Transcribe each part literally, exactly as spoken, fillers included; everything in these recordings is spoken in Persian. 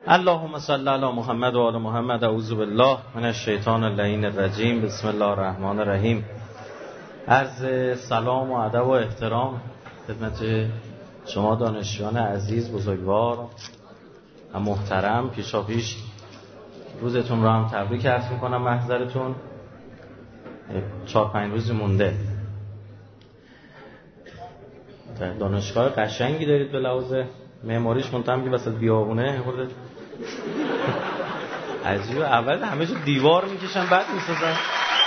اللهم صل علی محمد و آل محمد. اعوذ بالله من الشیطان اللعین الرجیم. بسم الله الرحمن الرحیم. عرض سلام و ادب و احترام خدمت شما دانشجویان عزیز، بزرگوار و محترم. پیشا پیش روزتون رو هم تبریک عرض میکنم. محضرتون چهار پنج روزی مونده. دانشگاه قشنگی دارید به لحاظ معماریش، منتهم که وسط بیابونه خورده عجیبه. اول همه جو دیوار میکشن بعد میسازن.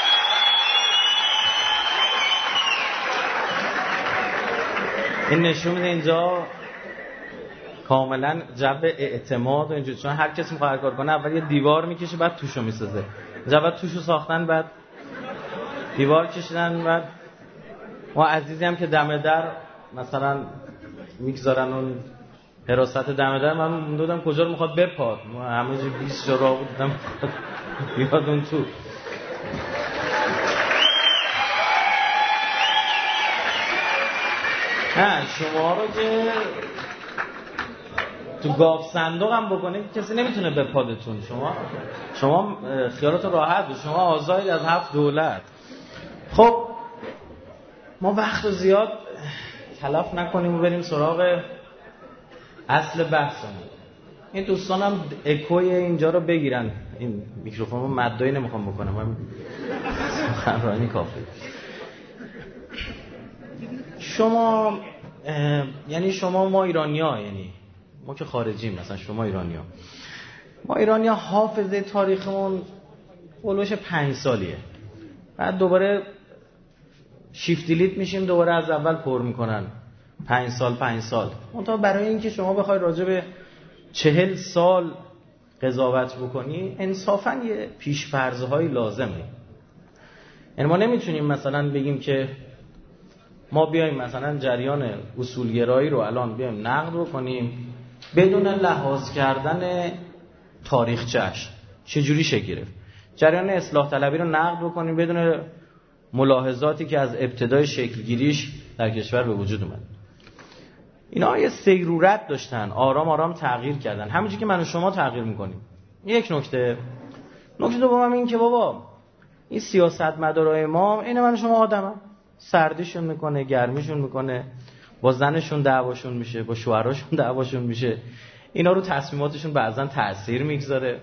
این نشون میده اینجا کاملا جو اعتماد و اینجور، چون هر کسی میخواد کار کنه اول یه دیوار میکشه بعد توشو میسازه. اینجا بعد توشو ساختن بعد دیوار کشیدن. بعد ما عزیزی هم که دم در مثلا میگذارن اون حراست دم در، من مونده بودم کجا رو میخواد بپاد. همه جا بیست جا راه بودم بیاد اون تو. نه شما رو که تو گاف صندوق هم بکنید کسی نمیتونه بپادتون. شما شما خیالاتون راحت بود، شما آزادید از هفت دولت. خب ما وقت رو زیاد تلف نکنیم و بریم سراغ اصل بحثمون. این دوستانم اکوی اینجا رو بگیرن. این میکروفون رو مدایی نمیخوام بکنم، من خبرانی کافی. شما یعنی شما ما ایرانی‌ها، یعنی ما که خارجیم، مثلا شما ایرانی‌ها، ما ایرانی‌ها حافظه تاریخمون اولوش پنج سالیه. بعد دوباره شیفت دیلیت میشیم، دوباره از اول پر میکنن. پنج سال پنج سال. منتها برای اینکه شما بخوای راجع به چهل سال قضاوت بکنی انصافاً یه پیش‌فرض‌های لازمه. یعنی ما نمیتونیم مثلا بگیم که ما بیایم مثلا جریان اصولگرایی رو الان بیایم نقد بکنیم بدون لحاظ کردن تاریخچه‌اش چجوری شکل گرفت. جریان اصلاح طلبی رو نقد بکنیم بدون ملاحظاتی که از ابتدای شکلگیریش در کشور به وجود اومد. اینا یه سیرورت داشتن، آرام آرام تغییر کردن، همونجوری که من و شما تغییر میکنیم. یک نکته. نکته دوم این که بابا این سیاستمدارای ما این من و شما آدمن، سردیشون میکنه، گرمیشون میکنه، با زنشون دعواشون میشه، با شوهراشون دعواشون میشه، اینا رو تصمیماتشون بعضا تأثیر میگذاره،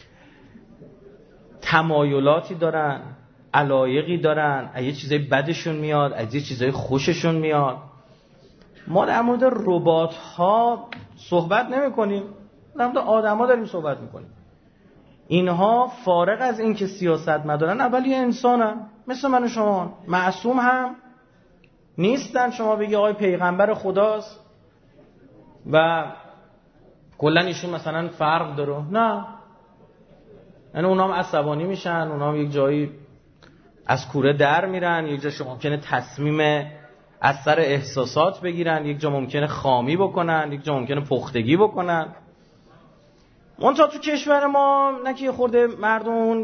تمایلاتی دارن، علایقی دارن، از یه چیزای بدشون میاد، از یه چیزای خوششون میاد. ما در مورد ربات ها صحبت نمی کنیم، در مورد آدم ها داریم صحبت میکنیم. اینها فارغ از این که سیاست مدارن اول یه انسانن مثل من و شما، معصوم هم نیستن. شما بگی آقای پیغمبر خداست و کلا ایشون مثلا فرق داره، نه. یعنی اونا هم عصبانی میشن، اونا هم یک جایی از کوره در میرن، یک جا شما ممکنه تصمیم از سر احساسات بگیرن، یک جا ممکنه خامی بکنن، یک جا ممکنه پختگی بکنن. منتها تو کشور ما نه که خورده مردم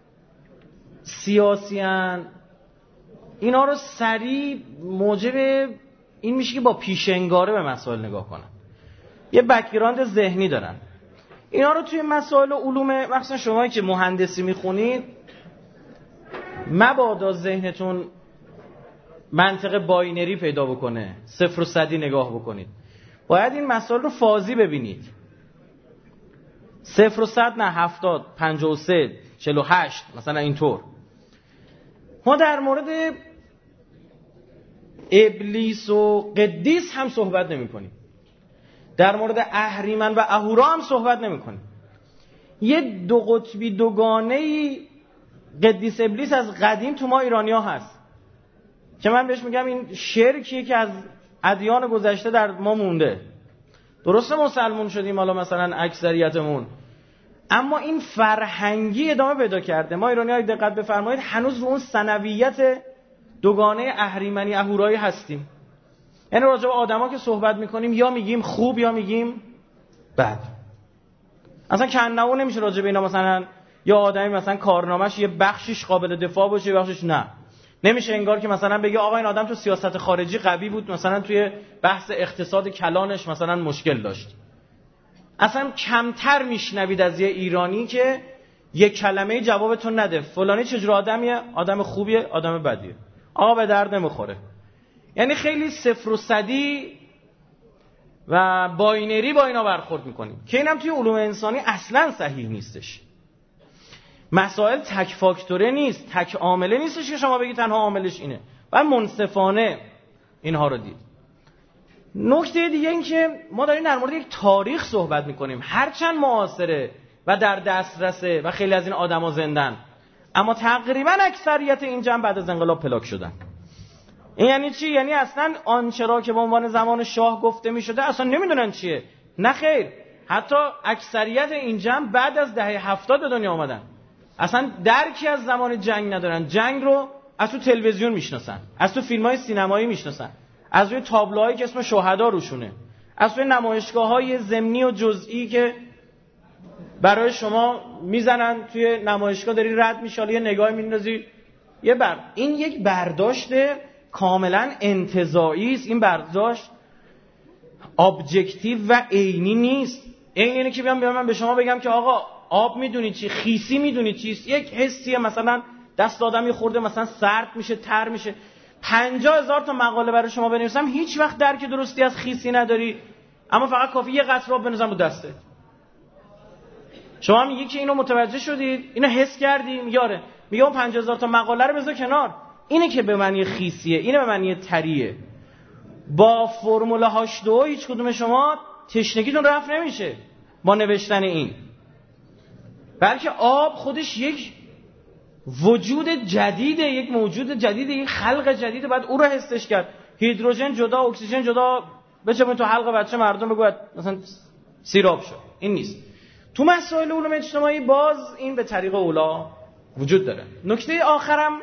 سیاسیان، اینا رو سریع موجب این میشه که با پیشنگاره به مسائل نگاه کنن، یه بک‌گراند ذهنی دارن. اینا رو توی مسائل علوم، مثلا شمایی که مهندسی میخونید، مبادا ذهنتون منطق باینری پیدا بکنه، صفر و صدی نگاه بکنید. باید این مسائل رو فازی ببینید. صفر و صد نه، هفتاد، پنجاه و سه، چهل و هشت، مثلا اینطور. ما در مورد ابلیس و قدیس هم صحبت نمی کنیم. در مورد اهریمن و اهورا هم صحبت نمی کنیم. یه دو قطبی دوگانه‌ای قدیس ابلیس از قدیم تو ما ایرانی ها هست که من بهش میگم این شرکیه که از ادیان گذشته در ما مونده. درسته مسلمون شدیم حالا مثلا اکثریتمون، اما این فرهنگی ادامه پیدا کرده. ما ایرانی ها دقت بفرمایید هنوز رو اون ثنویت دوگانه اهریمنی اهورایی هستیم. یعنی راجع به آدما که صحبت میکنیم یا میگیم خوب یا میگیم بد. اصلا کنه‌و نمیشه راجع به اینا مثلا یا آدمی مثلا کارنامه‌اش یه بخشش قابل دفاع باشه یه بخشش نه. نمیشه انگار که مثلا بگی آقا این آدم تو سیاست خارجی قوی بود، مثلا توی بحث اقتصاد کلانش مثلا مشکل داشت. اصلا کمتر میشنوید از یه ایرانی که یک کلمه جوابتون نده فلانی چجور آدمیه، آدم خوبیه، آدم بدیه، آقا به درد نمیخوره. یعنی خیلی صفر و صدی و باینری با اینا برخورد میکنیم که اینم توی علوم انسانی اصلا صحیح نیستش. مسائل تک فاکتوره نیست، تک عامله نیستش که شما بگید تنها عاملش اینه، باید منصفانه اینها رو دید. نکته دیگه این که ما داریم در مورد یک تاریخ صحبت میکنیم، هرچند معاصره و در دسترسه و خیلی از این آدما زندن، اما تقریبا اکثریت این جمع بعد از انقلاب پلاک شدن. این یعنی چی؟ یعنی اصلا آنچه را که به عنوان زمان شاه گفته میشده اصلا نمیدونن چیه. نه خیر، حتی اکثریت این جمع بعد از دهه هفتاد به دنیا آمدن، اصلا درکی از زمان جنگ ندارن. جنگ رو از تو تلویزیون میشناسن، از تو فیلم‌های سینمایی میشناسن، از روی تابلوهایی که اسم شهدا روشونه، از روی نمایشگاه‌های ضمنی و جزئی که برای شما میزنن توی نمایشگاه، داری رد میشالی یه نگاه میندازی یه بر این یک برداشت کاملا انتزاعی است. این برداشت ابجکتیو و عینی نیست. این یعنی که بیام بیام من به شما بگم که آقا آب میدونید چی، خیسی میدونید چیست، یک حسیه، مثلا دست آدمی خورده مثلا سرد میشه، تر میشه. پنجاه هزار تا مقاله برای شما بنویسم هیچ وقت درک درستی از خیسی نداری، اما فقط کافی یه قطره آب بنویسم رو دسته. شما میگی که اینو متوجه شدید، اینو حس کردی، میگه آره. میگه اون پنجاه هزار تا مقاله رو بذار کنار، اینه که به معنی خیسیه، اینه به معنی تریه. با فرمول هاش دو هیچ کدوم شما تشنگیتون رفع نمیشه با نوشتن این، بلکه آب خودش یک وجود جدیده، یک موجود جدیده، یک خلق جدیده، بعد او رو حسش کرد. هیدروژن جدا، اکسیژن جدا، بچه تو حلق بچه مردم بگو مثلا سیراب شد. این نیست. تو مسائل علوم اجتماعی باز این به طریق اولا وجود داره. نکته آخرم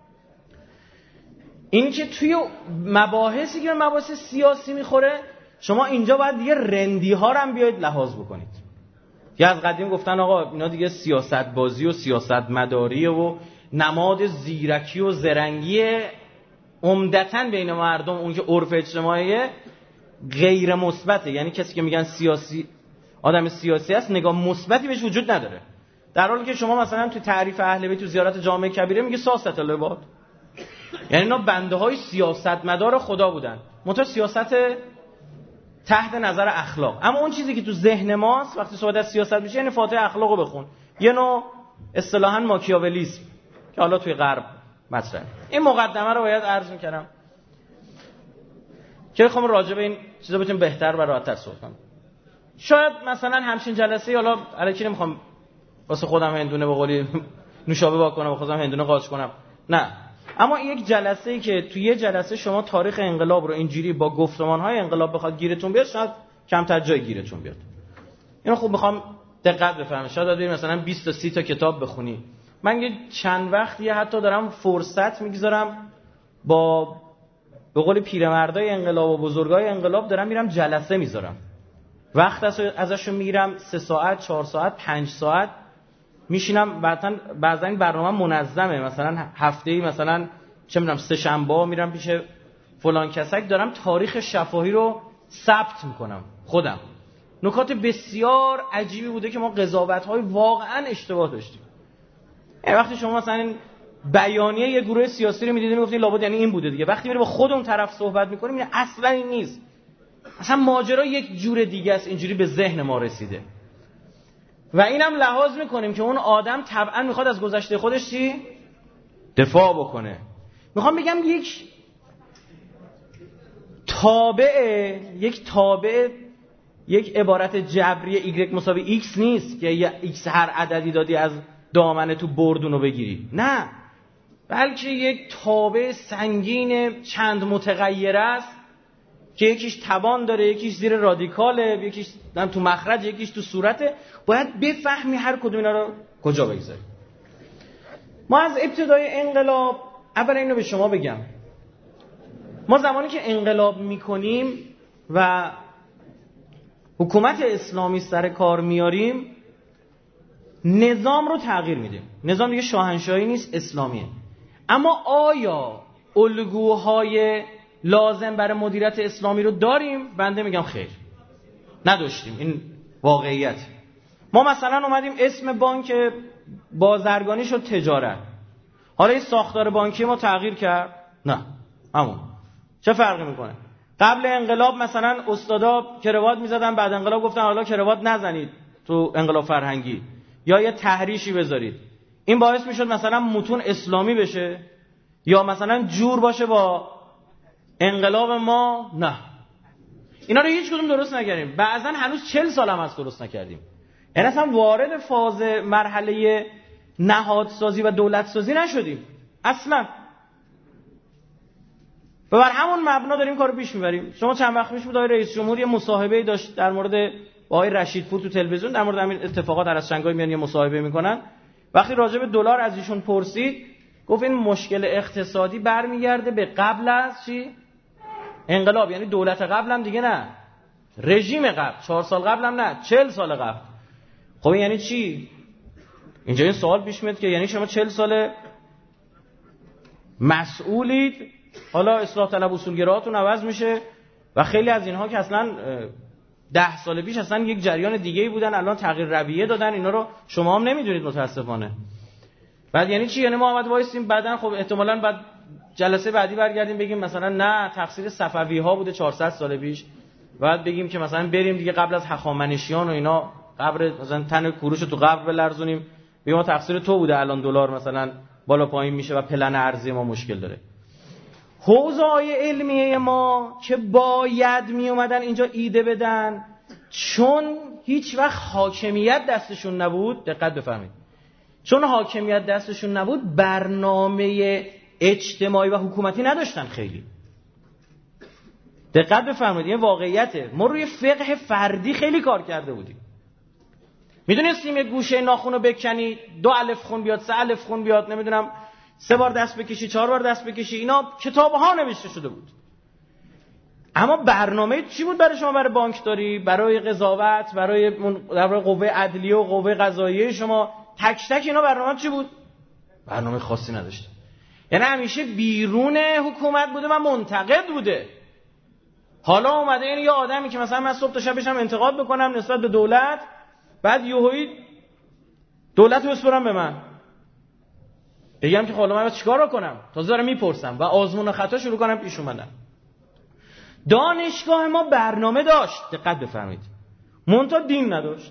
این که توی مباحثی که مباحث سیاسی میخوره، شما اینجا باید دیگه رندی ها رو هم بیاید لحاظ بکنید. یا از قدیم گفتن آقا اینا دیگه سیاست بازی و سیاست مداریه و نماد زیرکی و زرنگی عمدتاً بین مردم، اون که عرف اجتماعیه غیر مثبته. یعنی کسی که میگن سیاسی، آدم سیاسی است، نگاه مثبتی بهش وجود نداره. در حالی که شما مثلا تو تعریف اهل بیت تو زیارت جامع کبیره میگه ساست العباد، یعنی اینا بنده های سیاستمدار خدا بودن، منتها سیاست تحت نظر اخلاق. اما اون چیزی که تو ذهن ماست وقتی صحبت از سیاست میشه یعنی فاتحه اخلاقو بخون، یه نوع اصطلاحاً ماکیاولیسم که حالا توی غرب مطرحه. این مقدمه رو باید عرض میکردم که بخوام راجع به این چیزا بتونیم بهتر و راحت‌تر صحبت کنم. شاید مثلا همچین جلسه‌ای، حالا الکی نمیخوام واسه خودم هندونه به قولی نوشابه واکنم و خودم هندونه قاچ کنم، نه، اما یک جلسه‌ای که توی یه جلسه شما تاریخ انقلاب رو اینجوری با گفتمان‌های انقلاب بخواد گیرتون بیاد، شاید کمتر جای گیرتون بیاد. اینو خوب میخوام دقت بفهمید. شاید دارید مثلا بیست تا سی تا کتاب بخونی. من یه چند وقتی حتی دارم فرصت میگذارم با به قول پیرمردای انقلاب و بزرگای انقلاب دارم میرم جلسه میذارم. وقت ازشون میگیرم سه ساعت، چهار ساعت، پنج ساعت میشینم. بعضن بعضن برنامه منظمه، مثلا هفته‌ای مثلا چه میدونم سه شنبه میرم پیش فلان کسک، دارم تاریخ شفاهی رو ثبت میکنم خودم. نکات بسیار عجیبی بوده که ما قضاوت‌های واقعا اشتباه داشتیم. وقتی شما مثلا بیانیه یه گروه سیاسی رو میدیدین میگفتین لابد یعنی این بوده دیگه، وقتی میره با خود اون طرف صحبت میکنیم میگه اصلا این نیست، اصلا ماجرا یک جور دیگه است، اینجوری به ذهن ما رسیده. و اینم لحاظ میکنیم که اون آدم طبعا میخواد از گذشته خودش چی؟ دفاع بکنه. میخوام بگم یک تابع یک تابع یک عبارت جبری y مساوی x نیست که یه x هر عددی دادی از دامنه تو بردونو بگیری، نه، بلکه یک تابع سنگین چند متغیر است که یکیش تبان داره، یکیش زیر رادیکاله، یکیش تو مخرج، یکیش تو صورته. باید بفهمی هر کدوم اینا رو کجا بگذاری. ما از ابتدای انقلاب، اول اینو به شما بگم، ما زمانی که انقلاب میکنیم و حکومت اسلامی سر کار میاریم، نظام رو تغییر میدیم. نظام دیگه شاهنشاهی نیست، اسلامیه. اما آیا الگوهای لازم برای مدیریت اسلامی رو داریم؟ بنده میگم خیر، نداشتیم. این واقعیت. ما مثلا اومدیم اسم بانک بازرگانی شد تجارت. حالا این ساختار بانکی ما تغییر کرد؟ نه، همون. چه فرقی میکنه؟ قبل انقلاب مثلا استادا کراوات میزدن، بعد انقلاب گفتن حالا کراوات نزنید تو انقلاب فرهنگی، یا یه تحریشی بذارید. این باعث میشد مثلا متون اسلامی بشه یا مثلا جور باشه با انقلاب ما؟ نه، اینا رو هیچ کدوم درست نکردیم. بعضا هنوز چهل سال هم از درست نکردیم. یعنی اصلا وارد فاز مرحله نهادسازی و دولتسازی نشدیم اصلا. و بر همون مبنا داریم کارو پیش میبریم. شما چند وقت پیش بود آقای رئیس جمهور یه مصاحبه‌ای داشت در مورد آقای رشیدپور تو تلویزیون، در مورد همین اتفاقات در از شنگهای میان یه مصاحبه میکنن. وقتی راجع به دلار از ایشون پرسید، گفت این مشکل اقتصادی برمیگرده به قبل از چی؟ انقلاب. یعنی دولت قبل هم دیگه نه، رژیم قبل، چهار سال قبل هم نه، چهل سال قبل. خب یعنی چی؟ اینجا این سوال پیش میاد که یعنی شما چهل سال مسئولید، حالا اصلاح طلب اصولگراتون عوض میشه و خیلی از اینها که اصلا ده سال پیش اصلا یک جریان دیگه‌ای بودن، الان تغییر رویه دادن. اینا رو شما هم نمیدونید متاسفانه. بعد یعنی چی؟ یعنی ما اومد وایسیم بعدن خب احتمالاً بعد جلسه بعدی برگردیم بگیم مثلا نه تقصیر صفوی ها بوده چهارصد سال پیش. بعد بگیم که مثلا بریم دیگه قبل از هخامنشیان و اینا قبر مثلا تن کوروش تو قبر بلرزونیم، بگیم تقصیر تو بوده الان دلار مثلا بالا پایین میشه و پلن ارزی ما مشکل داره. حوزه‌های علمیه ما که باید می اومدن اینجا ایده بدن، چون هیچ وقت حاکمیت دستشون نبود. دقت بفرمایید، چون حاکمیت دستشون نبود برنامه اجتماعی و حکومتی نداشتن خیلی. دقت بفرمایید، این واقعیته. ما روی فقه فردی خیلی کار کرده بودیم. میدونستیم یه گوشه ناخونو بکنی دو الف خون بیاد، سه الف خون بیاد، نمیدونم سه بار دست بکشی، چهار بار دست بکشی، اینا کتاب‌ها نوشته شده بود. اما برنامه چی بود برای شما؟ برای بانکداری، برای قضاوت، برای برای قوه عدلیه و قوه قضاییه شما تک تک اینا برنامه چی بود؟ برنامه خاصی نداشته. یعنی همیشه بیرون حکومت بوده و منتقد بوده. حالا اومده این یه آدمی که مثلا من صبح تا شبش هم انتقاد بکنم نسبت به دولت، بعد یهویی دولت رو بسپرم به من، بگم که حالا من چیکار کنم؟ تازه دارم میپرسم و آزمون و خطا شروع کنم پیش اومدن. دانشگاه ما برنامه داشت، دقت بفرمایید، منتها دین نداشت.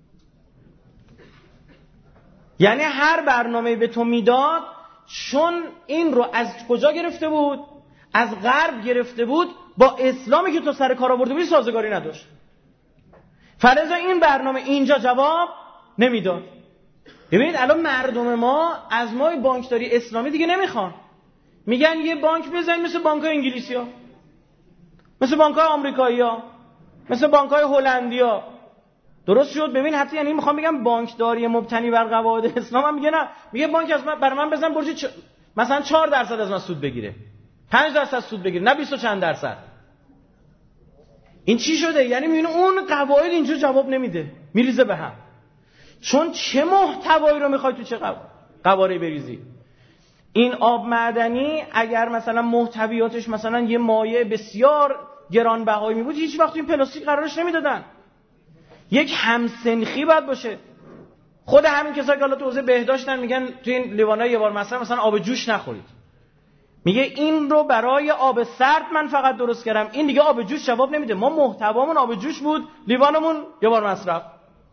یعنی هر برنامه به تو میداد، چون این رو از کجا گرفته بود؟ از غرب گرفته بود، با اسلامی که تو سر کار آورده بودی سازگاری نداشت. فلذا این برنامه اینجا جواب نمیداد. ببینید الان مردم ما از ما بانکداری اسلامی دیگه نمیخوان. میگن یه بانک بزنید مثل بانک‌های انگلیسی‌ها، مثل بانک‌های آمریکایی‌ها، مثل بانک‌های هلندی‌ها. درست شد؟ ببین حتی یعنی میخوام بگم بانکداری مبتنی بر قواعد اسلام هم میگه نه، میگه بانک از من برای من بزن برج چ... مثلا چهار درصد از من سود بگیره، پنج درصد سود بگیره، نه بیست و چند درصد. این چی شده؟ یعنی میبینه اون قواعد اینجا جواب نمیده، میریزه به هم. چون چه محتوایی رو میخوای تو چه قواره بریزی؟ این آب معدنی اگر مثلا محتویاتش مثلا یه مایع بسیار گرانبهایی می بود، هیچ وقت این پلاستیک قرارش نمیدادن. یک همسنخی باید باشه. خود همین کسایی که حالا تو حوزه بهداشتن میگن تو این لیوانای یه بار مصرف مثلا آب جوش نخورید. میگه این رو برای آب سرد من فقط درست کردم، این دیگه آب جوش جواب نمیده. ما محتوامون آب جوش بود، لیوانمون یه بار مصرف.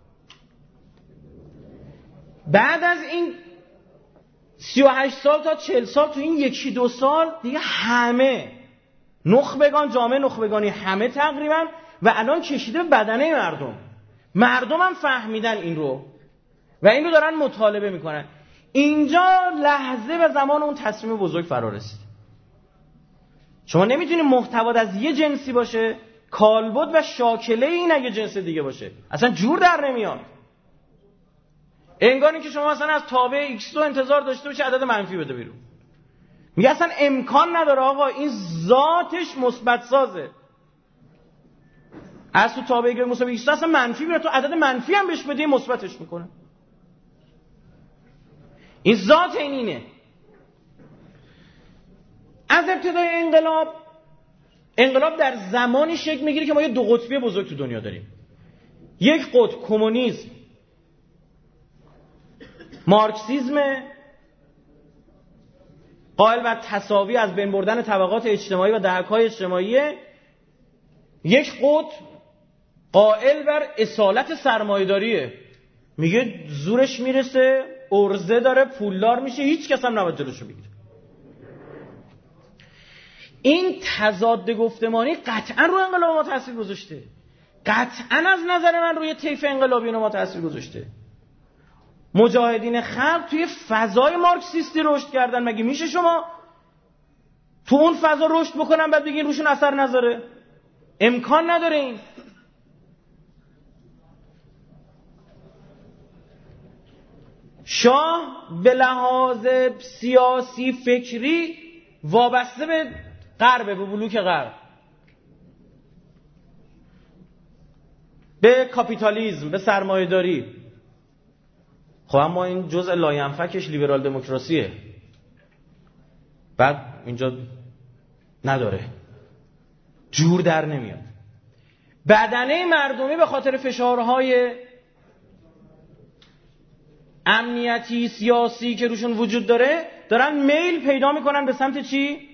بعد از این سی و هشت سال تا چهل سال، تو این یکی دو سال دیگه همه نخبگان، جامعه نخبگانی همه تقریبا، و الان کشیده به بدنه مردم. مردم هم فهمیدن این رو و این رو دارن مطالبه میکنن. اینجا لحظه و زمان اون تصمیم بزرگ فرا رسید. شما نمیتونید محتوات از یه جنسی باشه، کالبد و شاکله این اگه جنس دیگه باشه اصلا جور در نمیاد. انگار این که شما مثلا از تابع ایکس رو انتظار داشته باشی عدد منفی بده بیرون. میگه اصلا امکان نداره آقا، این ذاتش مثبت سازه. از تو تابع ایکس مساوی ایکس اصلا منفی میره، تو عدد منفی هم بهش بدی مثبتش میکنه. این ذات این اینه. از ابتدای انقلاب انقلاب در زمانی شکل میگیره که ما یه دو قطبی بزرگ تو دنیا داریم. یک قطب کمونیسم، مارکسیسم قائل بر تساوی از بین بردن طبقات اجتماعی و دهک‌های اجتماعی، یک قطب قائل بر اصالت سرمایه‌داریه، میگه زورش میرسه، ارزه داره، پولدار میشه، هیچ کس هم نباید جلوشو بگیره. این تضاد گفتمانی قطعا رو انقلاب ما تاثیر گذاشته، قطعا از نظر من روی طیف انقلابی ما تاثیر گذاشته. مجاهدین خلق توی فضای مارکسیستی رشد کردن، مگه میشه شما تو اون فضا رشد بکنن بعد بگین روشون اثر نذاره؟ امکان نداره. این شاه به لحاظ سیاسی فکری وابسته به غربه، به بلوک غرب، به کاپیتالیسم، به سرمایه‌داری. خب اما این جزء لاینفکش لیبرال دموکراسیه، بعد اینجا نداره، جور در نمیاد. بدنه مردمی به خاطر فشارهای امنیتی سیاسی که روشون وجود داره دارن میل پیدا میکنن به سمت چی؟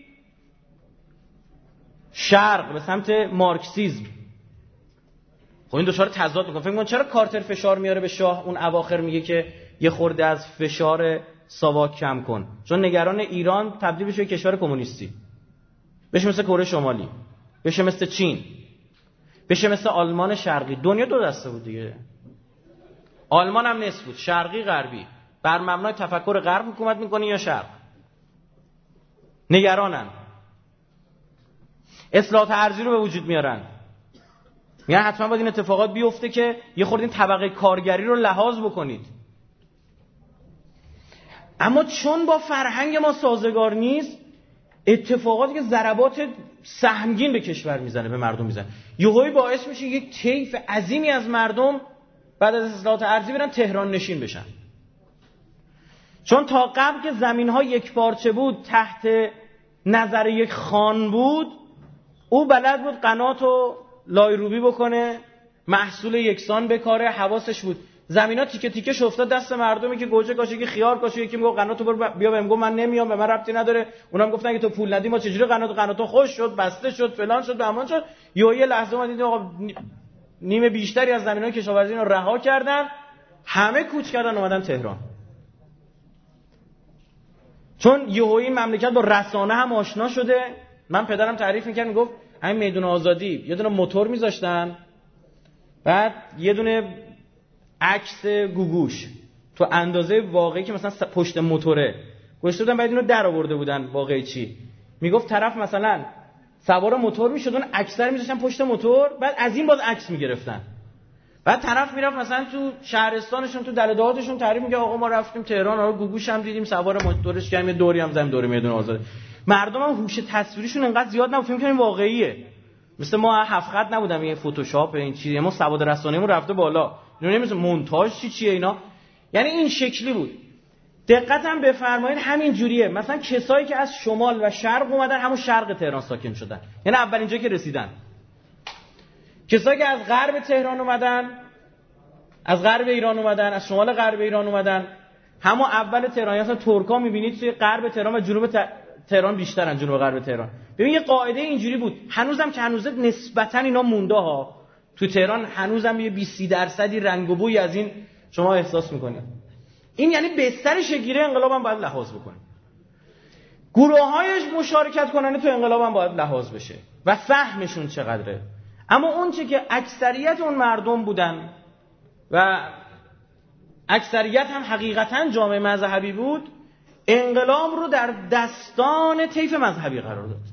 شرق، به سمت مارکسیسم. خب این دچار تضاد میکنه. فکر میکنن چرا کارتر فشار میاره به شاه اون اواخر میگه که یه خورده از فشار ساواک کم کن، چون نگران ایران تبدیل بشه به کشور کمونیستی، بشه مثل کره شمالی، بشه مثل چین، بشه مثل آلمان شرقی. دنیا دو دسته بود دیگه، آلمان هم نصف بود، شرقی غربی. بر مبنای تفکر غرب حکومت میکنه یا شرق؟ نگرانن، اصلاحات ارضی رو به وجود میارن، میگن حتما باید این اتفاقات بیفته که یه خورده این طبقه کارگری رو لحاظ بکنید. اما چون با فرهنگ ما سازگار نیست، اتفاقاتی که ضربات سهمگین به کشور میزنه، به مردم میزنه، یهویی باعث میشه یک طیف عظیمی از مردم بعد از اصلاحات ارضی برن تهران نشین بشن. چون تا قبل که زمین‌ها یک پارچه بود، تحت نظر یک خان بود، او بلد بود قناتو لایروبی بکنه، محصول یکسان بکاره، حواسش بود. زمینا تیکه تیکه شفته دست مردمی که گوجه کاشه، که خیار کاشه، یکی میگه قناتو برو بیا، بهم گفت من نمیام، به من ربطی نداره. اونم گفتن اگه تو پول ندی ما چجوری قناتو قناتو خوش شد، بسته شد، فلان شد، بهمان شد. یه یه لحظه ما دیدیم آقا نیمه بیشتری از زمینای کشاورزی رو رها کردن، همه کوچ کردن اومدن تهران. چون یهویی مملکت با رسانه هم آشنا شده. من پدرم تعریف می‌کرد، میگفت همین میدون آزادی یه دونه موتور میذاشتن، بعد یه دونه عکس گوگوش تو اندازه واقعی که مثلا پشت موتوره گذاشته بودن، بعد اینو در آورده بودن واقعی چی. میگفت طرف مثلا سوار موتور میشد، اون عکس‌ها رو میذاشتن پشت موتور، بعد از این باز عکس میگرفتن. بعد طرف میرفت مثلا تو شهرستانشون، تو دلدادشون تعریف میگه آقا ما رفتیم تهران، آقا گوگوش هم دیدیم، سوار موتورش کردیم، یه دوری هم زدیم دور میدون آزاد. مردم هم هوش تصویریشون انقدر زیاد نبود، فکر می‌کنن واقعیه. مثل ما هفت خط نبودم، این فتوشاپ این چیزی، ما سواد رسانه‌مون رفته بالا، اینا نمی‌دونم مونتاژ چی چیه اینا. یعنی این شکلی بود. دقت هم بفرمایید همین جوریه. مثلا کسایی که از شمال و شرق اومدن همون شرق تهران ساکن شدن، یعنی اولین جایی که رسیدن. کسایی که از غرب تهران اومدن، از غرب ایران اومدن، از شمال غرب ایران اومدن، همون اول تهران. مثلا ترکا می‌بینید توی غرب تهران و جنوب تهران بیشترن، جنوب غرب تهران. ببین یه قاعده اینجوری بود، هنوزم که هنوز نسبتاً اینا مونده ها. تو تهران هنوزم یه بیست درصدی رنگ و بوی از این شما احساس می‌کنید. این یعنی بستر شگیره انقلابم باید لحاظ بکنیم. گروه‌هایش مشارکت کننده تو انقلابم باید لحاظ بشه و سهمشون چقدره. اما اون چه که اکثریت اون مردم بودن و اکثریت هم حقیقتاً جامعه مذهبی بود، انقلاب رو در دستان طیف مذهبی قرار داد.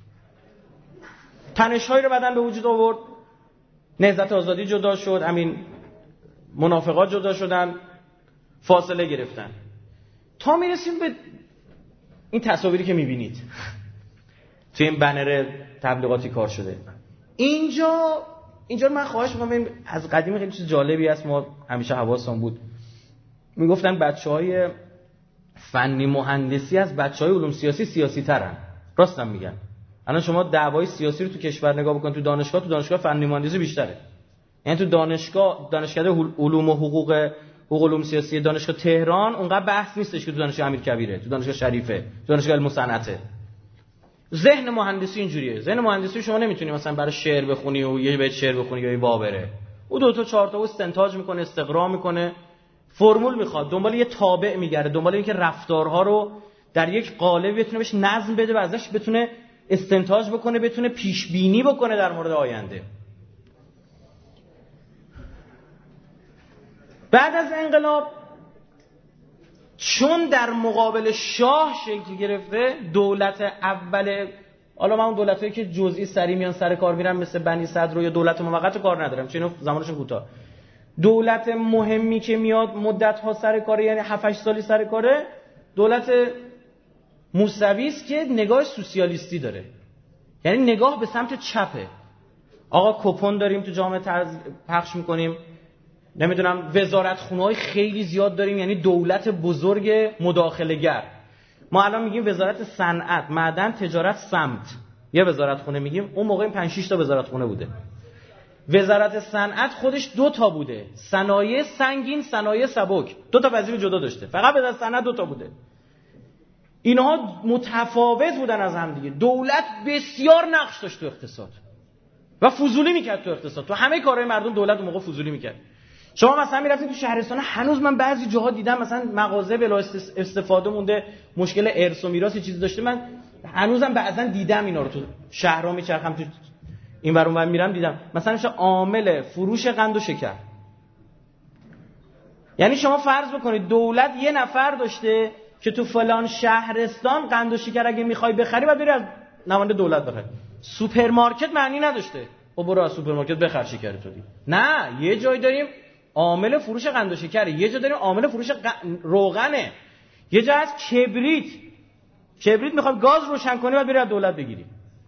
تنش‌هایی رو بعداً به وجود آورد، نهضت آزادی جدا شد، همین منافقات جدا شدن، فاصله گرفتن، تا میرسیم به این تصاویری که میبینید توی این بنر تبلیغاتی کار شده. اینجا اینجا من خواهش میکنم، از قدیم خیلی چیز جالبی هست، ما همیشه حواسمون بود. میگفتن بچهای فنی مهندسی از بچهای علوم سیاسی سیاسی ترن. راستم میگن. الان شما دعوای سیاسی رو تو کشور نگاه بکن، تو دانشگاه تو دانشگاه فنی مهندسی بیشتره. یعنی تو دانشگاه دانشکده علوم و حقوق حقوق علوم سیاسی دانشگاه تهران اونقدر بحث نیستش که تو دانشگاه امیرکبیره، تو دانشگاه شریفه، تو دانشگاه علم و صنعته. ذهن مهندسی اینجوریه. ذهن مهندسی شما نمیتونی مثلا برای شعر بخونی و یه بیت شعر بخونی یا یه بابره. او دو تا چهار تا استنتاج میکنه، استقرا میکنه، فرمول میخواد، دنبال یه تابع میگرده، دنبال اینکه رفتارها رو در یک قالب بتونه بهش نظم بده و ازش بتونه استنتاج بکنه، بتونه پیش بینی بکنه در مورد آینده. بعد از انقلاب چون در مقابل شاه شکل گرفته، دولت اول، حالا من اون دولتایی که جزئی سری میان سر کار میرن مثل بنی صدر و یا دولت موقت کار ندارم چون زمانشون کوتاه، دولت مهمی که میاد مدت ها سر کاره، یعنی هفت هشت سالی سر کاره، دولت موسوی است که نگاه سوسیالیستی داره، یعنی نگاه به سمت چپه. آقا کوپن داریم تو جامعه پخش میکنیم، نمیدونم وزارت خونه‌های خیلی زیاد داریم، یعنی دولت بزرگ مداخله گر. ما الان میگیم وزارت صنعت، معدن، تجارت، سمت، یه وزارت خونه میگیم، اون موقع پنج شش تا وزارت خونه بوده. وزارت صنعت خودش دو تا بوده، صنایع سنگین، صنایع سبک، دو تا وظیفه جدا داشته، فقط وزارت صنعت دو تا بوده. اینها متفاوت بودن از هم دیگه. دولت بسیار نقش داشت تو اقتصاد و فضولی میکرد تو اقتصاد، تو همه کارهای مردم دولت اون موقع فضولی میکرد. شما مثلا میرفتید تو شهرستان، هنوز من بعضی جاها دیدم مثلا مغازه بلا استفاده مونده، مشکل ارث و میراث چیزی داشته، من هنوزم بعضا دیدم اینا رو تو شهرها میچرخم، تو این ور اون ور میرم دیدم، مثلا میشه عامل فروش قند و شکر. یعنی شما فرض بکنید دولت یه نفر داشته که تو فلان شهرستان قند و شکر اگه میخوای بخری باید بری از نماینده دولت بخری. سوپرمارکت معنی نداشته خب برو از سوپرمارکت بخر شکر تو دی. نه، یه جای داریم عامل فروش قند و شکر، یه جا داریم عامل فروش روغنه، یه جا از کبریت، کبریت میخواد گاز روشن کنی باید بری از دولت بگیری.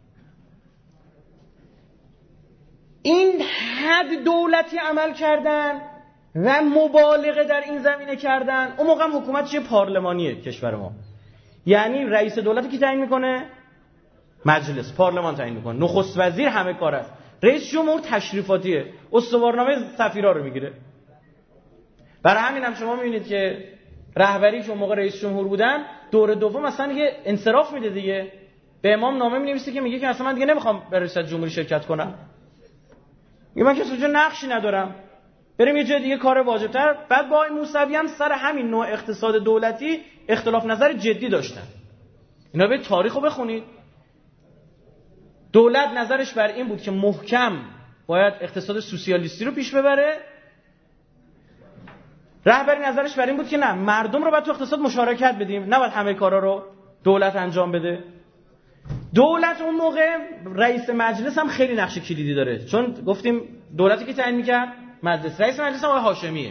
این حد دولتی عمل کردن و مبالغه در این زمینه کردن. اون موقع هم حکومت چه پارلمانیه کشور ما، یعنی رئیس دولت کی تعیین میکنه؟ مجلس، پارلمان تعیین میکنه. نخست وزیر همه کار است، رئیس جمهور تشریفاتیه، استوارنامه سفیرا رو میگیره. برای همین هم شما میبینید که رهبری که اون موقع رئیس جمهور بودن دور دوم مثلا یه انصراف میده دیگه، به امام نامه مینویسه که میگه که اصلا من دیگه نمیخوام به رئیس جمهوری شرکت کنم، میگه من که اصلا نقشی ندارم، بریم یه جای دیگه کار واجبتر. بعد با این موسوی هم سر همین نوع اقتصاد دولتی اختلاف نظر جدی داشتن. اینا به تاریخو بخونید. دولت نظرش بر این بود که محکم باید اقتصاد سوسیالیستی رو پیش ببره، رهبری نظرش بر این بود که نه، مردم رو باید تو اقتصاد مشارکت بدیم، نباید همه کارا رو دولت انجام بده. دولت اون موقع رئیس مجلس هم خیلی نقش کلیدی داره، چون گفتیم دولتی که تعیین میکرد مجلس، رئیس مجلس هم آقای هاشمیه.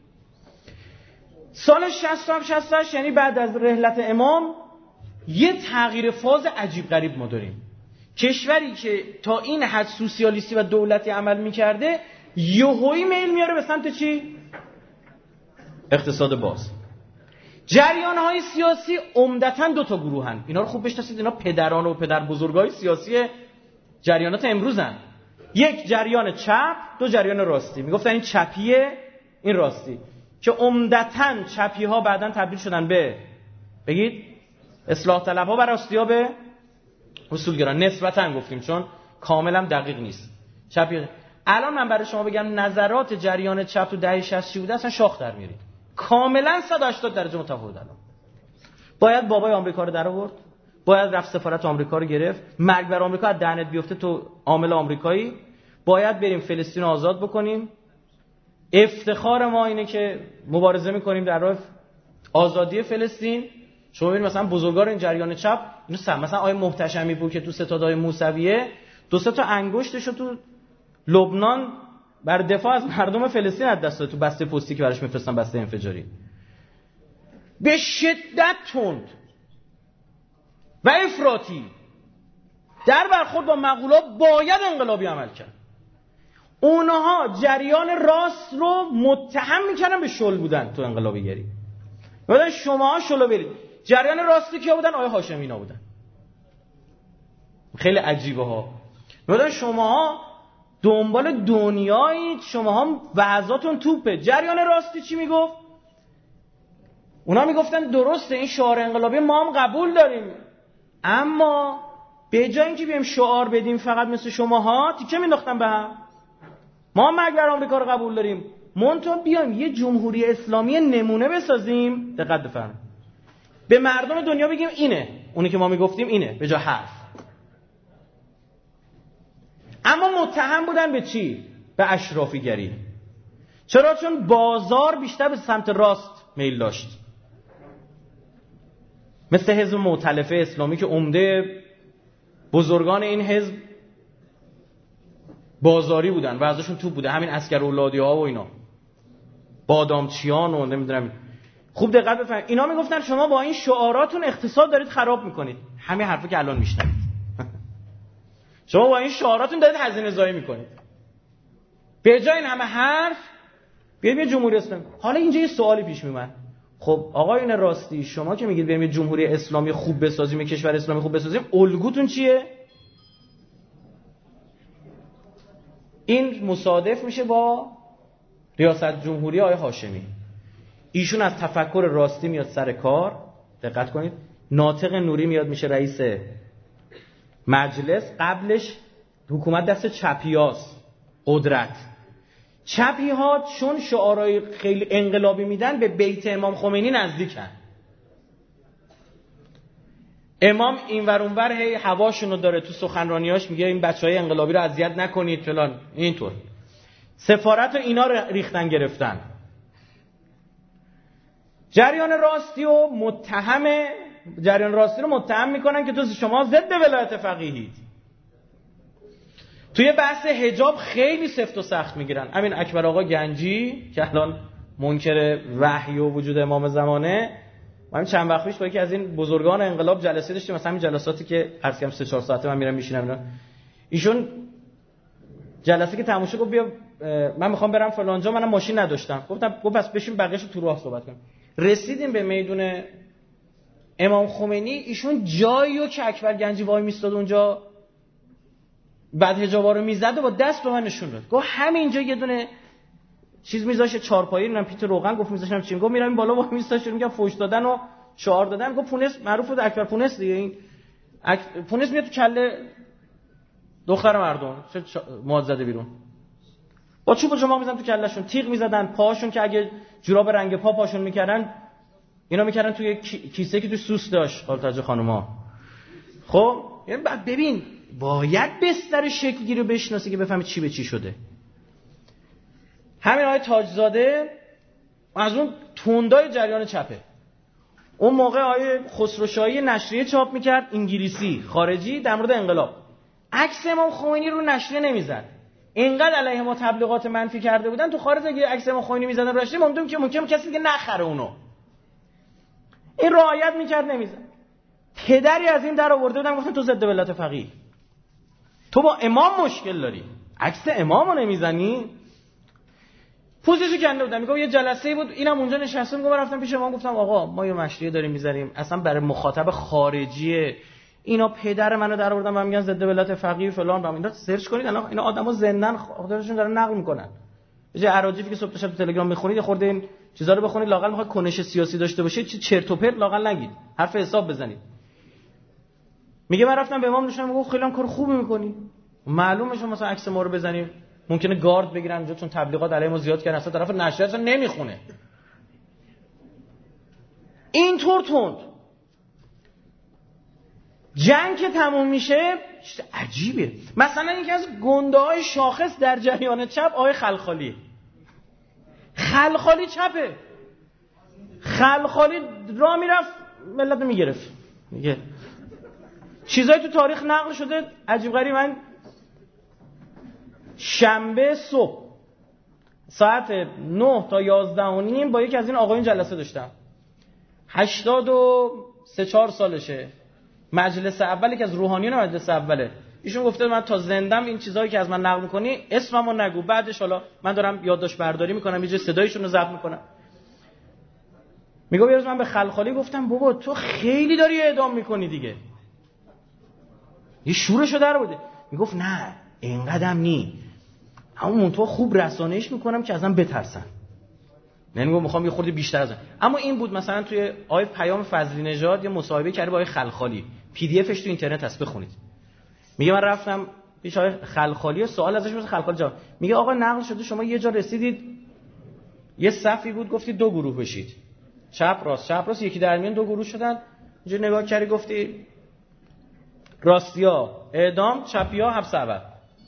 سال شصت و شصت و هشت یعنی بعد از رحلت امام یه تغییر فاز عجیب غریب ما داریم. کشوری که تا این حد سوسیالیستی و دولتی عمل میکرده یهویی میل میاره به سمت چی؟ اقتصاد باز. جریان‌های سیاسی عمدتاً دو تا گروهن، اینا رو خوب بشناسید، اینا پدران و پدر بزرگای سیاسی جریانات امروزن. یک جریان چپ، دو جریان راستی. میگفتن این چپیه، این راستی، که عمدتاً چپی‌ها بعداً تبدیل شدن به، بگید، اصلاح طلب‌ها و راستی‌ها به اصولگرا. نسبتاً گفتیم چون کاملاً دقیق نیست. چپی الان من برای شما بگم نظرات جریان چپ تو دهه شصت چی بوده اصلا شاخ در میارید. کاملا صد و هشتاد درجه متفاوت. الان باید بابای آمریکا رو در آورد، باید رفت سفارت آمریکا رو گرفت، مرگ بر آمریکا از دهنت بیفته تو عامل آمریکایی، باید بریم فلسطین رو آزاد بکنیم. افتخار ما اینه که مبارزه میکنیم در راه آزادی فلسطین. شما ببینید مثلا بزرگان این جریان چپ، مثلا آقای محتشمی پور که تو ستادهای موسویه دو سه تا انگشتشو تو لبنان بر دفاع از مردم فلسطین از دست داد، تو بسته پستی که براش میفرستن، بسته انفجاری، به شدت تند و افراطی در برخورد با مغول‌ها باید انقلابی عمل کرد. اونها جریان راست رو متهم میکنن به شل بودن تو انقلابی گری. بودن شماها شلو برید. جریان راستی کیا بودن؟ آقای هاشمینا بودن. خیلی عجیبه ها. بودن شماها دنبال دنیایید، شماها وعظاتون توپه. جریان راستی چی میگفت؟ اونا میگفتن درسته این شعار انقلابی ما هم قبول داریم، اما به جای اینکه بیایم شعار بدیم فقط مثل شماها تیکه مینداختن به هم. ما هم مرگ بر آمریکا رو قبول داریم، منتها بیایم یه جمهوری اسلامی نمونه بسازیم. دقت بفرمایید، به مردم دنیا بگیم اینه، اونی که ما میگفتیم اینه به جای حرف. اما متهم بودن به چی؟ به اشرافیگری. چرا؟ چون بازار بیشتر به سمت راست میل داشت، مثل حزب مؤتلفه اسلامی که عمده بزرگان این حزب بازاری بودن و ازشون توپ بوده، همین عسکرالله ها و اینا، بادامچیان و نمیدونم. خوب دقت بفرمایید، اینا میگفتن شما با این شعاراتون اقتصاد دارید خراب میکنید. همین حرفی که الان میشنوید، شما با این شعاراتون دارید هزینه زایی میکنید. به جای این همه حرف بیایم یه جمهوری اسلامی. حالا اینجا یه سوالی پیش میاد، خب آقایون راستی شما که میگید بریم یه جمهوری اسلامی خوب بسازیم، یه کشور اسلامی خوب بسازیم، الگوتون چیه؟ این مصادف میشه با ریاست جمهوری آقای هاشمی. ایشون از تفکر راستی میاد سر کار. دقت کنید، ناطق نوری میاد میشه رئیس مجلس. قبلش حکومت دست چپیاست، قدرت. چپی ها چون شعارهای خیلی انقلابی میدن به بیت امام خمینی نزدیکن. امام اینور اونور هی هواشونو داره، تو سخنرانیاش میگه این بچهای انقلابی رو اذیت نکنید فلان. اینطور سفارت و اینا رو ریختن گرفتن. جریان راستی و متهم جریان راستی رو متهم میکنن که تو شما ضد ولایت فقیهید. توی بحث حجاب خیلی سفت و سخت میگیرن. همین اکبر آقا گنجی که الان منکر وحی و وجود امام زمانه، من چند وقت پیش با یکی از این بزرگان انقلاب جلسه داشتیم، مثلا همین جلساتی که عرض کردم سه چهار ساعته من میرم میشینم اینا. ایشون جلسه که تموم شد گفت بیا من میخوام برم فلان جا، منم ماشین نداشتم. گفتم گفت پس بشین بقیه‌شو تو راه صحبت کنیم. رسیدیم به میدون امام خمینی، ایشون جاییو که اکبر گنجی وای میستاد اونجا بعد حجابا رو میزد و با دست به من نشون داد. گفت همینجا یه دونه چیز میذاشه چارپایی، نمیدونم پیت روغن، گفت میذاشم چی، گفت میرم بالا وای میستاد شروع میگم فوش دادن و شعار دادن. گفت پونس معروف بود اکبر پونس دیگه، این اک... پونس میاد تو کله دختر مردم چه مواد زده بیرون، با چوب و چماق میزدن تو کلهشون، تیغ میزدن پاهاشون که اگه جوراب رنگ پا پاشون میکردن اینا میکردن توی کیسه که تو سوس داشت. حال تاج خانوما. خب یعنی بعد ببین باید بستر شکلگیری رو بشناسی که بفهمی چی به چی شده. همین آقای تاجزاده از اون تندای جریان چپه. اون موقع آقای خسروشاهی نشریه چاپ میکرد انگلیسی خارجی در مورد انقلاب. عکس امام خمینی رو نشریه نمیزد. اینقدر علیه ما تبلیغات منفی کرده بودن تو خارج، اگه عکس امام خمینی میزدن راشی ممکن که ممکن کسی دیگه نخره اونو. این رعایت میکرد نمیزد. پدری از این در آورده بودن گفتن تو ضد ولایت فقیه، تو با امام مشکل داری، عکس امامو نمیزنی. پوزشو کنده بودم. میگم یه جلسه بود اینم اونجا نشسته، میگم رفتم پیش امام گفتم آقا ما یه مشریه داریم میذاریم اصلا برای مخاطب خارجیه، اینا پدر منو در آوردن و میگن ضد ولایت فقیه فلان. با اینا سرچ کنید الان اینا آدما زندن خودشون دارن نقل میکنن. یه اراجیفی که صبح تا شب تو تلگرام میخونید خورده این چیزا رو بخونید، لااقل میخواد کنش سیاسی داشته باشید چه چرت و پرت لااقل نگید، حرف حساب بزنید. میگه من رفتم به امام نشونم، میگه خیلی هم کار خوبی میکنی، معلومه شما مثلا عکس ما رو بزنیم ممکنه گارد بگیرن اونجا چون تبلیغات علیه ما زیاد کردن، اصلا طرف نشریه اصلا نمیخونه. اینطور تند جنگ که تموم میشه چیز عجیبه. مثلا یکی از گنده‌های شاخص در جریان چپ آقای خلخالی. خلخالی چپه. خلخالی را میرفت ملت رو میگرفت. میگه چیزایی تو تاریخ نقل شده عجیب غریب. من شنبه صبح ساعت نه تا یازده و نیم با یکی از این آقایون جلسه داشتم. هشتاد و سه چهار سالشه. مجلس اولی که از روحانیون مجلس اوله. ایشون گفته من تا زندم این چیزایی که از من نقل می‌کنی اسممو نگو، بعدش حالا من دارم یادداشت برداری میکنم، یه جای صدایشون رو ضبط میکنم. میگه یه روز من به خلخالی گفتم بابا تو خیلی داری اعدام میکنی دیگه، یه شورشو در بوده. میگفت نه اینقدرم نی، اما منتها خوب رسانه‌ایش میکنم که ازم بترسن. یعنی میخوام یه خورده بیشتر ازم. اما این بود مثلا توی آیه پیام فضلی نژاد یه مصاحبه کرده با آیه خلخالی، پی دی افش تو اینترنت هست بخونید. میگه من رفتم پیش آیه خلخالی و سوال ازش می‌پرسم، خلخالی جواب میگه آقا نقل شده شما یه جا رسیدید یه صفی بود گفتید دو گروه بشید، چپ راست چپ راست، یکی در میان دو گروه شدن، اینجوری نگاه کردی گفتی راستیا اعدام، چپیا حبس ابد.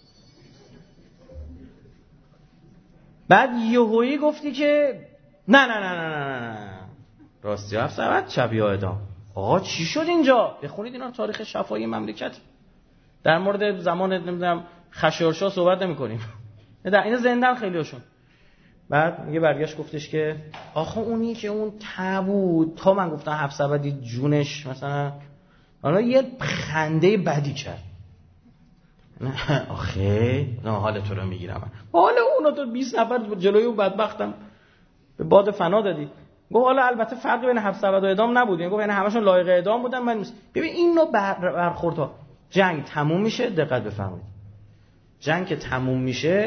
بعد یهویی گفتی که نه نه نه نه نه نه راستیا حبس ابد، چپیا اعدام. آقا چی شد اینجا؟ بخونید اینا تاریخ شفاهی مملکت. در مورد زمان نمیدونم خشایارشاه صحبت نمی‌کنیم. در این زندان خیلیاشون. بعد میگه برگشت گفتش که آخه اونی که اون تبود تا من گفتم حبس ابدی جونش مثلا حالا یه خنده بدی کرد. نه آخه نه حال تو رو میگیرم. حالا اونا تو بیست نفر جلوی اون بدبختم به باد فنا دادی. گفت حالا البته فرق بین حبس ابد و اعدام نبود. یعنی گفت یعنی همشون لایق اعدام بودن. من ببین این نوع برخوردها جنگ تموم میشه، دقت بفرمایید. جنگ که تموم میشه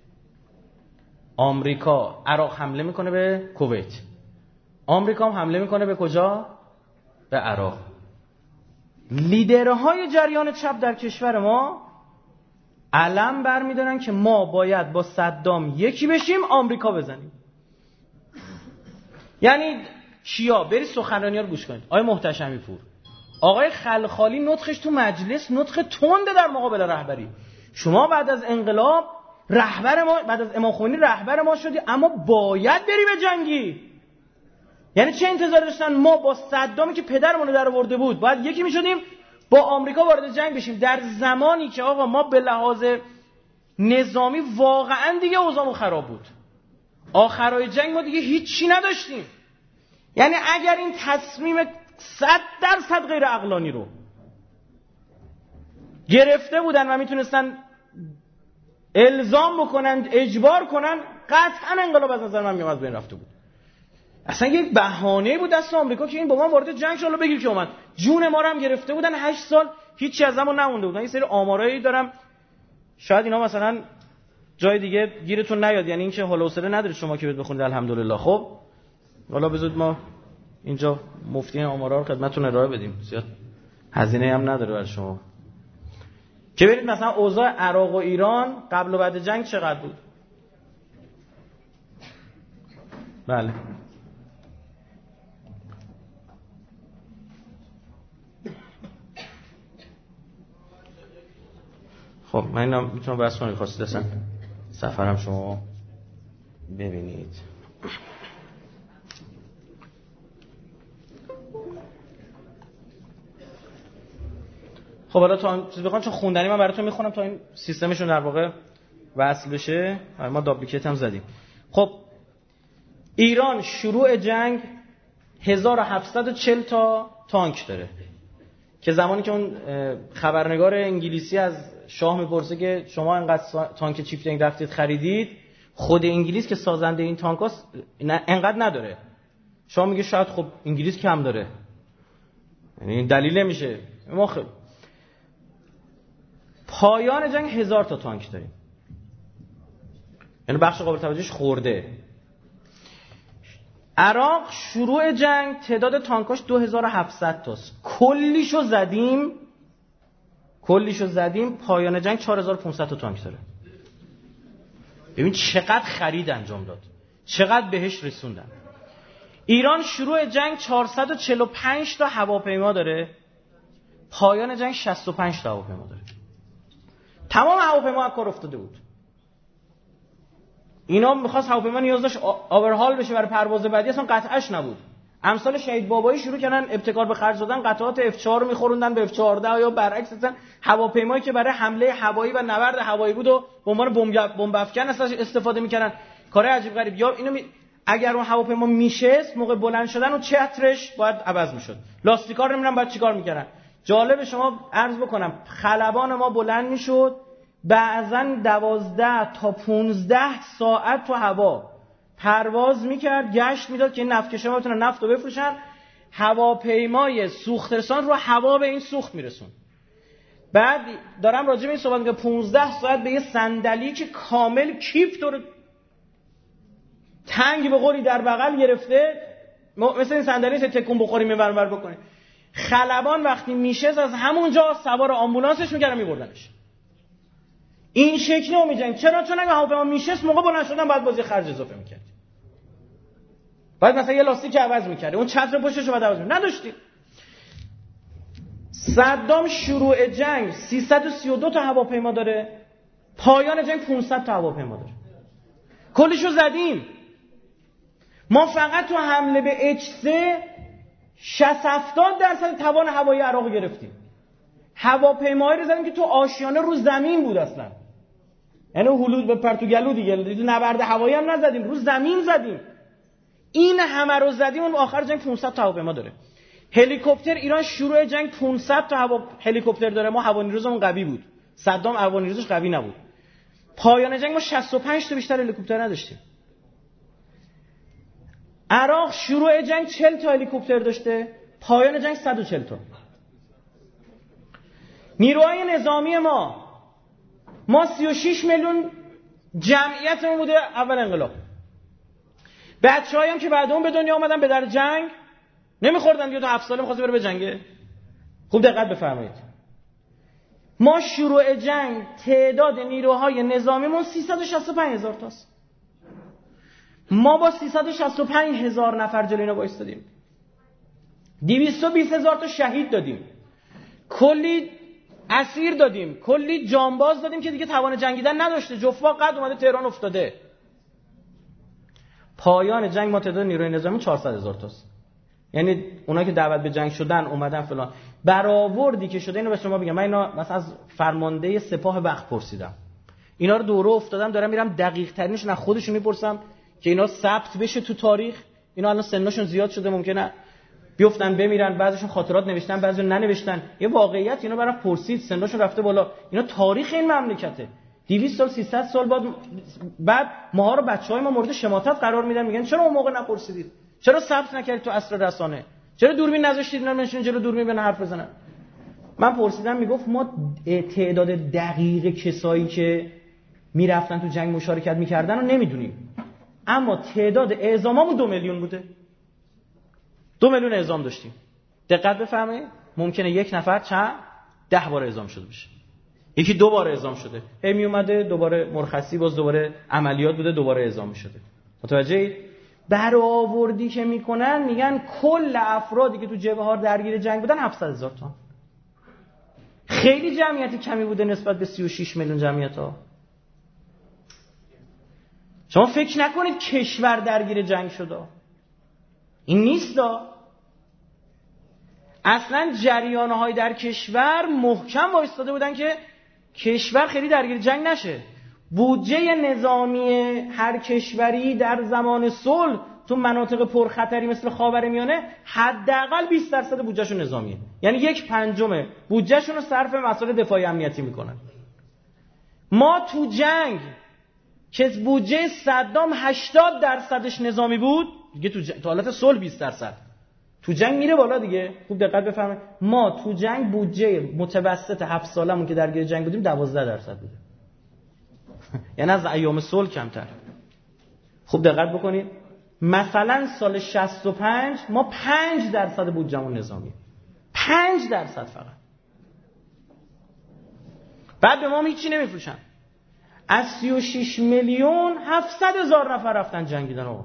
آمریکا عراق حمله میکنه به کویت، آمریکا هم حمله میکنه به کجا؟ به عراق. لیدرهای جریان چپ در کشور ما علم برمیدارن که ما باید با صدام یکی بشیم، آمریکا بزنیم. یعنی شیا برید سخنرانی‌ها رو گوش کنید. آقای محتشمی پور، آقای خلخالی نطقش تو مجلس نطق تنده در مقابل رهبری. شما بعد از انقلاب رهبر ما، بعد از امام خمینی رهبر ما شدی، اما باید بری به جنگی. یعنی چه انتظار داشتن ما با صدامی که پدرمون رو در آورده بود باید یکی میشدیم با آمریکا وارد جنگ بشیم، در زمانی که آقا ما به لحاظ نظامی واقعا دیگه اوضاعمون خراب بود. آخرای جنگ ما دیگه هیچی نداشتیم. یعنی اگر این تصمیم صد درصد غیر عقلانی رو گرفته بودن و میتونستن الزام بکنن، اجبار کنن، قطعا انقلاب از نظر من میاد بین رفته بود. اصلا یک بهانه بود دست آمریکا که این با ما وارد جنگ شد. بگیر که اومد جون ما رو هم گرفته بودن، هشت سال هیچی ازمون نمونده بود. من یه سری آمارایی دارم شاید اینا مثلا جای دیگه گیرتون نیاد، یعنی اینکه حال و حوصله ندارید شما که بخونید الحمدلله. خب حالا بذارید ما اینجا مفتی آمارا رو خدمتتون ارائه بدیم، زیاد هزینه هم نداره برای شما که ببینید مثلا اوضاع عراق و ایران قبل و بعد جنگ چقدر بود. بله خب من اینم میتونم بحث کنم، خواستید اصلا سفرم شما ببینید. خب حالا تا چیز بخوام چون خوندنی من براتون میخونم تا این سیستمشون در واقع وصل بشه. ما دابلیکیت هم زدیم. خب ایران شروع جنگ هزار و هفتصد و چهل تا تانک داره که زمانی که اون خبرنگار انگلیسی از شاه میپرسه که شما انقدر تانک چیفتینگ رفتید خریدید، خود انگلیس که سازنده این تانکاست انقدر نداره. شاه میگه شاید خب انگلیس کم داره، یعنی دلیل نمیشه. ما خب پایان جنگ هزار تا تانک داریم، یعنی بخش قابل توجهش خورده. عراق شروع جنگ تعداد تانکاش دو هزار و هفتصد تاست، کلیشو زدیم کلیشو زدیم پایان جنگ چهار هزار و پانصد تا تانک داره. ببین چقدر خرید انجام داد، چقدر بهش رسوندن. ایران شروع جنگ چهارصد و چهل و پنج تا هواپیما داره، پایان جنگ شصت و پنج تا هواپیما داره. تمام هواپیما از کار افتاده بود. اینا می‌خواست هواپیما نیاز داشت آورهال بشه برای پرواز بعدی، اصلا قطعش نبود. امثال شهید بابایی شروع کردن ابتکار به خرج دادن، قطعات اف چهار رو می‌خوروندن به اف چهارده یا برعکس، اصلا هواپیمایی که برای حمله هوایی و نبرد هوایی بود و به عنوان بمب افکن استفاده می‌کردن. کار عجیب غریب. یا اینو می... اگر اون هواپیما میشست موقع بلند شدن و چترش باید عوض می‌شد، لاستیکا رو نمی‌دونم بعد چیکار می‌کردن. جالب شما عرض بکنم خلبان ما بلند می‌شد بعضاً دوازده تا پانزده ساعت تو هوا پرواز میکرد، گشت میداد که این نفتکشا بتونن نفت رو بفروشن. هواپیمای سوخترسان رو هوا به این سوخت میرسون. بعد دارم راجع به این صحبت می‌کنم پانزده ساعت به یه صندلی که کامل کیف طور تنگ به قولی در بغل گرفته، مثل این صندلی که تکون بخوریم اینور اونور بکنه. خلبان وقتی میشه از همونجا سوار آمبولانسش می‌کردن می‌بردنش. این شکلی رو می‌جنگ. چرا؟ چون اگه هواپیما میشست موقع بلند شدن بعد بازی خرج اضافه می‌کرد. بعد مثلا یه لاستیک عوض می‌کرد. اون چتر پشتش رو بعد عوض می‌کرد. نداشتیم. صدام شروع جنگ سیصد و سی و دو تا هواپیما داره، پایان جنگ پانصد تا هواپیما داره. کلشو زدیم. ما فقط تو حمله به اچ سه شصت هفتاد درصد توان هوایی عراق گرفتیم. هواپیمایی رو زدیم که تو آشیانه رو زمین بود اصلا. یعنی هلود به پرتوگلو دیگه، نبرد هوایی هم نزدیم، رو زمین زدیم. این همه رو زدیم اون آخر جنگ پانصد تا هواپیما داره. هلیکوپتر ایران شروع جنگ پانصد تا هوا هلیکوپتر داره. ما هوانیروزمون قوی بود. صدام هوانیروزش قوی نبود. پایان جنگ ما شصت و پنج تا بیشتر هلیکوپتر نداشتیم. عراق شروع جنگ چهل تا هلیکوپتر داشته، پایان جنگ صد و چهل تا. نیروهای نظامی ما ما سی و شش میلیون جمعیتمون بوده اول انقلاب. بچه‌هایی هم که بعد اون به دنیا آمدن به در جنگ نمیخوردن، دیگه تو هفت ساله می‌خواسته بره به جنگه. خوب دقت بفرمایید. ما شروع جنگ تعداد نیروهای نظامیمون سیصد و شصت و پنج هزار تاست. ما با سیصد و شصت و پنج هزار نفر جلوی اینا وایسادیم. دویست و بیست هزار تا شهید دادیم. کلی اسیر دادیم، کلی جانباز دادیم که دیگه توان جنگیدن نداشته. جفا قد اومده تهران افتاده. پایان جنگ ما تعداد نیروی نظامی چهارصد هزار تاست. یعنی اونایی که دعوت به جنگ شدن اومدن فلان، برآوردی که شده. اینو به شما بگم، من اینا مثلا از فرمانده سپاه وقت پرسیدم، اینا رو دوره افتادم، دارم میرم دقیق ترینش از خودشون میپرسم که اینا ثبت بشه تو تاریخ. اینا الان سنشون زیاد شده، ممکنه بیفتن بمیرن، بعضیشون خاطرات نوشتن بعضی ننوشتن. یه واقعیت اینا برام پرسید، سنشون رفته بالا. اینا تاریخ این مملکته. دویست سال سیصد سال بعد بعد ماها رو بچهای ما مورد شماتت قرار میدن، میگن چرا اون موقع نپرسیدید؟ چرا ثبت نکردید تو عصر رسانه؟ چرا دوربین نذاشتید اینا نشون جلو دوربین بن حرف بزنن؟ من پرسیدم، میگفت ما تعداد دقیق کسایی که میرفتن تو جنگ مشارکت میکردن رو نمیدونیم، اما تعداد اعزاممون دو میلیون بوده. دو میلیون اعزام داشتیم. دقت بفرمایید، ممکنه یک نفر چند ده بار اعزام شده باشه، یکی دو بار اعزام شده، هی می اومده دوباره مرخصی، باز دوباره عملیات بوده، دوباره اعزام شده. متوجهید؟ برآوردی که میکنن میگن کل افرادی که تو جبهه ها درگیر جنگ بودن هفتصد هزار تا. خیلی جمعیتی کمی بوده نسبت به سی و شش میلیون جمعیت ها. شما فکر نکنید کشور درگیر جنگ شده، این نیست. اصلا جریان‌های در کشور محکم وایستاده بودن که کشور خیلی درگیر جنگ نشه. بودجه نظامی هر کشوری در زمان صلح تو مناطق پرخطری مثل خاورمیانه حداقل بیست درصد بودجهشون نظامیه. یعنی یک پنجم بودجهشون رو صرف مسائل دفاعی امنیتی میکنن. ما تو جنگ که بودجه صدام هشتاد درصدش نظامی بود، دیگه تو, جنگ... تو حالت صلح بیست درصد، تو جنگ میره بالا دیگه. خوب دقت بفرمایید، ما تو جنگ بودجه متوسط هفت سالمون که درگیر جنگ بودیم دوازده درصد بوده. یعنی از ایام صلح کمتر. خوب دقت بکنید، مثلا سال شصت و پنج ما پنج درصد بودجهمون نظامی، پنج درصد فقط. بعد به ما هیچی نمیفروشن. از سی و شش میلیون هفتصد هزار نفر رفتن جنگیدن. آقا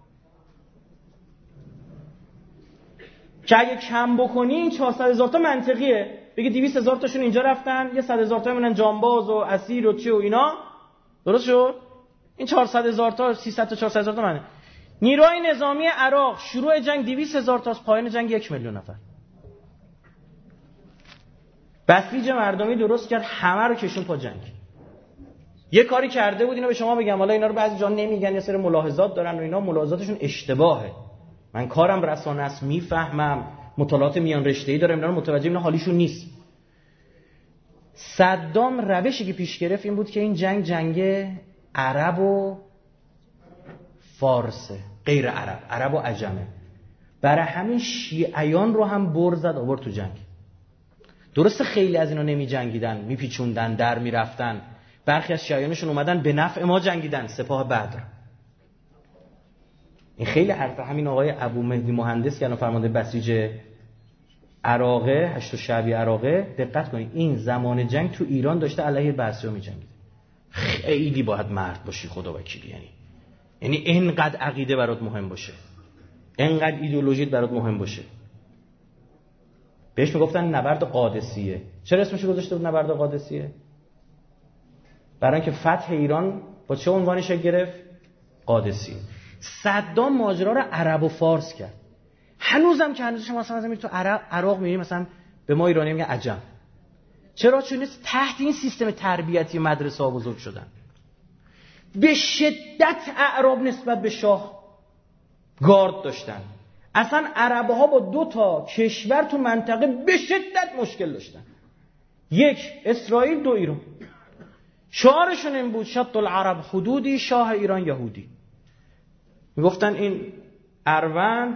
که اگه کم بکنی این چهارصد هزار تا منطقیه، بگی دویست هزار تاشون اینجا رفتن، یه صد هزار تا میمونن جانباز و اسیر و چه و اینا، درست شد؟ این چهارصد هزار تا سیصد تا چهارصد هزار تا منه. نیروهای نظامی عراق شروع جنگ دویست هزار تاست، پایان جنگ یک میلیون نفر. بسیج مردمی درست کرد، همه رو کشون پا جنگ. یه کاری کرده بود، اینو به شما بگم، حالا اینا رو بعضی جا نمیگن، یه سری ملاحظات دارن و اینا ملاحظاتشون اشتباهه. من کارم رسانه است، میفهمم، مطالعات میان رشته‌ای دارم، اینا رو متوجه، اینا حالیشون نیست. صدام روشی که پیش گرفت این بود که این جنگ جنگ عرب و فارسه، غیر عرب، عرب و عجمه. برای همین شیعیان رو هم بر زد آورد تو جنگ. درسته خیلی از اینا نمی جنگیدن، می پیچوندن، در می رفتن، برخی از شیعیانشون اومدن به نفع ما جنگیدن، سپاه بدر. این خیلی حرف همین آقای ابو مهدی مهندس که الان فرمانده بسیج عراقه، هشت شعبی عراقه، دقت کنید این زمان جنگ تو ایران داشته علیه بعثی‌ها می‌جنگید. خیلی باید مرد باشی خدا وکیلی، یعنی یعنی اینقدر عقیده برات مهم باشه، اینقدر ایدئولوژیت برات مهم باشه. بهش میگفتن نبرد قادسیه. چرا اسمش گذاشته بود نبرد قادسیه؟ برای اینکه فتح ایران با چه عنوانی شکل گرفت؟ قادسیه. صدام ماجرا رو عرب و فارس کرد. هنوزم که هنوز شما مثلا میرید تو عراق عراق میبینید مثلا به ما ایرانی میگن عجم. چرا؟ چون تحت این سیستم تربیتی مدرسه ها بزرگ شدن. به شدت اعراب نسبت به شاه گارد داشتن. اصلا عرب‌ها با دو تا کشور تو منطقه به شدت مشکل داشتن. یک اسرائیل، دو ایران. شعارشون این بود شط العرب حدودی، شاه ایران یهودی. میگفتن این اروند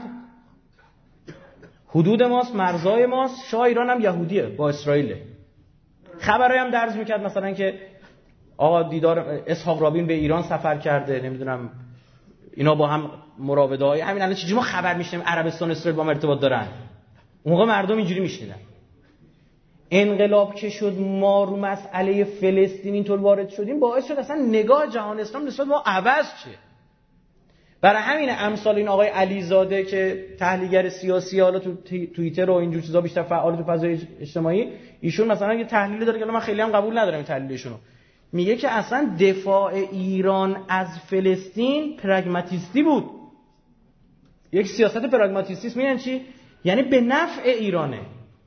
حدود ماست، مرزای ماست، شاه ایران هم یهودیه با اسرائیل. خبرایی هم درز میکرد مثلا که آقا دیدار اسحاق رابین به ایران سفر کرده، نمیدونم اینا با هم مراوده های همین. الان چجوری ما خبر میشنیم عربستان و اسرائیل با هم ارتباط دارن؟ اون موقع مردم اینجوری میشنیدن. انقلاب که شد ما رو مسئله فلسطین اینطور وارد شدیم، باعث شد اصلا نگاه جهان اسلام نسبت ما عوض شه. برای همین امثال این آقای علیزاده که تحلیلگر سیاسی، حالا تو توییتر و اینجور چیزا بیشتر فعال تو فضای اجتماعی، ایشون مثلا یه تحلیلی داره که من خیلی هم قبول ندارم این تحلیلشونو. میگه که اصلا دفاع ایران از فلسطین پراگماتیستی بود. یک سیاست پراگماتیستی میگن چی؟ یعنی به نفع ایرانه.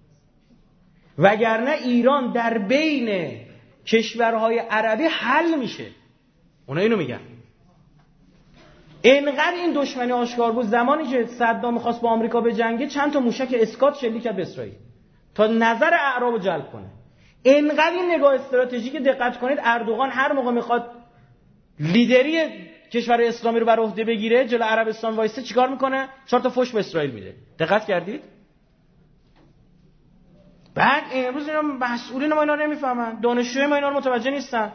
وگرنه ایران در بین کشورهای عربی حل میشه. اونا اینو میگن. اینقدر این دشمنی آشکار بود زمانی که صدام می‌خواست با آمریکا بجنگه، چند تا موشک اسکات شلیک کرد به اسرائیل تا نظر اعراب رو جلب کنه. اینقدر این نگاه استراتژیک، دقت کنید اردوغان هر موقع میخواد لیدری کشور اسلامی رو بر عهده بگیره جلو عربستان وایسه چیکار میکنه؟ چهار تا فوش به اسرائیل میده. دقت کردید؟ بعد امروز اینا مسئولین ما اینا رو نمیفهمن، دانشجوی ما اینا رو متوجه نیستن،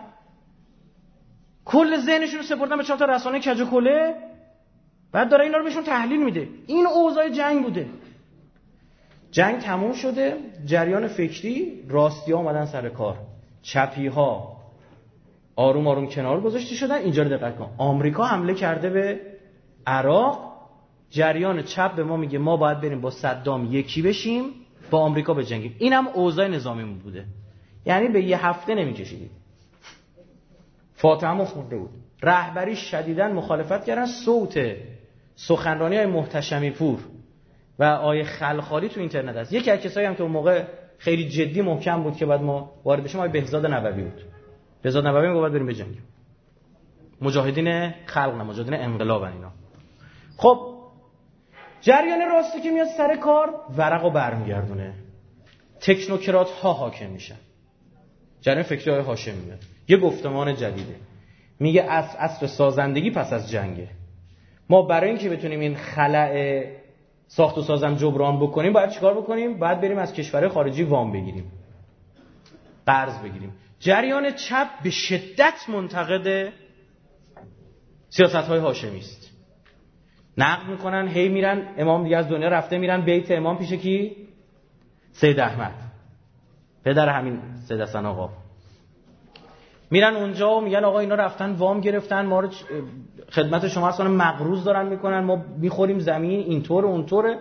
کل ذهنشون رو سپردن به چهار تا رسانه کج و کله، بعد داره اینا رو بهشون تحلیل میده. این اوضاع جنگ بوده. جنگ تموم شده، جریان فکری راستی‌ها اومدن سر کار، چپی‌ها آروم آروم کنار گذاشته شدن. اینجا رو دقت کن، آمریکا حمله کرده به عراق، جریان چپ به ما میگه ما باید بریم با صدام یکی بشیم، با آمریکا بجنگیم. اینم اوضاع نظامیمون بوده، یعنی به یه هفته نمی‌کشیدیم. فاتحه‌مون خونده بود. رهبری شدیداً مخالفت کردن. صوت سخنرانی‌های محتشمی پور و آیه خلخالی تو اینترنت هست. یکی از کسایی هم که اون موقع خیلی جدی محکم بود که بعد ما وارد بشیم، آیه بهزاد نبوی بود. بهزاد نبوی میگه باید بریم بجنگیم. مجاهدین خلق نه، مجاهدین انقلابن اینا. خب جریان راستی که میاد سر کار، ورقو برمیگردونه، تکنوکرات ها حاکم میشن. جریان فکری های هاشمی میاد، یه گفتمان جدیده، میگه اصل اصل سازندگی پس از جنگه. ما برای اینکه بتونیم این خلأ ساخت و سازم جبران بکنیم باید چیکار بکنیم؟ باید بریم از کشورهای خارجی وام بگیریم، قرض بگیریم. جریان چپ به شدت منتقد سیاست‌های هاشمی است. نقد میکنن، هی میرن امام دیگه از دنیا رفته، میرن بیت امام پیش کی؟ سید احمد، پدر همین سید حسن آقا. میرن اونجا و میگن آقا اینا رفتن وام گرفتن، ما رو خدمت شما اصلا مقروض دارن میکنن، ما میخوریم زمین، اینطور و اونطوره.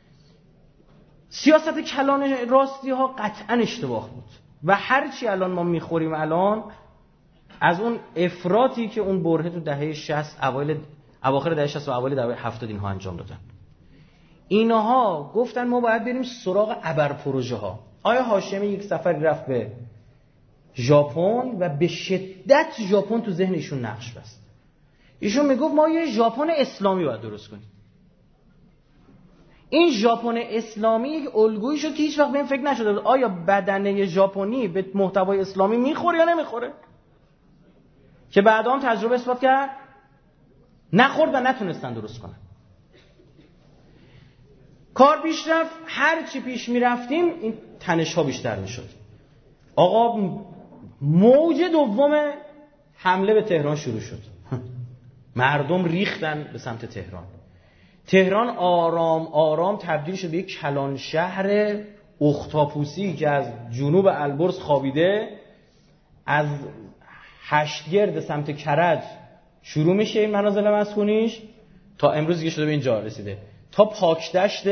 سیاست کلان راستی ها قطعا اشتباه بود و هر چی الان ما میخوریم الان از اون افراطی که اون برهه تو دهه شصت، اوایل اواخر دهه شصت و اوایل دهه هفتاد اینها انجام دادن. اینها گفتن ما باید بریم سراغ ابر پروژه ها. آیا هاشمی یک سفری رفت به ژاپن و به شدت ژاپن تو ذهن ایشون نقش بست. ایشون میگفت ما یه ژاپن اسلامی باید درست کنیم. این ژاپن اسلامی یک الگویی شد که هیچ وقت به این فکر نشده بود آیا بدنه ژاپنی به محتوای اسلامی میخوره یا نمیخوره، که بعدا هم تجربه اثبات کرد نخورد و نتونستن درست کنن. کار پیش رفت، هر چی پیش میرفتیم این تنش ها بیشتر میشد. آقا موج دوم حمله به تهران شروع شد. مردم ریختن به سمت تهران. تهران آرام آرام تبدیل شد به یک کلان شهر اختاپوسی که از جنوب البرز خوابیده، از هشتگرد سمت کرج شروع میشه این منازل مسکونیش تا امروز دیگه شده به اینجا رسیده، تا پاکدشت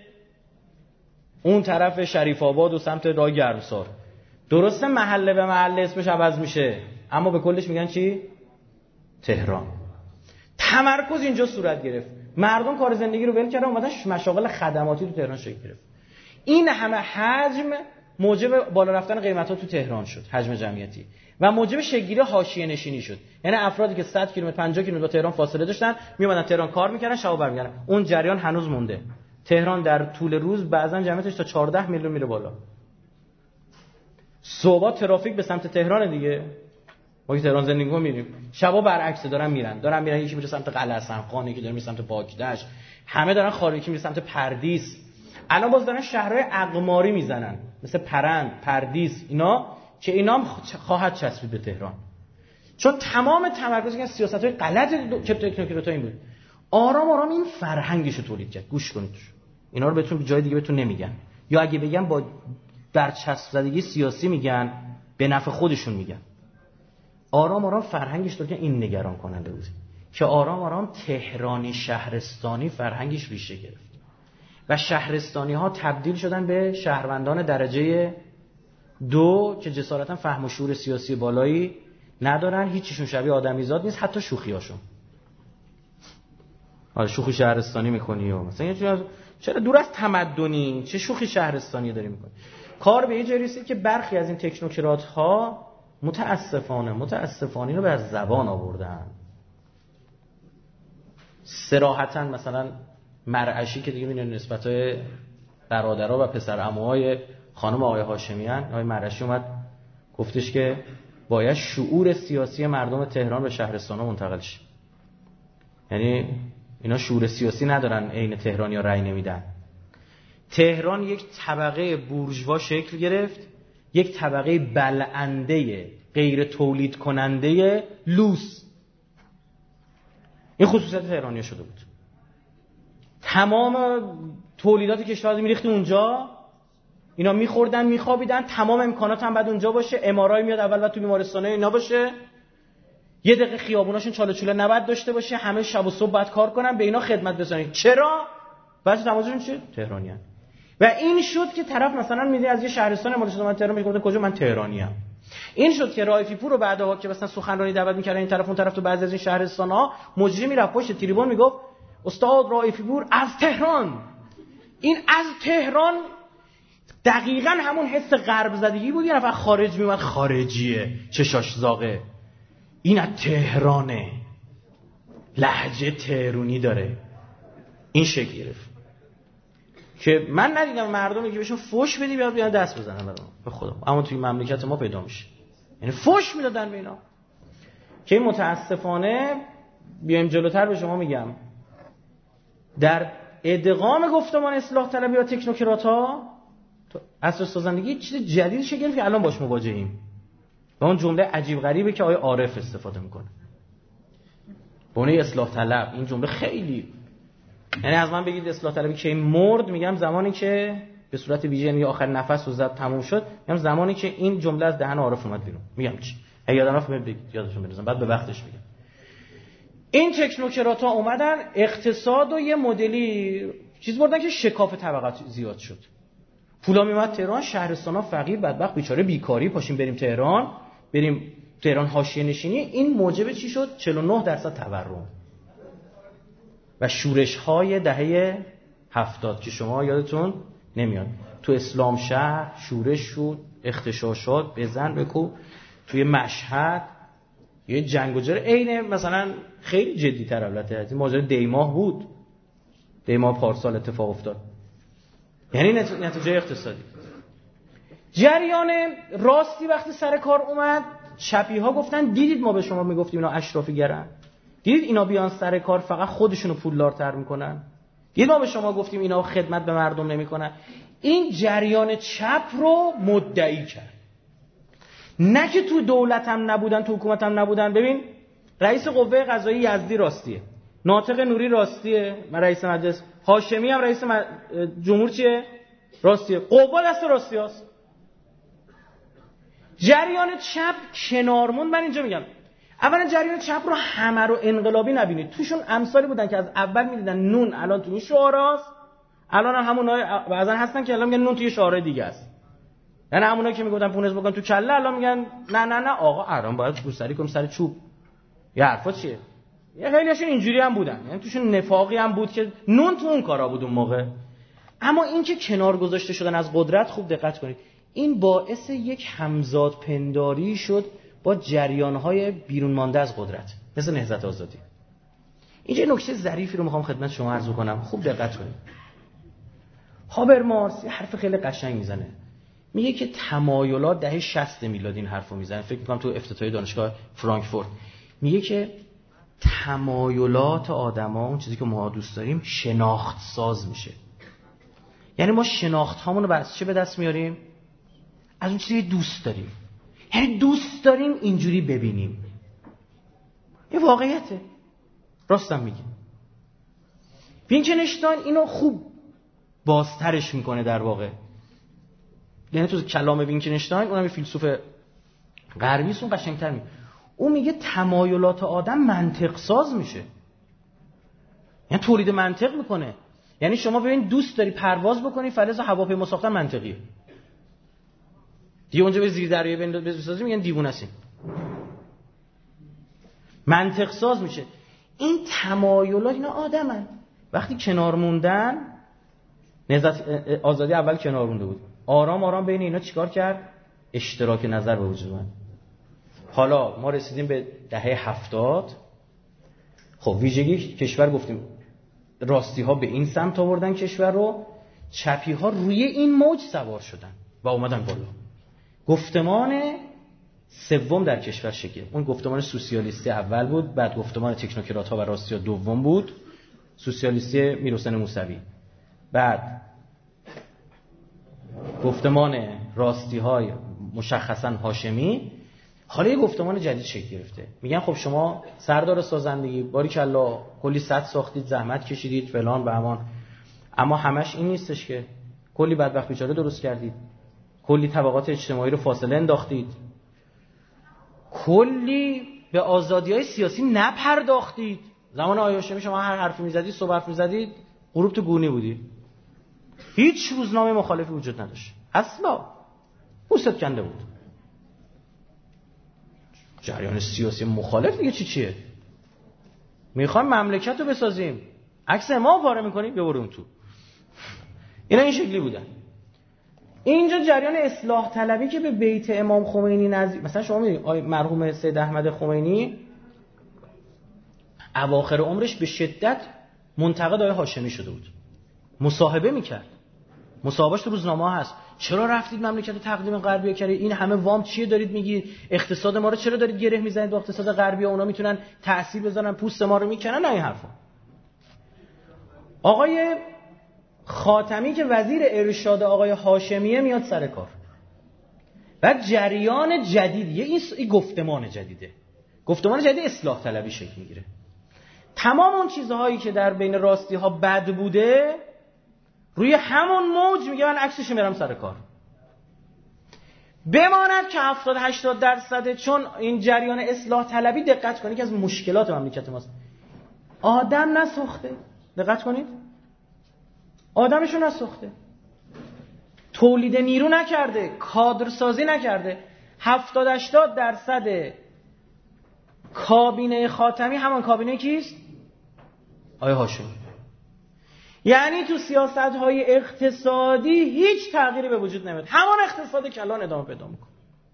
اون طرف شریف آباد و سمت راه گرمسار. درسته محله به محله اسمش عوض میشه، اما به کلش میگن چی؟ تهران. تمرکز اینجا صورت گرفت. مردم کار زندگی رو ول کردن، اومدن مشاغل خدماتی تو تهران شکل گرفت. این همه حجم موجب بالا رفتن قیمت‌ها تو تهران شد، حجم جمعیتی، و موجب شکل‌گیری حاشیه نشینی شد. یعنی افرادی که صد کیلومتر پنجاه کیلومتر با تهران فاصله داشتن میومدن تهران کار میکردن، شب برمیگردن. اون جریان هنوز مونده. تهران در طول روز بعضن جمعیتش تا چهارده میلیون میره بالا. صبح ترافیک به سمت تهران دیگه. ما که تهران زندگی می‌کنیم، شبا برعکس دارن میرن. دارن میرن یکی میره سمت قلعه حسن‌خان، یکی داره میره سمت پاکدشت. همه دارن خارجی میره سمت پردیس. الان باز دارن شهرهای اقماری میزنن مثل پرند، پردیس، اینا که اینا هم خواهد چسبید به تهران. چون تمام تمرکز این سیاست‌های غلط چپ تکنوکرات‌ها این بود. آرام آرام این فرهنگش رو تولید کرد. گوش کنید. اینا رو بهتون جای دیگه بهتون نمیگن. یا اگه بگن با برچسب زدگی سیاسی میگن، به نفع خودشون میگن. آرام آرام فرهنگش رو که این نگران کننده بود که آرام آرام تهرانی شهرستانی فرهنگش ریشه گرفت و شهرستانی ها تبدیل شدن به شهروندان درجه دو که جسارتا فهم و شعور سیاسی بالایی ندارن، هیچیشون شبیه آدمیزاد نیست، حتی شوخی هاشون. آره شوخی شهرستانی میکنی و مثلا چرا دور از تمدنی، چه شوخی شهرستانی داری میکنی؟ کار به یه جایی رسید که برخی از این تکنوکرات ها متاسفانه متاسفانه اینو به زبان آوردن. صراحتاً مثلا مرعشی که دیگه میدونید نسبتای برادرها و پسر عموهای خانم آقای هاشمیان، آقای مرعشی اومد گفتش که باید شعور سیاسی مردم تهران به شهرستان‌ها منتقل شه. یعنی اینا شعور سیاسی ندارن، عین تهرانی‌ها رأی نمیدن. تهران یک طبقه بورژوا شکل گرفت، یک طبقه بلعنده غیر تولید کننده لوس. این خصوصیت تهرانی‌ها شده بود. تمام تولیدات کشور رو می‌ریخت اونجا، اینا می‌خوردن می‌خوابیدن، تمام امکانات هم بعد اونجا باشه، ام‌آرآی میاد اول بعد تو بیمارستانه اینا باشه، یه دقیقه خیابوناشون چاله چوله نباید داشته باشه، همه شب و صبح باید کار کنن، به اینا خدمت بسازن. چرا؟ بعضی تماشاشون چیه؟ تهرانیان. و این شد که طرف مثلا میده از یه شهرستان مال شما تهران میگه کجا من تهرانیام. این شد که رائفی پور رو بعدها که مثلا سخنرانی دعوت می‌کردن این طرف اون طرف تو بعضی از این شهرستان‌ها، مجری میرفت پشت تریبون میگفت استاد رائفی پور از تهران. این از تهران دقیقاً همون حس غرب زدگی بود. یه نفر خارج میومد خارجیه، چشاش زاغه، این از تهرانه، لهجه تهرونی داره. این شکل گرفت که من ندیدم مردمی که بهشون فوش بدی بیاد بیاد دست بزنن برام به خودم، اما توی مملکت ما پیدا میشه. یعنی فوش میدادن به اینا که متاسفانه بیایم جلوتر به شما میگم در ادغام گفتمان اصلاح طلبی و تکنوکرات‌ها اصل سازندگی چیز جدیدی شکل که الان باش مواجهیم. و اون جمله عجیب غریبه که آقای عارف استفاده میکنه بونه اصلاح طلب. این جمله خیلی، یعنی از من بگید اصلاح طلبی که مرد، میگم زمانی که به صورت ویژه یعنی آخر نفس رو زد تموم شد، میگم زمانی که این جمله از دهن عارف اومد بیرون. میگم چی؟ اگه یادم رفت بگید یادشون بریزم بعد به وقتش میگم. این تکنوکرات‌ها اومدن اقتصاد و یه مدلی چیز بردن که شکاف طبقات زیاد شد. پولا میومد تهران، شهرستان‌ها فقیر بدبخت بیچاره بیکاری، پاشیم بریم تهران، بریم تهران حاشیه نشینی. این موجب چی شد؟ چهل و نه درصد تورم و شورش‌های دهه هفتاد که شما یادتون نمیاد. تو اسلام شهر شورش شد، اغتشاشات، بزن بکو. توی مشهد یه جنگ و جر عین مثلا خیلی جدی‌تر البته از این ماجرا دیماه بود. دیماه پارسال اتفاق افتاد. یعنی نتیجه اقتصادی. جریان راستی وقتی سر کار اومد، چپی‌ها گفتن دیدید ما به شما میگفتیم اینا اشرافی گرن، دیدید اینا بیان سر کار فقط خودشونو پولدارتر میکنن، یه ما به شما گفتیم اینا خدمت به مردم نمیکنن. این جریان چپ رو مدعی کرد، نه که تو دولت هم نبودن، تو حکومت هم نبودن. ببین رئیس قوه قضایی یزدی راستیه، ناطق نوری راستیه، من رئیس مجلس، هاشمی هم رئیس جمهور چیه؟ راستیه. قوا دست راستی هست. جریان چپ کنارمون. من اینجا میگم اولا جریان چپ رو همه رو انقلابی نبینید، توشون امثالی بودن که از اول میدیدن نون الان توی شعاراست، الان هم همونای بعضن هستن که الان میگن نون توی شعار دیگه است. یعنی همونایی که میگفتن پونز بکن تو کله الان میگن نه نه نه آقا الان باید گوسری کنیم سر چوب. یه حرفا چیه؟ یه خیلیاشون اینجوری هم بودن، یعنی توشون نفاقی هم بود که نون تو اون کارا بود اون موقع. اما این که کنار گذاشته شدن از قدرت، خوب دقت کنید، این باعث یک همزاد پنداری شد با جریان‌های بیرون مانده از قدرت مثل نهضت آزادی. اینجا نکته ظریفی رو میخوام خدمت شما عرض کنم، خوب دقت کنید. هابرماس یه حرف خیلی قشنگ میزنه، میگه که تمایلات دهه شصت میلادی این حرفو میزنه، فکر میکنم تو افتتاحیه دانشگاه فرانکفورت، میگه که تمایلات آدما، اون چیزی که ما دوست داریم، شناخت ساز میشه. یعنی ما شناخت هامون رو از چه به دست میاریم؟ از اون چیزی که دوست داریم. یعنی دوست داریم اینجوری ببینیم. یه واقعیته، راستم میگه. وینکنشتاین اینو خوب بازترش میکنه در واقع. یعنی تو کلام وینکنشتاین، اونم یه فیلسوف غربی است، اون قشنگتر میگه. اون میگه تمایلات آدم منطق ساز میشه، یعنی تولید منطق میکنه. یعنی شما ببین دوست داری پرواز بکنی، فلز هواپیما ساختن منطقیه. دیگه اونجا به زیر دریایی بسازی میگن دیوونه هستین. منطق ساز میشه. این تمایلات اینا آدمن. وقتی کنار موندن، نهضت آزادی اول کنار مونده بود، آرام آرام بین اینا چیکار کرد؟ اشتراک نظر به وجود اومد. حالا ما رسیدیم به دهه هفتاد. خب ویژگی کشور گفتیم، راستی ها به این سمت آوردن کشور رو، چپی ها روی این موج سوار شدن و اومدن بالا. گفتمان سوم در کشور شکل، اون گفتمان سوسیالیستی اول بود، بعد گفتمان تکنوکرات ها و راستی ها دوم بود، سوسیالیستی میرحسین موسوی، بعد گفتمان راستی های مشخصا هاشمی. حالا یه گفتمان جدید شکل گرفته، میگن خب شما سردار سازندگی، باریکالله کلی سد ساختید، زحمت کشیدید فلان و همان، اما همش این نیستش که کلی بدبخت بیچاره درست کردید، کلی طبقات اجتماعی رو فاصله انداختید، کلی به آزادی‌های سیاسی نپرداختید. زمان آقای هاشمی شما هر حرفی می‌زدید، صبح حرف می‌زدید، غروب تو گونی بودی، هیچ روزنامه مخالفی وجود نداشت اصلا، پوست کنده بود. جریان سیاسی مخالف دیگه چی چیه؟ میخوایم مملکت رو بسازیم، عکس امام پاره میکنیم ببریم تو. اینا این شکلی بودن. اینجا جریان اصلاح طلبی که به بیت امام خمینی نزدیک، مثلا شما میدونید مرحوم سید احمد خمینی اواخر عمرش به شدت منتقد آقای هاشمی شده بود، مصاحبه میکرد، مصاحبهش تو روزنامه ها هست. چرا رفتید مملکت تقدیم غربی کردید؟ این همه وام چیه دارید میگید؟ اقتصاد ما رو چرا دارید گره میزنید با اقتصاد غربی؟ اونا میتونن تأثیر بذارن، پوست ما رو میکنن. نه این حرفا. آقای خاتمی که وزیر ارشاد آقای هاشمیه میاد سر کار. بعد جریان جدیدیه، این, این گفتمان جدیده، گفتمان جدید اصلاح طلبی شکل میگیره. تمام اون چیزهایی که در بین راستی ها بد بوده روی همون موج میگه من عکسش میرم سر کار. بماند که هفتاد هشتاد درصد، چون این جریان اصلاح طلبی دقت کنید که از مشکلات مملکت ماست، آدم نساخته. دقت کنید آدمشو نساخته، تولید نیرو نکرده، کادر سازی نکرده. هفتاد هشتاد درصد کابینه خاتمی همان کابینه کیست؟ آقای هاشمی. یعنی تو سیاست‌های اقتصادی هیچ تغییری به وجود نمیاد، همان اقتصاد کلان ادامه پیدا میکنه.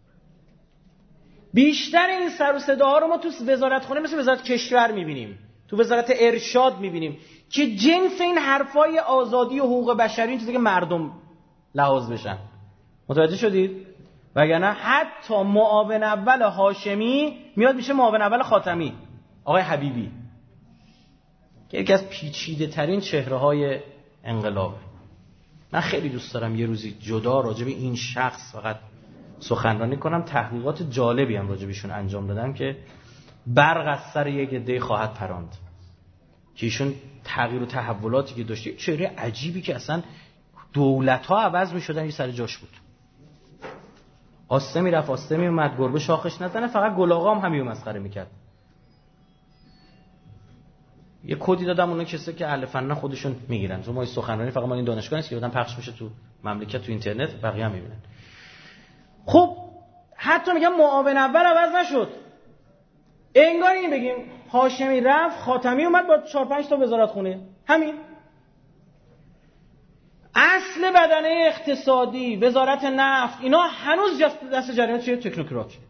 بیشتر این سر و صداها رو ما تو وزارتخونه مثل وزارت کشور میبینیم، تو وزارت ارشاد میبینیم که جنس این حرفای آزادی و حقوق بشری این چیزی که مردم لحاظ بشن. متوجه شدید؟ وگرنه حتی معاون اول هاشمی میاد میشه معاون اول خاتمی، آقای حبیبی. که یکی از پیچیده ترین چهره های انقلاب. من خیلی دوست دارم یه روزی جدا راجع به این شخص فقط سخنرانی کنم. تحقیقات جالبی هم راجع بهشون انجام دادم که برق از سر یک عده خواهد پراند که ایشون تغییر و تحولاتی که داشته، چهره عجیبی که اصلا دولت‌ها عوض می‌شدن یه سر جاش بود. آسته میرفت آسته میومد، گربه شاخش نزنه، فقط گلاغا هم همیو مسخره میکرد. یه کدی دادم اونا کسی که اهل فن خودشون میگیرن، چون ما این سخنرانی فقط ما این دانشگاه نیست که بدن پخش میشه تو مملکت تو اینترنت، بقیه هم میبینن. خب حتی میگم معاون اول عوض نشد، انگار این بگیم هاشمی رفت خاتمی اومد با چهار پنج تا وزارت خونه، همین. اصل بدنه اقتصادی، وزارت نفت، اینا هنوز دست جریان چیه؟ تکنوکرات.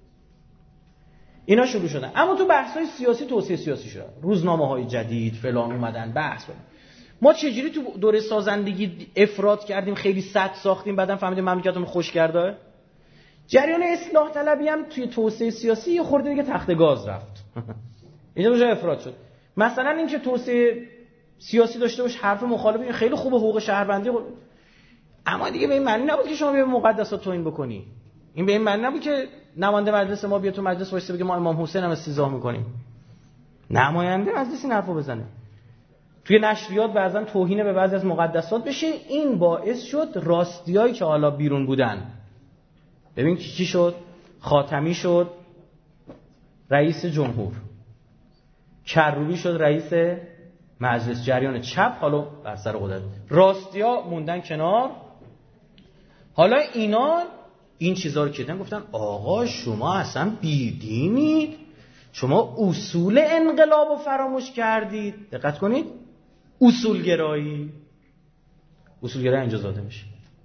اینا شروع شدن. اما تو بحث‌های سیاسی توسعه سیاسی شد. روزنامه‌های جدید فلان اومدن بحث بدن. ما چجوری تو دوره سازندگی افراط کردیم، خیلی سد ساختیم، بعدم فهمیدیم مملکتمون خوش کرده. جریان اصلاح طلبی هم توی توسعه سیاسی یه خورده دیگه تخت گاز رفت. اینجا بجای افراط شد. مثلا اینکه توسعه سیاسی داشته باش، حرف مخالف خیلی خوبه، حقوق شهروندی، اما دیگه به این معنی نبود که شما بیا مقدسات توهین بکنی. این به این معنی نبود که نماینده مجلس ما بیا تو مجلس وایسه بگه ما امام حسین هم استیضاح میکنیم. نماینده مجلس این حرفو بزنه. توی نشریات بعضن توهین به بعضی از مقدسات بشه. این باعث شد راستیایی که حالا بیرون بودن، ببین چی شد؟ خاتمی شد رئیس جمهور، کروبی شد رئیس مجلس، جریان چپ حالا بر سر قدرت، راستیا موندن کنار. حالا اینا این چیزا رو کردن، گفتن آقا شما اصلا بیدینید، شما اصول انقلاب رو فراموش کردید. دقت کنید، اصولگرایی. اصولگرایی اینجا زاده میشه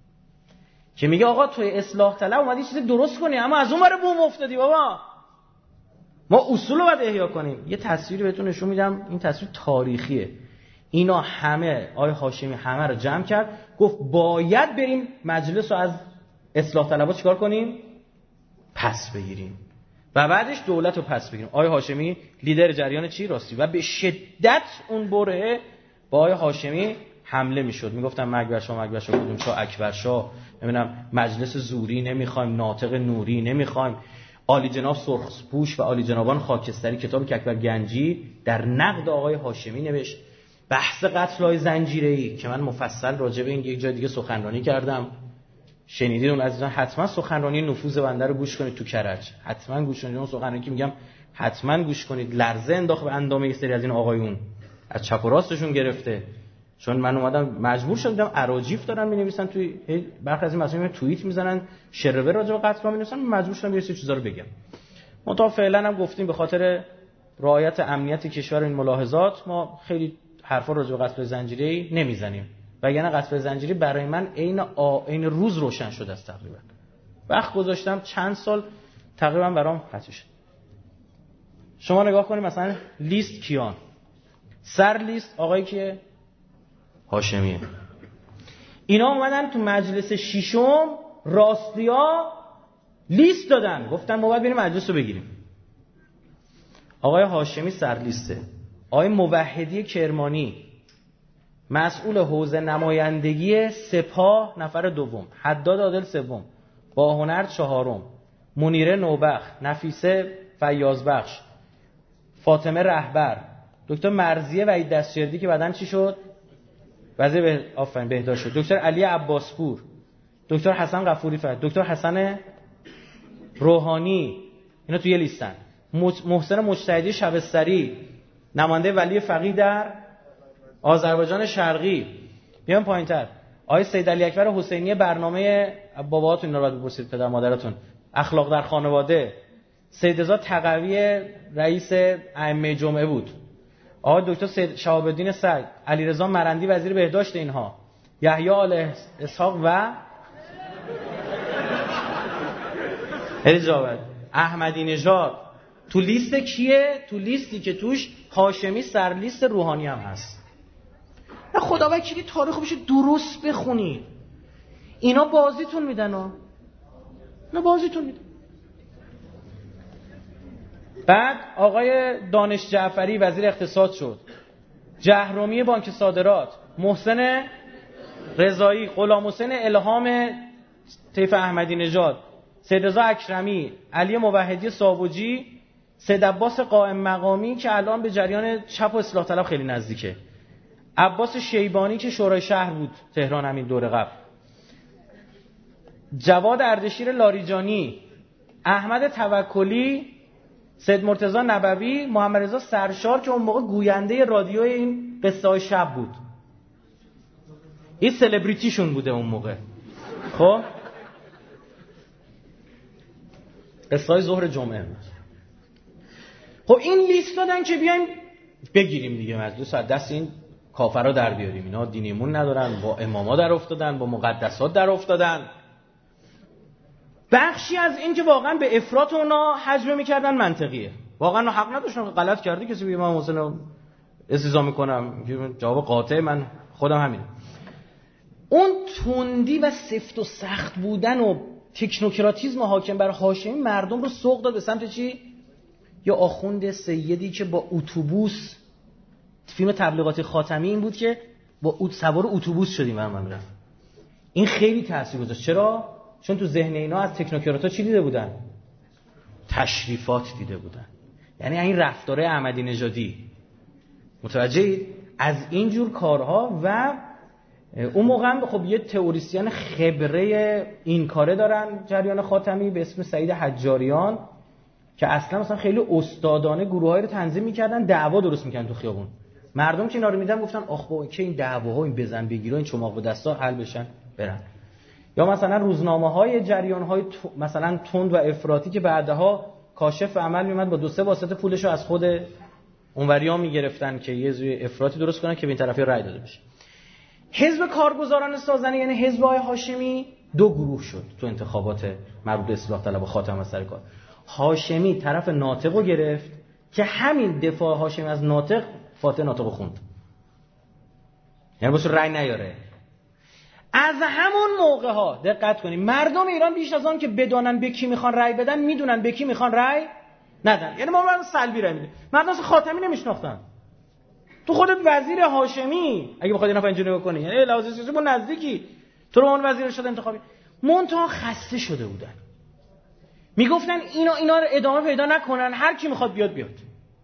که میگه آقا توی اصلاح طلب اومدی چیز درست کنی، اما از اون ور بوم افتادی بابا، ما اصول رو باید احیا کنیم. یه تصویری بهتون نشون میدم، این تصویر تاریخیه. اینا همه آقای هاشمی همه رو جمع کرد، گفت باید بریم مجلس رو از اصلاح طلبها چیکار کنیم؟ پس بگیریم و بعدش دولت رو پس بگیریم. آقای هاشمی لیدر جریان چی؟ راستی. و به شدت اون بره با آقای هاشمی حمله میشد، میگفتن مکبر شاه مکبر شاه کدوم شاه اکبر شاه، نمیدونم مجلس زوری نمیخوایم، ناطق نوری نمیخوایم. عالی جناب سرخپوش و عالی جنابان خاکستری کتاب اکبر گنجی در نقد آقای هاشمی نوشت. بحث قتل‌های زنجیره‌ای که من مفصل راجع به این یک جای دیگه سخنرانی کردم، شنیدید اون عزیزان؟ حتما سخنرانی نفوذ بنده رو گوش کنید تو کرج، حتما گوش کنید اون سخنرانی که میگم، حتما گوش کنید. لرزه انداخت به اندام یه سری از این آقایون، از چپ و راستشون گرفته. چون من اومدم مجبور شدم، اراجیف دارن می‌نویسن توی برخی از این مسائل، توییت میزنن شروه راجع به قتل می‌نویسن، مجبور شدم یه سری چیزا رو بگم. منتها فعلا هم گفتیم به خاطر رعایت امنیت کشور این ملاحظات ما خیلی حرفا راجع به قتل زنجیره‌ای نمیزنیم، وگرنه قتل زنجیری برای من عین عین روز روشن شده است. تقریبا وقت گذاشتم چند سال تقریبا برام حل شد. شما نگاه کنید مثلا لیست کیان، سر لیست آقایی که هاشمیه، اینا اومدن تو مجلس ششم راستیا لیست دادن، گفتن ما باید بریم مجلس رو بگیریم. آقای هاشمی سر لیسته، آقای موحدی کرمانی مسئول حوزه نمایندگی سپاه نفر دوم، حداد عادل سوم، با هنر چهارم، منیره نوبخت، نفیسه فیاضبخش، فاطمه رهبر، دکتر مرضیه وحید دستجردی که بعدن چی شد؟ وزیر به آفرین بهداشت شد، دکتر علی عباسپور، دکتر حسن غفوری فرد، دکتر حسن روحانی، اینا توی لیستن. محسن مجتهدی شبستری، نماینده ولی فقیه در آذربایجان شرقی. بیان پایین‌تر آقای سید علی اکبر حسینی، برنامه باباهاتون اینا رو بپرسید، پدر مادراتون، اخلاق در خانواده. سید رضا تقوی رئیس ائمه جمعه بود. آقای دکتر سید شهاب الدین سعد، علیرضا مرندی وزیر بهداشت اینها، یحیی آل اسحاق و اجابت احمدی نژاد. تو لیست کیه؟ تو لیستی که توش هاشمی سر لیست، روحانی هم هست. نه خدا وکیلی تاریخو بشه درست بخونید، اینا بازیتون میدن ها، اینا بازیتون میدن. بعد آقای دانش جعفری وزیر اقتصاد شد، جهرومی بانک صادرات، محسن رضایی، غلام حسین الهام طیف احمدی نژاد، سید رضا اکرمی، علی موحدی ساوجی، سید عباس قائم مقامی که الان به جریان چپ و اصلاح طلب خیلی نزدیکه، عباس شیبانی که شورای شهر بود تهران همین دوره قبل، جواد اردشیر لاریجانی، احمد توکلی، سید مرتضی نبوی، محمد رضا سرشار که اون موقع گوینده رادیو این قصه های شب بود. این سلبریتیشون بوده اون موقع. خب قصه های ظهر جمعه بود. خب این لیست دادن که بیایم بگیریم دیگه مجلس از دست این کافرها در بیاریم. اینا دینیمون ندارن، با اماما در افتادن، با مقدسات در افتادن. بخشی از این که واقعا به افراط اونا حجمه میکردن منطقیه. واقعا حق نداشتن، غلط کرده کسی بگه من مثلا استیزا میکنم، جواب قاطع من خودم همین. اون تندی و سفت و سخت بودن و تکنوکراتیسم حاکم بر هاشمی مردم رو سوق داد به سمت چی؟ یا آخوند سیدی که با اتوبوس، فیلم تبلیغاتی خاتمی این بود که با سوار اتوبوس شدیم و من رفت. این خیلی تاثیر گذاشت. چرا؟ چون تو ذهن اینا از تکنوکراتا چی دیده بودن؟ تشریفات دیده بودن. یعنی این رفتاره احمدی نژادی. متوجهید؟ از این جور کارها. و اون موقع هم خب یه تئوریسین خبره این کاره دارن جریان خاتمی به اسم سعید حجاریان که اصلا مثلا خیلی استادانه گروهایی رو تنظیم می‌کردن، دعوا درست می‌کردن تو خیابون. مردم که اینا رو میدن گفتن آخ با که این دعواها، این بزن بگیرا، این چماق به دستا حل بشن برن. یا مثلا روزنامه‌های جریان‌های مثلا تند و افراطی که بعدها کاشف عمل میومد با دو سه واسطه پولشو از خود اونوریا میگرفتن که یه زوی افراطی درست کنن که به این طرفی رأی داده بشه. حزب کارگزاران سازنده یعنی حزب آقای هاشمی دو گروه شد تو انتخابات مربوط به اصلاح طلب و خاتم از سر کار. هاشمی طرف ناطقو گرفت که همین دفاع هاشمی از ناطق فاتح ناطقو خوند، یعنی باشه رأی نیاره. از همون موقع ها دقت کنید مردم ایران بیش از آن که بدانن به کی میخوان رأی بدن میدونن به کی میخوان رأی ندن. یعنی ما مردم سلبی رأی میدیم. مردم خاتمی نمیشناختن. تو خودت وزیر هاشمی اگه بخواد اینا اینجوری بکنی یعنی لحاظ سیاسی ما نزدیکی، تو رو اون وزیر شد انتخابی. منتها خسته شده بودن، میگفتن اینا اینا رو ادامه پیدا نکنن، هر کی میخواد بیاد بیاد.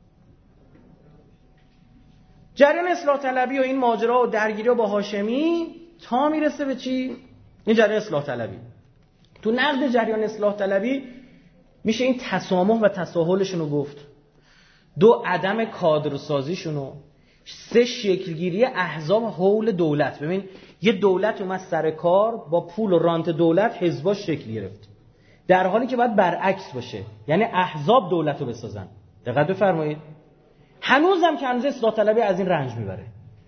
جریان اصلاح طلبی و این ماجرا و درگیری با هاشمی تا میرسه به چی؟ این جریان اصلاح طلبی. تو نقد جریان اصلاح طلبی میشه این تسامح و تساهلشون رو گفت، دو عدم کادرسازیشون رو، سه شکلگیری احزاب حول دولت. ببین یه دولت اومد سر کار با پول و رانت دولت حزباش شکل گرفت، در حالی که باید برعکس باشه، یعنی احزاب دولت رو بسازن. دقت بفرمایید. هنوزم که هنوز اصلاح طلبی از این رنج میبره.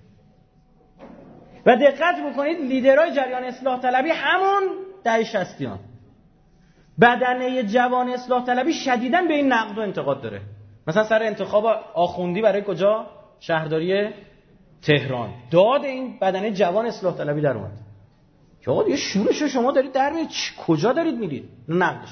و دقت بکنید لیدرهای جریان اصلاح طلبی همون دهه شصتیان، بدنه جوان اصلاح طلبی شدیداً به این نقد و انتقاد داره. مثلا سر انتخاب آخوندی برای کجا؟ شهرداری تهران. داد این بدنه جوان اصلاح طلبی در اومد که آقا یه شورشو شما دارید در میارید، کجا دارید میرید؟ نقدش.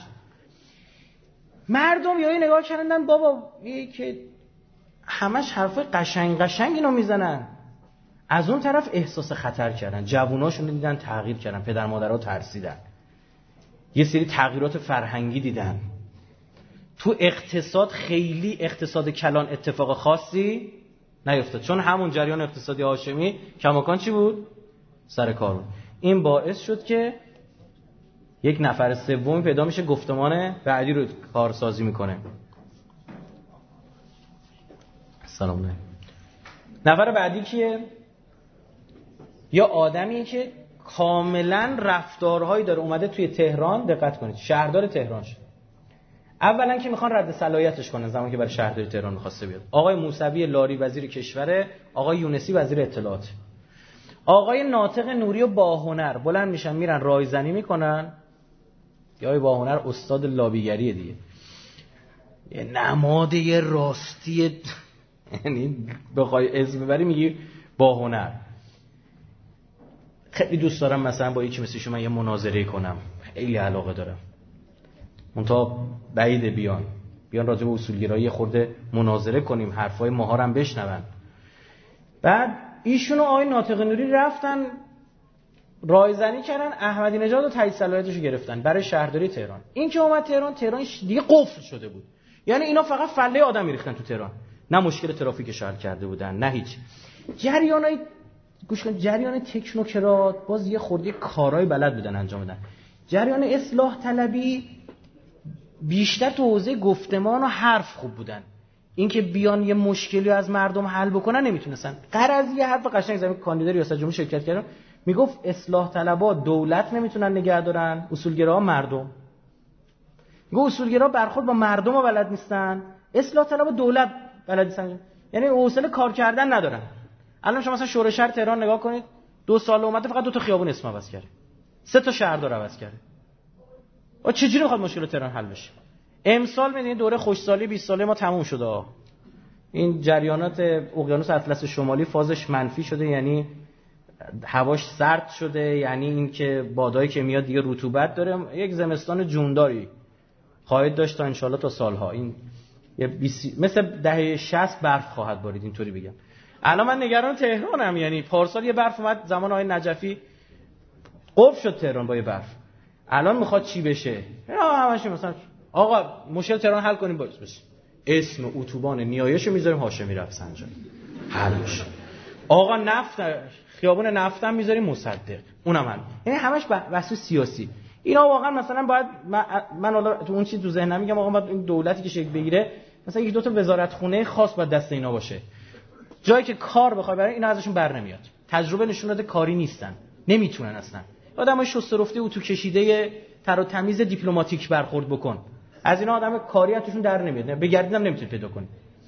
مردم یا نگاه کردن بابا میگه که همش حرفای قشنگ قشنگ اینا میزنن. از اون طرف احساس خطر کردن، جووناشون رو دیدن تغییر کردن، پدر مادرها ترسیدن، یه سری تغییرات فرهنگی دیدن. تو اقتصاد خیلی اقتصاد کلان اتفاق خاصی نیفتاد، چون همون جریان اقتصادی هاشمی کماکان چی بود؟ سر کار بود. این باعث شد که یک نفر سومی پیدا میشه گفتمان بعدی رو کارسازی میکنه. سلام علیکم. نفر بعدی کیه؟ یا آدمی که کاملا رفتارهایی داره، اومده توی تهران، دقت کنید شهردار تهران شد. اولا که میخوان رد صلاحیتش کنن زمانی که برای شهرداری تهران میخواسته بیاد. آقای موسوی لاری وزیر کشوره، آقای یونسی وزیر اطلاعات. آقای ناطق نوری و باهنر بلند میشن میرن رایزنی میکنن. یا آقای باهنر استاد لابیگریه دیگه، یه نماد یه راستی، یعنی بخوای اسم ببری میگی باهنر. خیلی دوست دارم مثلا با یکی مثل شما یه مناظره کنم، خیلی علاقه دارم. منتها بعید بیان بیان راجع به اصولگرایی خورده مناظره کنیم، حرفای ماها رو هم بشنون. بعد ایشون و آقای ناطق نوری رفتن رایزنی کردن، احمدی نژاد و تایید صلاحیتش رو گرفتن برای شهرداری تهران. این که اومد تهران، تهران دیگه قفل شده بود. یعنی اینا فقط فله آدم میریختن تو تهران، نه مشکل ترافیکش حل کرده بودن نه هیچ. جریانای گوش کن، جریان تکنوکرات باز یه خورده کارهای بلد بودن انجام بدن. جریان اصلاح طلبی بیشتر تو حوزه گفتمان و حرف خوب بودن. اینکه بیان یه مشکلی از مردم حل بکنن نمیتونستن. قرض یه حرف قشنگ زمین کاندیدای ریاست جمهوری شرکت کردن، میگفت اصلاح طلبها دولت نمیتونن نگه دارن، اصولگراها مردم. میگه اصولگراها برخورد با مردم رو بلد نیستن، اصلاح طلبها دولت بلد نیستن، یعنی حوصله کار کردن ندارن. الان شما مثلا شورای شهر تهران نگاه کنید، دو سال اومده فقط دو تا خیابون اسم عوض کرده، سه تا شهردار عوض کرده. و چجوری میخواد مشکل تهران حل بشه؟ امسال میدونید دوره خوشسالی بیست ساله ما تموم شده. این جریانات اقیانوس اطلس شمالی فازش منفی شده، یعنی هواش سرد شده، یعنی این که بادایی که میاد دیگه رطوبت داره. یک زمستان جونداری خواهید داشت تا انشالله تا سالها. این یه بیسی... مثل دهه شصت برف خواهد بارید، اینطوری بگم. الان من نگران تهرانم، یعنی پارسال یه برف اومد زمان آقای نجفی قفل شد تهران با یه برف. الان میخواد چی بشه؟ اینا همش مثلا آقا مشکل تهران حل کنیم باعث بشه اسم اتوبان نیایشو میذاریم هاشمی رفسنجانی حل بشه. آقا نفت خیابون نفتم میذاریم مصدق، اونم هم. یعنی همش بحث سیاسی. اینا واقعا مثلا باید من حالا تو اون چیز تو ذهنم میگم آقا باید این دولتی که شکل بگیره مثلا یک دو تا وزارت خونه خاص باید دست اینا باشه، جایی که کار بخواد برای اینا ازشون بر نمیاد. تجربه نشون داده کاری نیستن، نمیتونن اصلا. آدمای شسته رفته و تو کشیده تر و تمیز دیپلماتیک برخورد بکن، از اینا آدم کاری ازشون در نمیاد، بگردیدم نمیتونه پیدا کنی.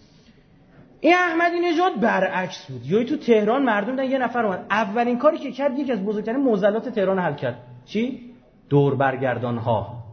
این احمدی نژاد برعکس بود. یوی تو تهران مردم دن یه نفر اومد، اولین کاری که کرد یکی از بزرگترین معضلات تهران حل کرد. چی؟ دور برگردان ها.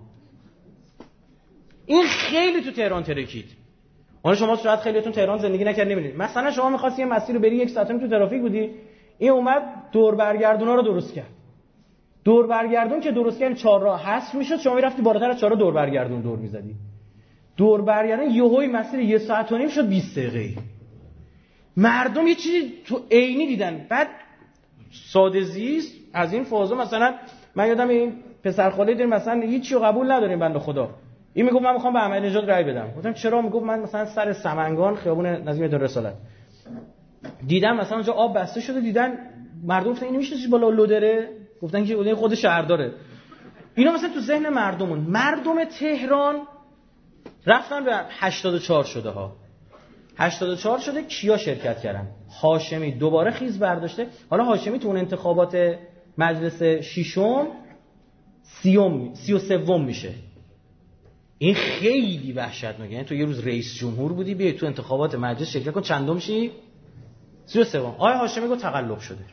این خیلی تو تهران ترکید. اون شما شاید خیلیتون تهران زندگی نکردین نمیدونید. مثلا شما می‌خواستی یه مسیر رو بری یک ساعت تو ترافیک بودی، این اومد دور برگردونا رو درست کرد. دور برگردون که درست کردن چهارراه حذف میشد، شما میرفتی بالاتر از چهارراه دور برگردون دور میزدی. دور برگردون یهوی مسیر یه ساعت و نیم شد بیست دقیقه. مردم یه چیزی تو عینی دیدن. بعد ساده زیست از این فازا، مثلا من یادم این پسرخاله دیر مثلا هیچی رو قبول نداریم بنده خدا. این میگفت من میخوام به احمدی نژاد رأی بدم. گفتم چرا؟ میگفت من مثلا سر سمنگان خیابون نظیم دار رسالت دیدم مثلا اونجا آب بسته شده، دیدن مردم گفتن این میشه چیز بالا لودره، گفتن که اون خود شهرداره. اینا مثلا تو ذهن مردمون. مردم تهران رفتن به هشتاد و چهار شده ها. هشتاد و چهار شده، کیا شرکت کردن؟ هاشمی دوباره خیز برداشته. حالا هاشمی تو اون انتخابات مجلس ششم سیوم سی و سوم میشه. این خیلی وحشتناکه. یعنی تو یه روز رئیس جمهور بودی بیای تو انتخابات مجلس شرکت کن، چندم شی؟ سی و سوم. آقای هاشمی گفت تقلب شده.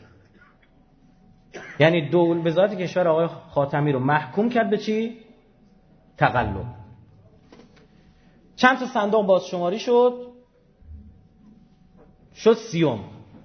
یعنی دول وزارت کشور آقای خاتمی رو محکوم کرد به چی؟ تقلب. چند تا صندوق بازشماری شد، شد سیوم.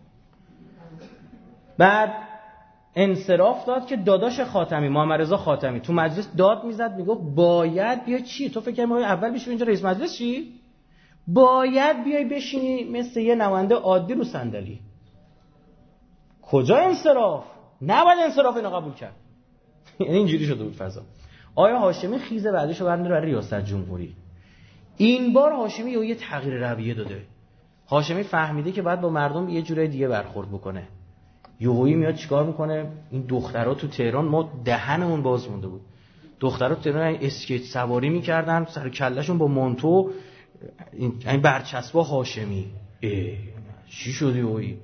بعد انصراف داد که داداش خاتمی محمد رضا خاتمی تو مجلس داد میزد، میگفت باید بیا. چی تو فکر کنی اول بشی اینجا رئیس مجلس چی؟ باید بیای بشینی مثل یه نماینده عادی رو صندلی. کجا انصراف؟ نباید انصراف اینو قبول کرد. یعنی اینجوری شده بود فضا. آیا هاشمی خیزه بعدشو برمی‌داره برای ریاست جمهوری. این بار هاشمی یه تغییر رویه داده. هاشمی فهمیده که باید با مردم یه جورای دیگه برخورد بکنه. یوهویی میاد چیکار میکنه؟ این دخترها تو تهران ما دهنمون باز مونده بود. دخترها تو تهران اسکیت سواری میکردن، سر کلهشون با مانتو، این برچسبا هاشمی. اه چی شد یوهویی؟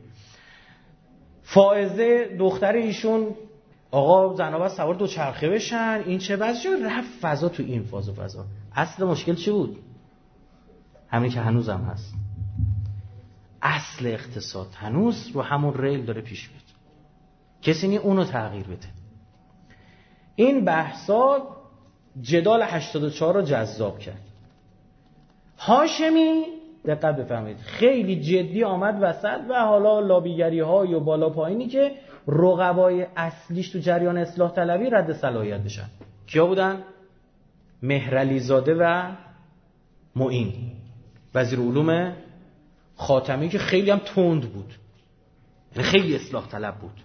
فائزه دختر ایشون آقا زنا باید سوار دو چرخه بشن، این چه وضع شد؟ رفت فضا تو این فاز و فضا. اصل مشکل چی بود؟ همین که هنوزم هست. اصل اقتصاد هنوز رو همون ریل داره پیش میره. کسی نی اونو تغییر بده. این بحثا جدال هشتاد و چهار رو جذاب کرد. هاشمی دقت بفرمایید خیلی جدی آمد وسط و حالا لابیگری های و بالا پایینی که رقبای اصلیش تو جریان اصلاح طلبی رد صلاحیت بشن. کیا بودن؟ مهرعلی زاده و معین، وزیر علوم خاتمی که خیلی هم تند بود. خیلی اصلاح طلب بود.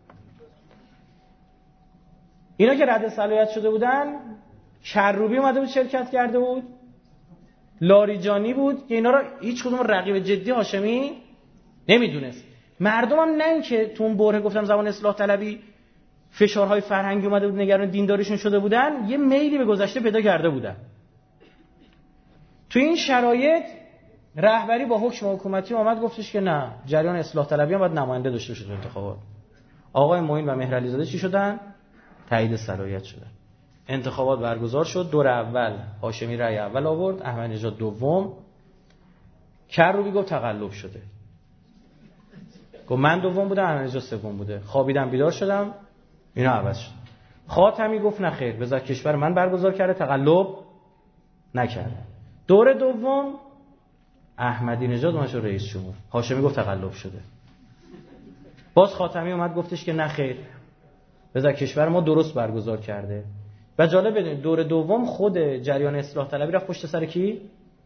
اینا که رد صلاحیت شده بودن، کروبی اومده بود شرکت کرده بود، لاریجانی بود که اینا رو هیچ کدوم رقیب جدی هاشمی نمیدونست. مردم هم نه این که تو اون بره گفتم زمان اصلاح طلبی فشارهای فرهنگی اومده بود نگران دینداریشون شده بودن، یه میلی به گذشته پیدا کرده بودن. تو این شرایط رهبری با حکم حکومتی اومد گفتش که نه، جریان اصلاح طلبی هم باید نماینده داشته باشه تو انتخابات. آقای معین و مهرعلی زاده چی شدن؟ تایید صلاحیت شدن. انتخابات برگزار شد. دور اول هاشمی رأی اول آورد، احمدی نژاد دوم. کروبی گفت تقلب شده. گفت من دوم بودم، احمدی نژاد سوم بوده. خوابیدم بیدار شدم، اینا عوض شد. خاتمی گفت نه خیر، وزارت کشور من برگزار کرده، تقلب نکرده. دور دوم احمدی نژاد اومد شد رئیس جمهور. هاشمی گفت تقلب شده. باز خاتمی اومد گفتش که نه خیر، وزارت کشور ما درست برگزار کرده. و جالب بدونید دور دوم خود جریان اصلاح طلبی رفت پشت سر کی؟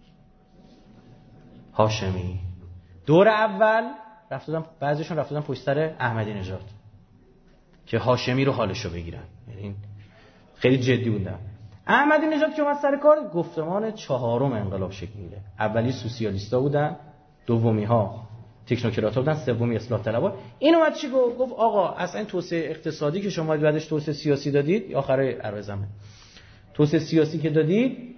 هاشمی. دور اول رفتن، بعضیشون رفتن پشت سر احمدی نژاد که هاشمی رو حالشو بگیرن. یعنی خیلی جدی بودن. احمدی نژاد که اومد سر کار، گفتمان چهارم انقلاب شکل میگیره. اولی سوسیالیستا بودن، دومی ها تکنوکرات بودن، سومی اصلاح طلبها. این اومد چی گفت؟ گفت آقا اصلا این توسعه اقتصادی که شما بعدش توسعه سیاسی دادید، آخر عرضمه توسعه سیاسی که دادید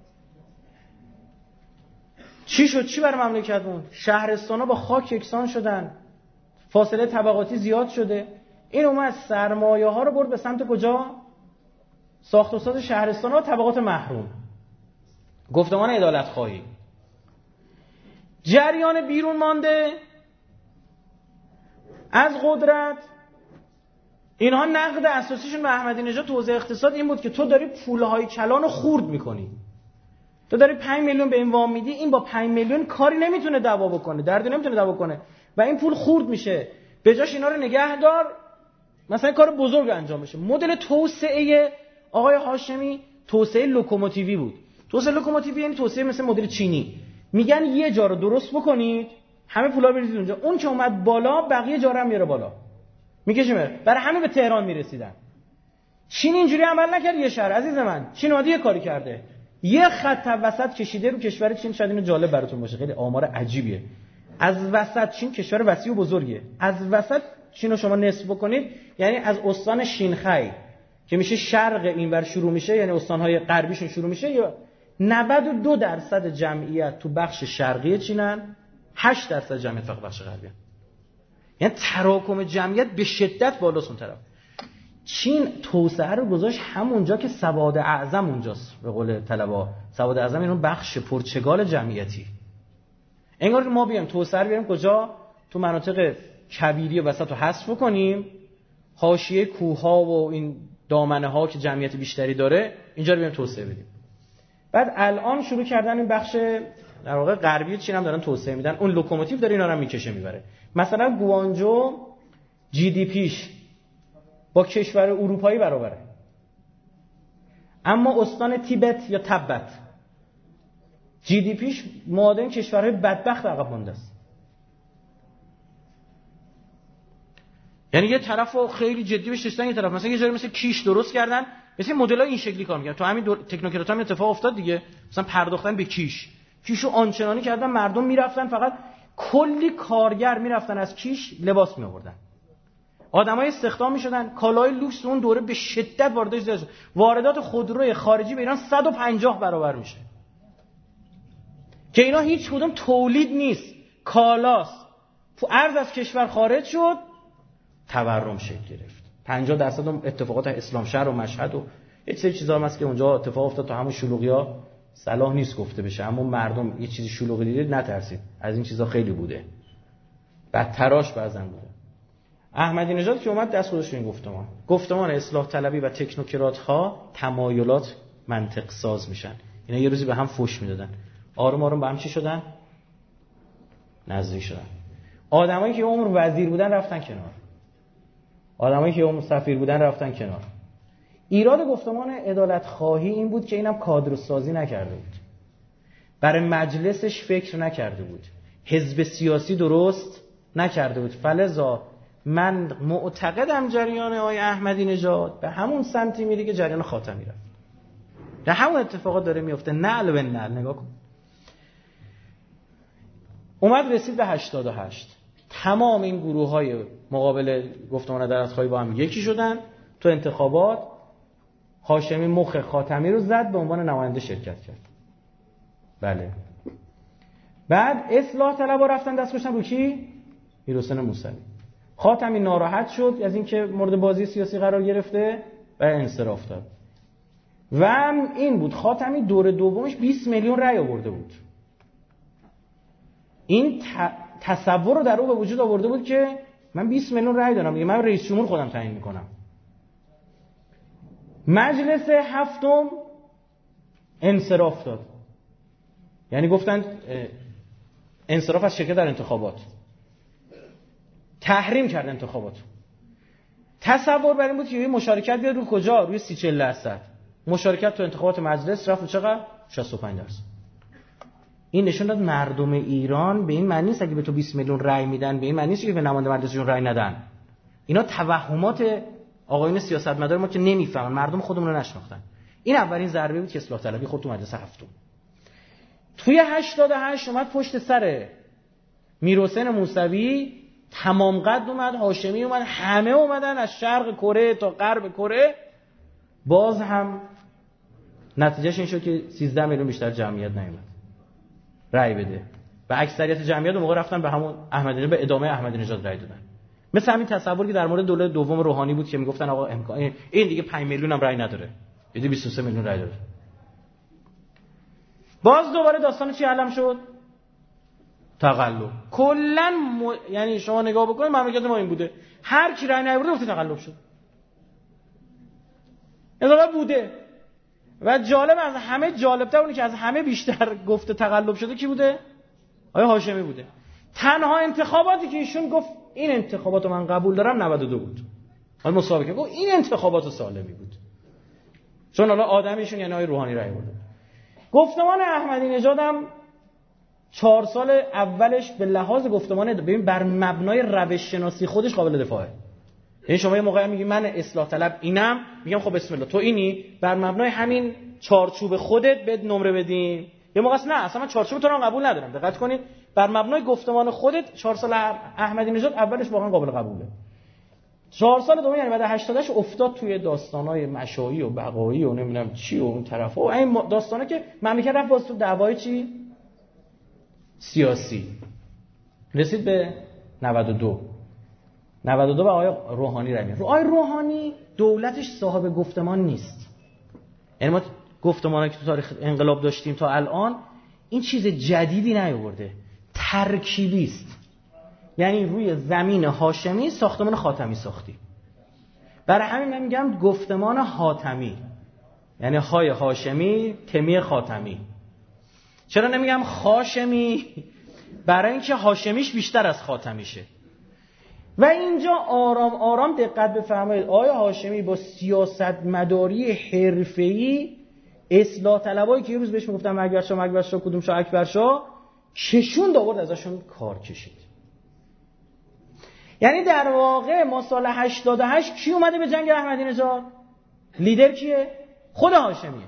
چی شد؟ چی برای مملکتمون؟ شهرستانا با خاک یکسان شدن، فاصله طبقاتی زیاد شده. این اومد سرمایه ها رو برد به سمت کجا؟ ساخت و ساز شهرستانا و طبقات محروم. گفتمان عدالت خواهی. جریان بیرون مانده از قدرت، اینها نقد اساسیشون به احمدی نژاد تو حوزه اقتصاد این بود که تو داری پولهای کلان رو خورد میکنی. تو داری پنج میلیون به این وام میدی، این با پنج میلیون کاری نمیتونه دعوا بکنه، دردی نمیتونه دعوا کنه و این پول خورد میشه. به جاش اینا رو نگه دار، مثلا کار بزرگ انجام بشه. مدل توسعه آقای هاشمی توسعه لوکوموتیوی بود. توسعه لوکوموتیوی یعنی توسعه مثل مدل چینی. میگن یه جا رو درست بکنید، همه پولا بریزید اونجا، اون که اومد بالا بقیه جا رو هم میاره بالا. میکشه میره. برای همه به تهران میرسیدن. چین اینجوری عمل نکرد. یه شهر عزیز من، چین اومده یه کاری کرده، یه خط وسط کشیده رو کشور چین. شاید اینو جالب براتون باشه، خیلی آمار عجیبیه. از وسط چین کشور وسیع و بزرگیه. از وسط چین رو شما نصف بکنید، یعنی از استان شینخای که میشه شرق اینور شروع میشه، یعنی استان‌های غربیشون شروع میشه، یا نود و دو درصد جمعیت تو بخش شرقی چینن، هشت درصد جمعیت فقط بخش غربی. یعنی تراکم جمعیت به شدت بالاست اون طرف. چین توسعه رو گذاشت همونجا که سواد اعظم اونجاست. به قول طلبا سواد اعظم اینون بخش پرچگال جمعیتی. انگار که ما بیایم توسعه رو بیاریم کجا؟ تو مناطق کبیری وسط رو حذف بکنیم، حاشیه کوه‌ها و این دامنه‌ها که جمعیت بیشتری داره اینجا رو بیاریم توسعه بدیم. بعد الان شروع کردن این بخش در واقع غربی چین هم دارن توسعه میدن. اون لوکوموتیو داره اینا رو میکشه میبره. مثلا گوانجو جی دی پیش با کشور اروپایی برابره، اما استان تیبت یا تبت جی دی پیش معادل کشورهای بدبخت عقب مونده است. یعنی یه طرفو خیلی جدی بهش رسیدن، یه طرف مثلا یه جایی مثل کیش درست کردن، مثل مدل‌های این شکلی کار می‌کردن. تو همین تکنوکرات هم اتفاق افتاد دیگه، مثلا پرداختن به کیش، کیشو آنچنانی کردن مردم میرفتن، فقط کلی کارگر میرفتن از کیش لباس میآوردن، آدمای استخدام میشدن، کالای لوکس اون دوره به شدت واردش زیاد شد. واردات خودروی خارجی به ایران صد و پنجاه برابر میشه که اینا هیچ کدوم تولید نیست، کالاست. ارز از کشور خارج شد، تورم شکل گرفت. پنجاه درصد اتفاقات اسلام شهر و مشهد و یه سری چیزا هم هست که اونجا اتفاق افتاد. تو همون شلوغی‌ها صلاح نیست گفته بشه، اما مردم یه چیزی شلوغی دیدید نترسید، از این چیزا خیلی بوده، بدتراش بعضن بوده. احمدی نژاد که اومد دست گذاشت این گفتمان گفتمان اصلاح طلبی و تکنوکرات ها تمایلات منطق ساز میشن. اینا یه روزی به هم فوش میدادن، آروم آروم به هم چی شدن؟ نزدیک شدن. آدمایی که عمر وزیر بودن رفتن کنار، آدمایی که عمر سفیر بودن رفتن کنار. ایراد گفتمان عدالت خواهی این بود که اینم کادر سازی نکرده بود، برای مجلسش فکر نکرده بود، حزب سیاسی درست نکرده بود. فلذا من معتقدم جریان آقای احمدی نژاد به همون سمتی میره که جریان خاتمی رفت. در همون اتفاقات داره میفته، نعل به نعل. نگاه کن. اومد رسید به هشتاد و هشت. تمام این گروه‌های مقابل گفتمان عدالت‌خواهی با هم یکی شدن. تو انتخابات هاشمی مخ خاتمی رو زد، به عنوان نماینده شرکت کرد. بله. بعد اصلاح طلبا رفتن دست گذاشتن رو کی؟ میرحسین موسوی. خاتمی ناراحت شد از اینکه مورد بازی سیاسی قرار گرفته و انصراف داد. و این بود خاتمی دور دومش بیست میلیون رأی آورده بود. این ت... تصور رو در او به وجود آورده بود که من بیست میلیون رأی دارم، میگه من رئیس جمهور خودم تعیین میکنم. مجلس هفتم انصراف داد، یعنی گفتن انصراف از شرکت در انتخابات، تحریم کرد انتخابات. تصور بر این بود که مشارکت بیاد رو کجا؟ روی سی چهل درصد. مشارکت تو انتخابات مجلس رفت چقدر؟ شصت و پنج درصد. این نشون داد مردم ایران به این معنی نیست اگه به تو بیست میلیون رأی میدن به این معنی نیست که به نماینده مجلسشون رأی ندن. اینا توهمات آقایون سیاستمدار ما که نمیفهمن، مردم خودمون رو نشناختن. این اولین ضربه بود که اصلاح طلبی خورد تو مجلس هفتم. توی هشتاد و هشت اومد پشت سر میرحسین موسوی، تمام قد اومد، هاشمی اومد، همه اومدن از شرق کره تا غرب کره. باز هم نتیجهش این شد که سیزده میلیون بیشتر جمعیت نیومد رأی بده و اکثریت جمعیت اون موقع رفتن به همون احمدی نژاد، به ادامه احمدی نژاد رأی دادن. مثل همین تصوری که در مورد دوره دوم روحانی بود که میگفتن آقا امکان این دیگه پنج میلیون هم رأی نداره، دیگه بیست و سه میلیون رأی داره. باز دوباره داستان چی علم شد؟ تقلب. کلا م... یعنی شما نگاه بکنید مملکت ما این بوده، هر کی رأی نیاورده گفت تقلب شد. این بوده. و جالب، از همه جالبتر اونی که از همه بیشتر گفته تقلب شده کی بوده؟ آقای هاشمی بوده. تنها انتخاباتی که ایشون گفت این انتخاباتو من قبول دارم نود و دو بود. حالا مسابقه گفت این انتخابات سالمی بود. چون حالا آدمیشون یعنی آقای روحانی رأی برده. گفتمان احمدی نژاد هم چهار سال اولش به لحاظ گفتمان ببین بر مبنای روش شناسی خودش قابل دفاعه. یعنی شما یه موقعی میگی من اصلاح طلب اینم، میگم خب بسم الله تو اینی، بر مبنای همین چارچوب خودت بد نمره بدیم. یه موقع اصلا نه اصلا من چارچوب تو رو قبول ندارم. دقت کنید بر مبنای گفتمان خودت چهار سال احمدی نژاد اولش واقعا قابل قبوله. چهار سال دوم یعنی بعد هشتاد و هشت افتاد توی داستانای مشایی و بقایی و نمیدونم چی و اون طرفا و این داستانا که مملکت رفت واسه تو دعوای چی سیاسی. رسید به نود و دو. نود و دو به آقای روحانی رای میاره. آقای روحانی دولتش صاحب گفتمان نیست. یعنی ما گفتمانی که تو تاریخ انقلاب داشتیم تا الان این چیز جدیدی نیاورده، ترکیبی است. یعنی روی زمین هاشمی ساختمان خاتمی ساختی. برای همین من میگم گفتمان حاتمی، یعنی های هاشمی تمی خاتمی. چرا نمیگم خاشمی؟ برای اینکه هاشمیش بیشتر از خاتمیشه. و اینجا آرام آرام دقت بفرمایید آقای هاشمی با سیاست مداری حرفه‌ای اصلاح طلبایی که یه روز بهش میگفتن اکبر شاه اکبر شاه کدوم شاه اکبر شاه کشون آورد ازشون کار کشید. یعنی در واقع ما سال هشتاد و هشت کی اومده به جنگ احمدی نژاد؟ لیدر کیه؟ خود هاشمیه.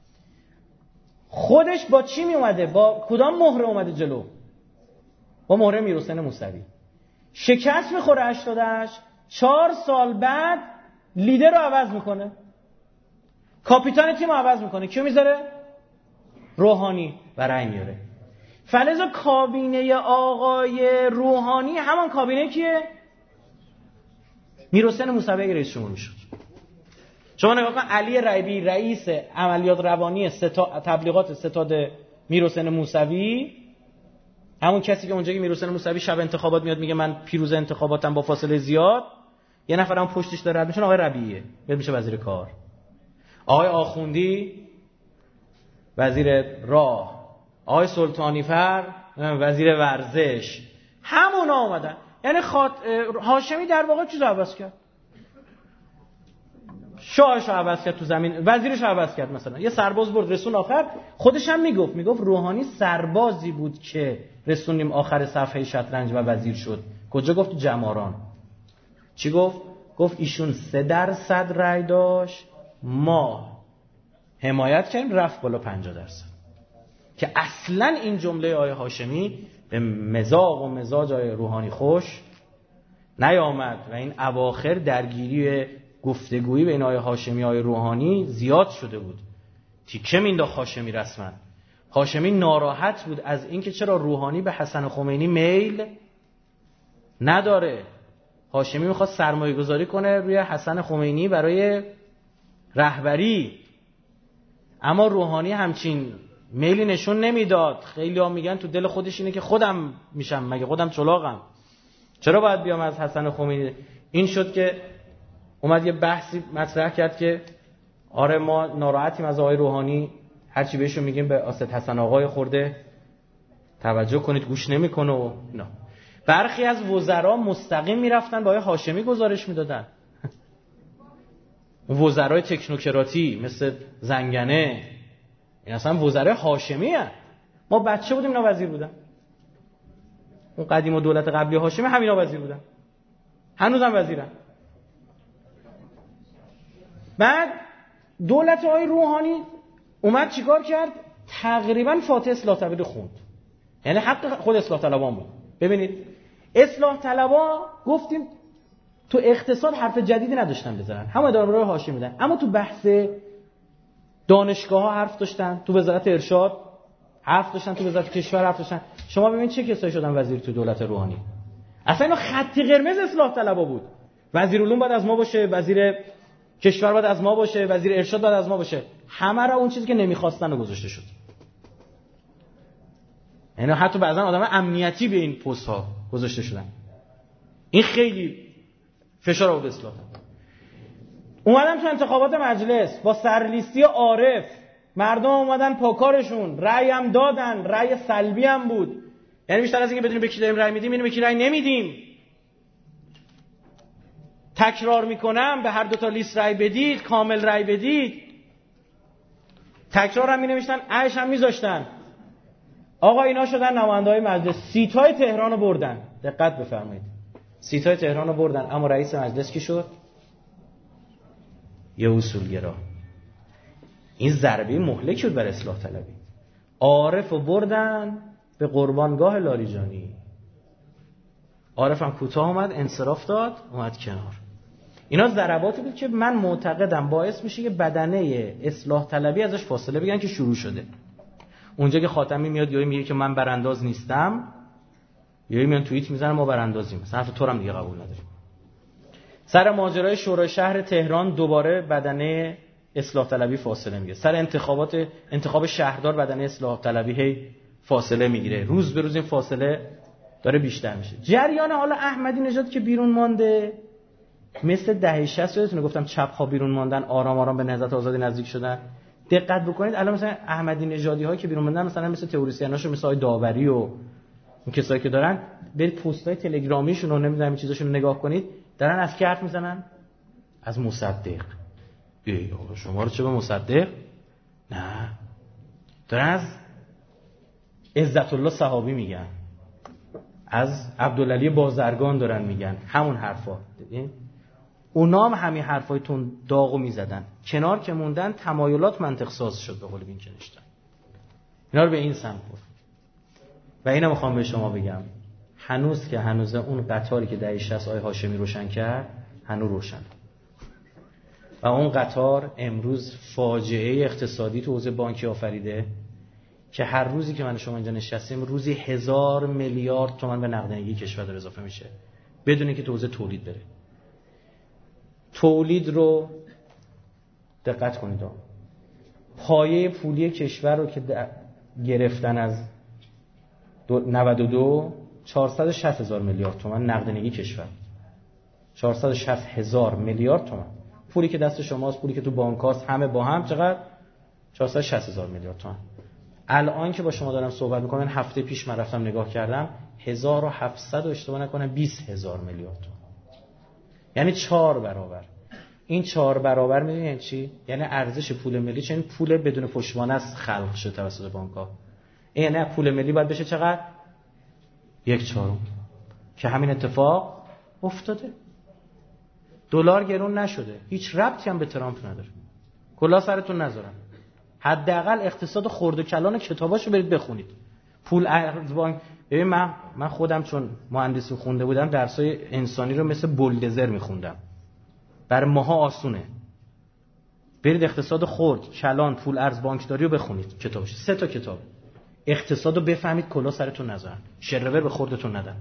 خودش با چی می اومده؟ با کدام مهره اومده جلو؟ با مهره میرحسین موسوی. شکست میخوره هشتاد و هشت، چهار سال بعد لیدر رو عوض میکنه، کاپیتان تیم رو عوض میکنه. کیو میذاره؟ روحانی و رأی میاره. فلذا کابینه آقای روحانی همان کابینه کیه؟ میرحسین موسوی رئیس جمهور میشد. شما نگاه کن علی ربیعی رئیس عملیات روانی ستا... تبلیغات ستاد میرحسین موسوی، همون کسی که اونجا که میرحسین موسوی شب انتخابات میاد میگه من پیروز انتخاباتم با فاصله زیاد، یه نفرم پشتش داره رد میشه، آقای ربیعیه میاد میشه وزیر کار. آقای آخوندی وزیر راه، آقای سلطانی فر وزیر ورزش، همونا اومدن. یعنی خاط... هاشمی در واقع چیزو عوض کرد، شاهش رو عوض کرد تو زمین، وزیرش رو عوض کرد. مثلا یه سرباز برد رسون آخر، خودش هم میگفت میگفت روحانی سربازی بود که رسونیم آخر صفحه شطرنج و وزیر شد. کجا گفت؟ جماران. چی گفت؟ گفت ایشون سه درصد رأی داشت، ما حمایت کردیم رفت بالا پنجاه درصد. که اصلا این جمله آقای هاشمی به مزاج و مزاج آقای روحانی خوش نیامد و این اواخر درگیری گفتگویی بین آقای هاشمی و آقای روحانی زیاد شده بود. تیکه مینداخت هاشمی رسما. هاشمی ناراحت بود از اینکه چرا روحانی به حسن خمینی میل نداره. هاشمی میخواد سرمایه گذاری کنه روی حسن خمینی برای رهبری، اما روحانی همچین میلی نشون نمیداد. خیلی ها میگن تو دل خودش اینه که خودم میشم، مگه خودم چلاقم، چرا باید بیام از حسن خمینی؟ این شد که اومد یه بحثی مطرح کرد که آره ما ناراحتیم از آقای روحانی، هرچی بهشون میگیم به اسد حسن آقای خورده توجه کنید گوش نمیکنه و نه. برخی از وزرا مستقیم میرفتن با آقای هاشمی گزارش میدادن. وزرای تکنوکراتی مثل زنگنه، این اصلا وزرای هاشمی هست. ما بچه بودیم اینا وزیر بودن. اون قدیم و دولت قبلی هاشمی همینا وزیر بودن، هنوزم وزیرن. بعد دولت آقای روحانی اومد چیکار کرد؟ تقریبا فاتح اصلاح طلبی خوند، یعنی حق خود اصلاح طلبان بود. ببینید اصلاح طلبا گفتیم تو اقتصاد حرف جدیدی نداشتن بزنن، همه اداره هاشمی بودن، اما تو بحث دانشگاه ها حرف داشتن، تو وزارت ارشاد حرف داشتن، تو وزارت کشور حرف داشتن. شما ببینید چه کسایی شدن وزیر تو دولت روحانی. اصلا اینا خط قرمز اصلاح طلبا بود. وزیر علوم باید از ما باشه، وزیر کشور باید از ما باشه، وزیر ارشاد باید از ما باشه. همه را اون چیزی که نمیخواستن رو گذاشته شد. یعنی حتی بعضا آدم امنیتی به این پست ها گذاشته شدن. این خیلی فشار آورد اصلاح طلب. اومدن تو انتخابات مجلس با سرلیستی عارف، مردم اومدن پاکارشون، رأی هم دادن، رأی سلبی هم بود. یعنی بیشتر از اینکه بدونیم به کی داریم رأی میدیم، اینو به کی رأی نمیدیم. تکرار میکنم به هر دو تا لیست رأی بدید، کامل رأی بدید. تکرار هم مینوشتن، عیش هم میذاشتن. آقا اینا شدن نماینده‌های مجلس، سیت‌های تهران رو بردن. دقت بفرمایید. سیت‌های تهران رو بردن، اما رئیس مجلس کی شد؟ یه اصولگرا. این ضربه مهلک شد بر اصلاح طلبی. عارف رو بردن به قربانگاه لاریجانی. عارف هم کوتاه اومد، انصراف داد، اومد کنار. اینا ضرباتی بود که من معتقدم باعث میشه که بدنه اصلاح طلبی ازش فاصله بگیرن که شروع شده. اونجا که خاتمی میاد یهو میگه که من برانداز نیستم، یهو میان توییت میزنن ما براندازیم. مثلا حرف تو هم دیگه قبول نداریم. سر ماجرای شورای شهر تهران دوباره بدنه اصلاح طلبی فاصله میگیره. سر انتخابات انتخاب شهردار بدنه اصلاح طلبی هی فاصله میگیره. روز به روز این فاصله داره بیشتر میشه. جریان حالا احمدی نژاد که بیرون مانده، مثل دهه شصت یادتونه گفتم چپ ها بیرون ماندن، آرام آرام به نهضت آزادی نزدیک شدن. دقت بکنید الان مثلا احمدی نژادی ها که بیرون ماندن، مثلا مثل تئوریسیناشو مثل آقای داوری و اون کسایی که دارن، برید پست‌های تلگرامیشون رو نمیدونم چیزاشون رو نگاه کنید، دارن از کی حرف میزنن؟ از مصدق. ای آقا شما رو چه به مصدق؟ نه، دارن از عزت الله صحابی میگن، از عبدالعلی بازرگان دارن میگن، همون حرفا. اونا هم همین حرفای تون داغو میزدن. کنار که موندن تمایلات منطق ساز شد به قول این که نشتن. اینا رو به این سمت برد. و اینو میخوام به شما بگم، هنوز که هنوز اون قطاری که دهه شصت آقای هاشمی روشن کرد هنوز روشن. و اون قطار امروز فاجعه اقتصادی تو حوزه بانکی آفریده که هر روزی که من شما اینجا نشستیم روزی هزار میلیارد تومان به نقدینگی کشور داره اضافه میشه بدون اینکه تو حوزه تولید بره. تولید رو دقت کنید، پایه پولی کشور رو که گرفتن از نود و دو چهارصد و شصت هزار میلیارد تومان نقدینگی کشور، چهارصد و شصت هزار میلیارد تومان پولی که دست شماست، پولی که تو بانک هاست، همه با هم چقدر؟ چهارصد و شصت هزار میلیارد تومان. الان که با شما دارم صحبت میکنم، هفته پیش من رفتم نگاه کردم هزار و هفتصد و اشتباه نکنم بیست هزار میلیارد تومان، یعنی چهار برابر. این چهار برابر میدونی یعنی چی؟ یعنی ارزش پول ملی، چون پول بدون پشتوانه است خلق شده توسط بانک‌ها. یعنی پول ملی باید بشه چقدر؟ یک چهارم. که همین اتفاق افتاده. دلار گرون نشده، هیچ ربطی هم به ترامپ نداره. کلا سرتون نذارم. حداقل اقتصاد خرد و کلان کتاباشو برید بخونید. پول ارز بانک. ببین من من خودم چون مهندسی خونده بودم درسای انسانی رو مثل بولدزر میخوندم. برای ماها آسونه. برید اقتصاد خرد، کلان، پول ارز بانکداری رو بخونید کتابش. سه تا کتاب. اقتصاد رو بفهمید کلا سرتون نذارن. شرور به خردتون ندن.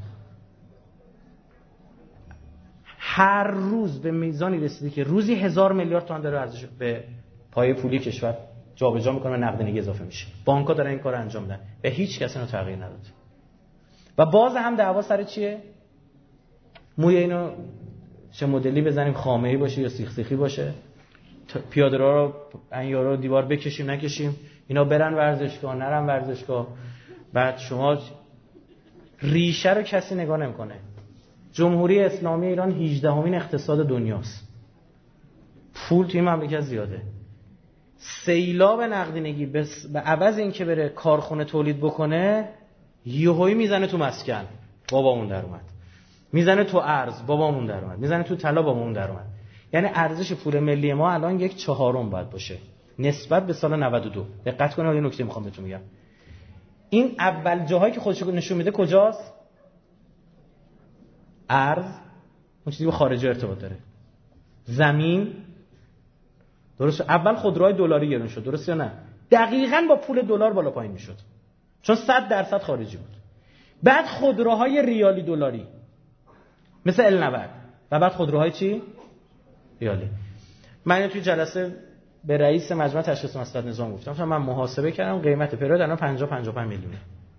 هر روز به میزانی رسیده که روزی هزار میلیارد تومان داره ارزش به پایه پولی کشور جابجا میکنه و نقدینگی اضافه میشه. بانک‌ها دارن این کارو انجام میدن و هیچ کس اینو تغییر نداد. و باز هم دعوا سر چیه؟ موی اینو چه مدلی بزنیم، خامه‌ای باشه یا سیخ سیخی باشه، پیاده‌رو رو انیارو دیوار بکشیم نکشیم، اینا برن ورزشگاه نرن ورزشگاه. بعد شما ریشه رو کسی نگاه نمیکنه. جمهوری اسلامی ایران هجدهمین اقتصاد دنیاست. پول توی مملکت زیاده. سیلاب نقدینگی به عوض این که بره کارخونه تولید بکنه، یهویی میزنه تو مسکن، بابامون در اومد. میزنه تو ارز، بابامون در اومد. میزنه تو طلا، بابامون در اومد. یعنی ارزش پول ملی ما الان یک چهارم باید باشه نسبت به سال نود و دو. دقت کنید، این نکته میخوام بهتون میگم. این اول جاهایی که خودش رو نشون میده کجاست؟ ارز، اون چیزی با خارجی ارتباط داره. زمین، درست. اول خودروهای دلاری گرون شد، درست یا نه؟ دقیقاً با پول دلار بالا پایین میشد، چون صد درصد خارجی بود. بعد خودروهای ریالی دلاری مثل ال نود و بعد خودروهای چی؟ ریالی. من توی جلسه به رئیس مجمع تشخیص مصلحت نظام گفتم من محاسبه کردم قیمت پرود الان پنجاه پنجاه و پنج میلیونه.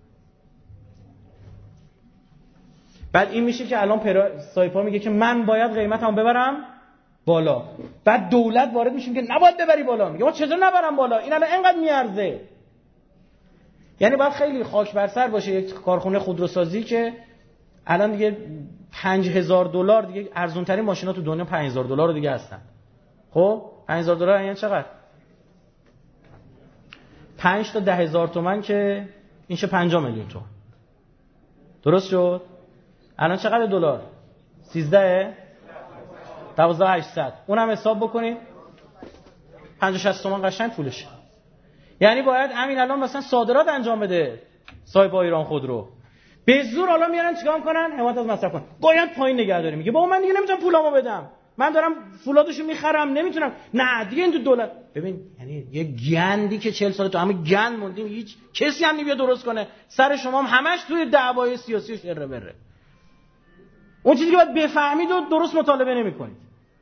بعد این میشه که الان پرا... سایپا میگه که من باید قیمتمو ببرم بالا. بعد دولت وارد میشه که نباید ببری بالا. میگه ما چطور نبرم بالا؟ این الان اینقدر میارزه. یعنی باید خیلی خاک بر سر باشه یک کارخونه خودروسازی که الان دیگه پنج هزار دلار دیگه ارزون ترین ماشینا تو دنیا پنج هزار دلار دیگه هستن. خب پنج هزار دلار یعنی چقدر؟ پنج تا ده هزار تومان که این شه پنجاه میلیون تومان. درست شد؟ الان چقدر دلار؟ سیزده دوازده هشتصد. اونم حساب بکنید پنجاه شصت تومان قشنگ پولشه. یعنی باید همین الان مثلا صادرات انجام بده صاحب ایران خودرو. به زور حالا میارن چیکار میکنن؟ حمایت از مصرف کن. باید پایین نگه داریم. میگه بابا من دیگه نمیتونم پولامو بدم. من دارم فولادشو میخرم نمیتونم. نه دیگه این تو دولت. ببین یعنی یه گندی که چهل سال تو همه گند موندیم، هیچ کسی هم نمیاد درست کنه. سر شما هم همش توی دعوای سیاسی و شره بره. اون چیزی که باید بفهمید و درست مطالبه نمی‌کنید.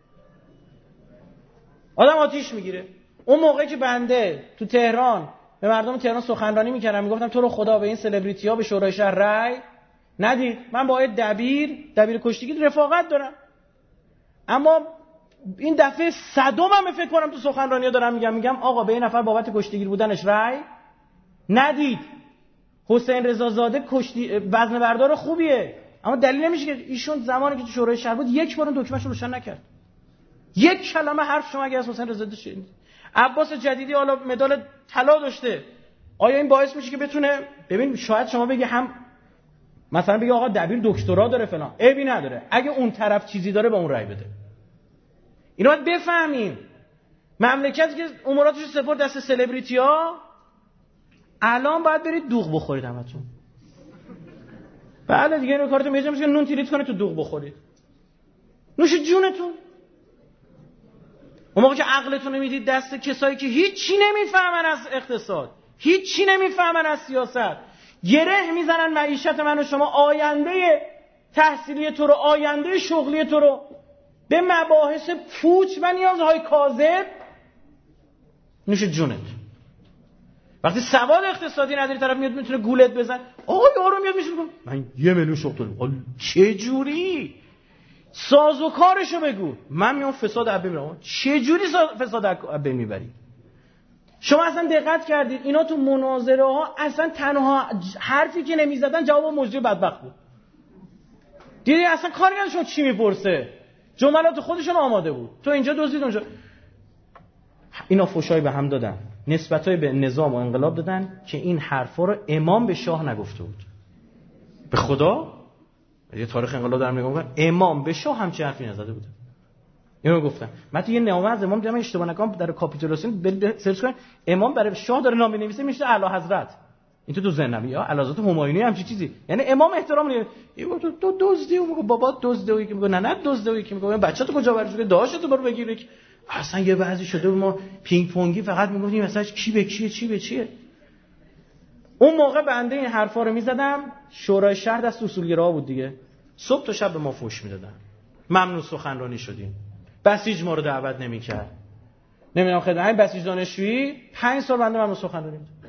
آدم آتیش میگیره. اون موقعی که بنده تو تهران به مردم تهران سخنرانی میکردم میگفتم تو رو خدا به این سلبریتی ها به شورای شهر رأی ندید. من با دبیر دبیر کشتیگیر رفاقت دارم. اما این دفعه صدم هم فکر کنم تو سخنرانی ها دارم میگم میگم آقا به این نفر بابت کشتیگیر بودنش رأی ندید. حسین رضا زاده کشتی وزنه بردار خوبیه، اما دلیل نمیشه که ایشون زمانی که تو شورای شهر بود یک بار اون دکمه‌ش رو روشن نکرد. یک کلمه حرف شما اگه از حسین رضا زاده شنید. عباس جدیدی حالا مدال طلا داشته، آیا این باعث میشه که بتونه؟ ببین شاید شما بگی هم مثلا بگی آقا دبیر دکترا داره فلان، عیبی نداره. اگه اون طرف چیزی داره به اون رأی بده. اینو باید بفهمیم. مملکتی که اموراتش سپرد دست سلبریتی‌ها، الان باید برید دوغ بخورید همتون. بله دیگه اینو کارتون میجام که نون تریت کنه تو دوغ بخورید. نوش جونتون. اون موقع که عقلتون رو میدید دست کسایی که هیچی نمیفهمن از اقتصاد، هیچی نمیفهمن از سیاست، گره میزنن معیشت من و شما، آینده تحصیلی تو رو، آینده شغلی تو رو به مباحث پوچ و نیازهای کاذب. نوش جونت. وقتی سواد اقتصادی نداری طرف میاد میتونه گولت بزن. آقا یارو میاد میشه میگه من یه میلیون شغل دارم. چه جوری؟ ساز و کارشو بگو. من میام فساد اب میبرم. چه جوری فساد اب میبری؟ شما اصلا دقت کردید اینا تو مناظره ها اصلا تنها حرفی که نمیزدن جواب مجری بدبخت بود. دیدی اصلا کاری نداشتن چی میپرسه، جملات خودشون آماده بود. تو اینجا دزدید اونجا. اینا فحشای به هم دادن، نسبتای به نظام و انقلاب دادن که این حرفا رو امام به شاه نگفته بود. به خدا یه تاریخ انقلاب دارم نگاه می‌کنم، امام به شاه هم چه حرفی نزده بود. اینو گفتم. من تو یه نامه از امام دیدم، اشتباه نکنم در کاپیتولاسیون برید سرچ کنید، امام برای شاه داره نامه می‌نویسه، میشه اعلی حضرت. این تو تو ذهنم یا اعلی حضرت همایونی هم چی چیزی. یعنی امام احترام نمی‌کنه. میگه تو تو دزدی، میگه بابا دزدی، که میگه نه نه دزدی، که میگه بچه‌تو کجا برش که داشتو برو بگیر. اصلا یه بعضی شده ما پینگ پونگی فقط میگفتیم مثلا کی به کیه چی به چیه. اون موقع بنده این حرفا رو میزدم، شورای شهر دست اصولگرا بود دیگه، صبح تا شب به ما فوش میدادن، ممنوع سخنرانی شدیم، بسیج ما رو دعوت نمیکرد، نمیدونم خیلی همین بسیج دانشجویی پنج سال بنده ممنوع سخنرانی بود.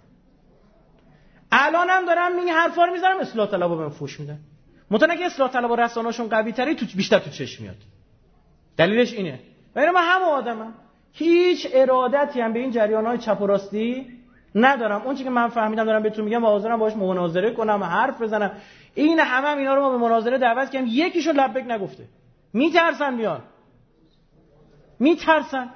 الانم دارم این حرفا رو میذارم، اصلاح طلبا بهم فوش میدن. متأسفانه که اصلاح طلبا رسانه‌شون قوی تری، تو بیشتر تو چشم میاد. دلیلش اینه. ببین من هم آدمم، هیچ ارادتی هم به این جریان‌های چپ و راستی ندارم. اون چیزی که من فهمیدم دارم بهتون میگم و حاضرم باهاش مناظره کنم، حرف بزنم. این همه هم اینا رو ما به مناظره دعوت کردیم، یکیشو لبک نگفته. میترسن بیان. میترسن.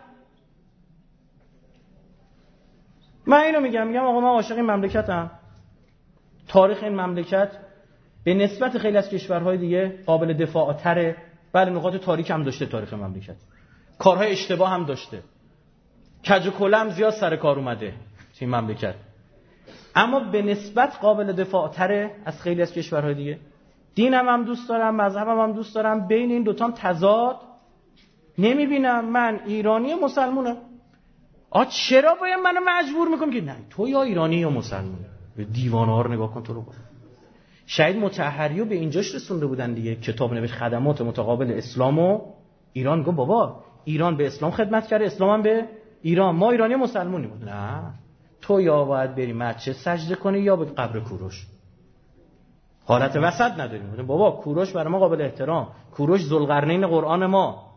من اینو میگم، میگم آقا من عاشق این مملکتم. تاریخ این مملکت به نسبت خیلی از کشورهای دیگه قابل دفاع تره. بله نقاط تاریک هم داشته تاریخ مملکت. کارهای اشتباه هم داشته. کج و کلم زیاد سر کار اومده این مملکت. اما به نسبت قابل دفاع تره از خیلی از کشورهای دیگه. دینم هم دوست دارم، مذهبم هم دوست دارم، بین این دوتا تضاد نمیبینم. من ایرانی مسلمونم. آ چرا باید منو مجبور میکنم که نه تو یا ایرانی یا مسلمون؟ به دیوانه ها رو نگاه کن تو رو. شاید مطهریو به اینجاش رسونده بودن دیگه، کتاب نوشت خدمات متقابل اسلام و ایران. گفت بابا ایران به اسلام خدمت کرده، اسلام هم به ایران، ما ایرانی مسلمونیم. نه تو یا باید بری مسجد سجده کنی یا به قبر کوروش. حالت وسط نداریم. بابا کوروش برای ما قابل احترام، کوروش ذوالقرنین قرآن ما.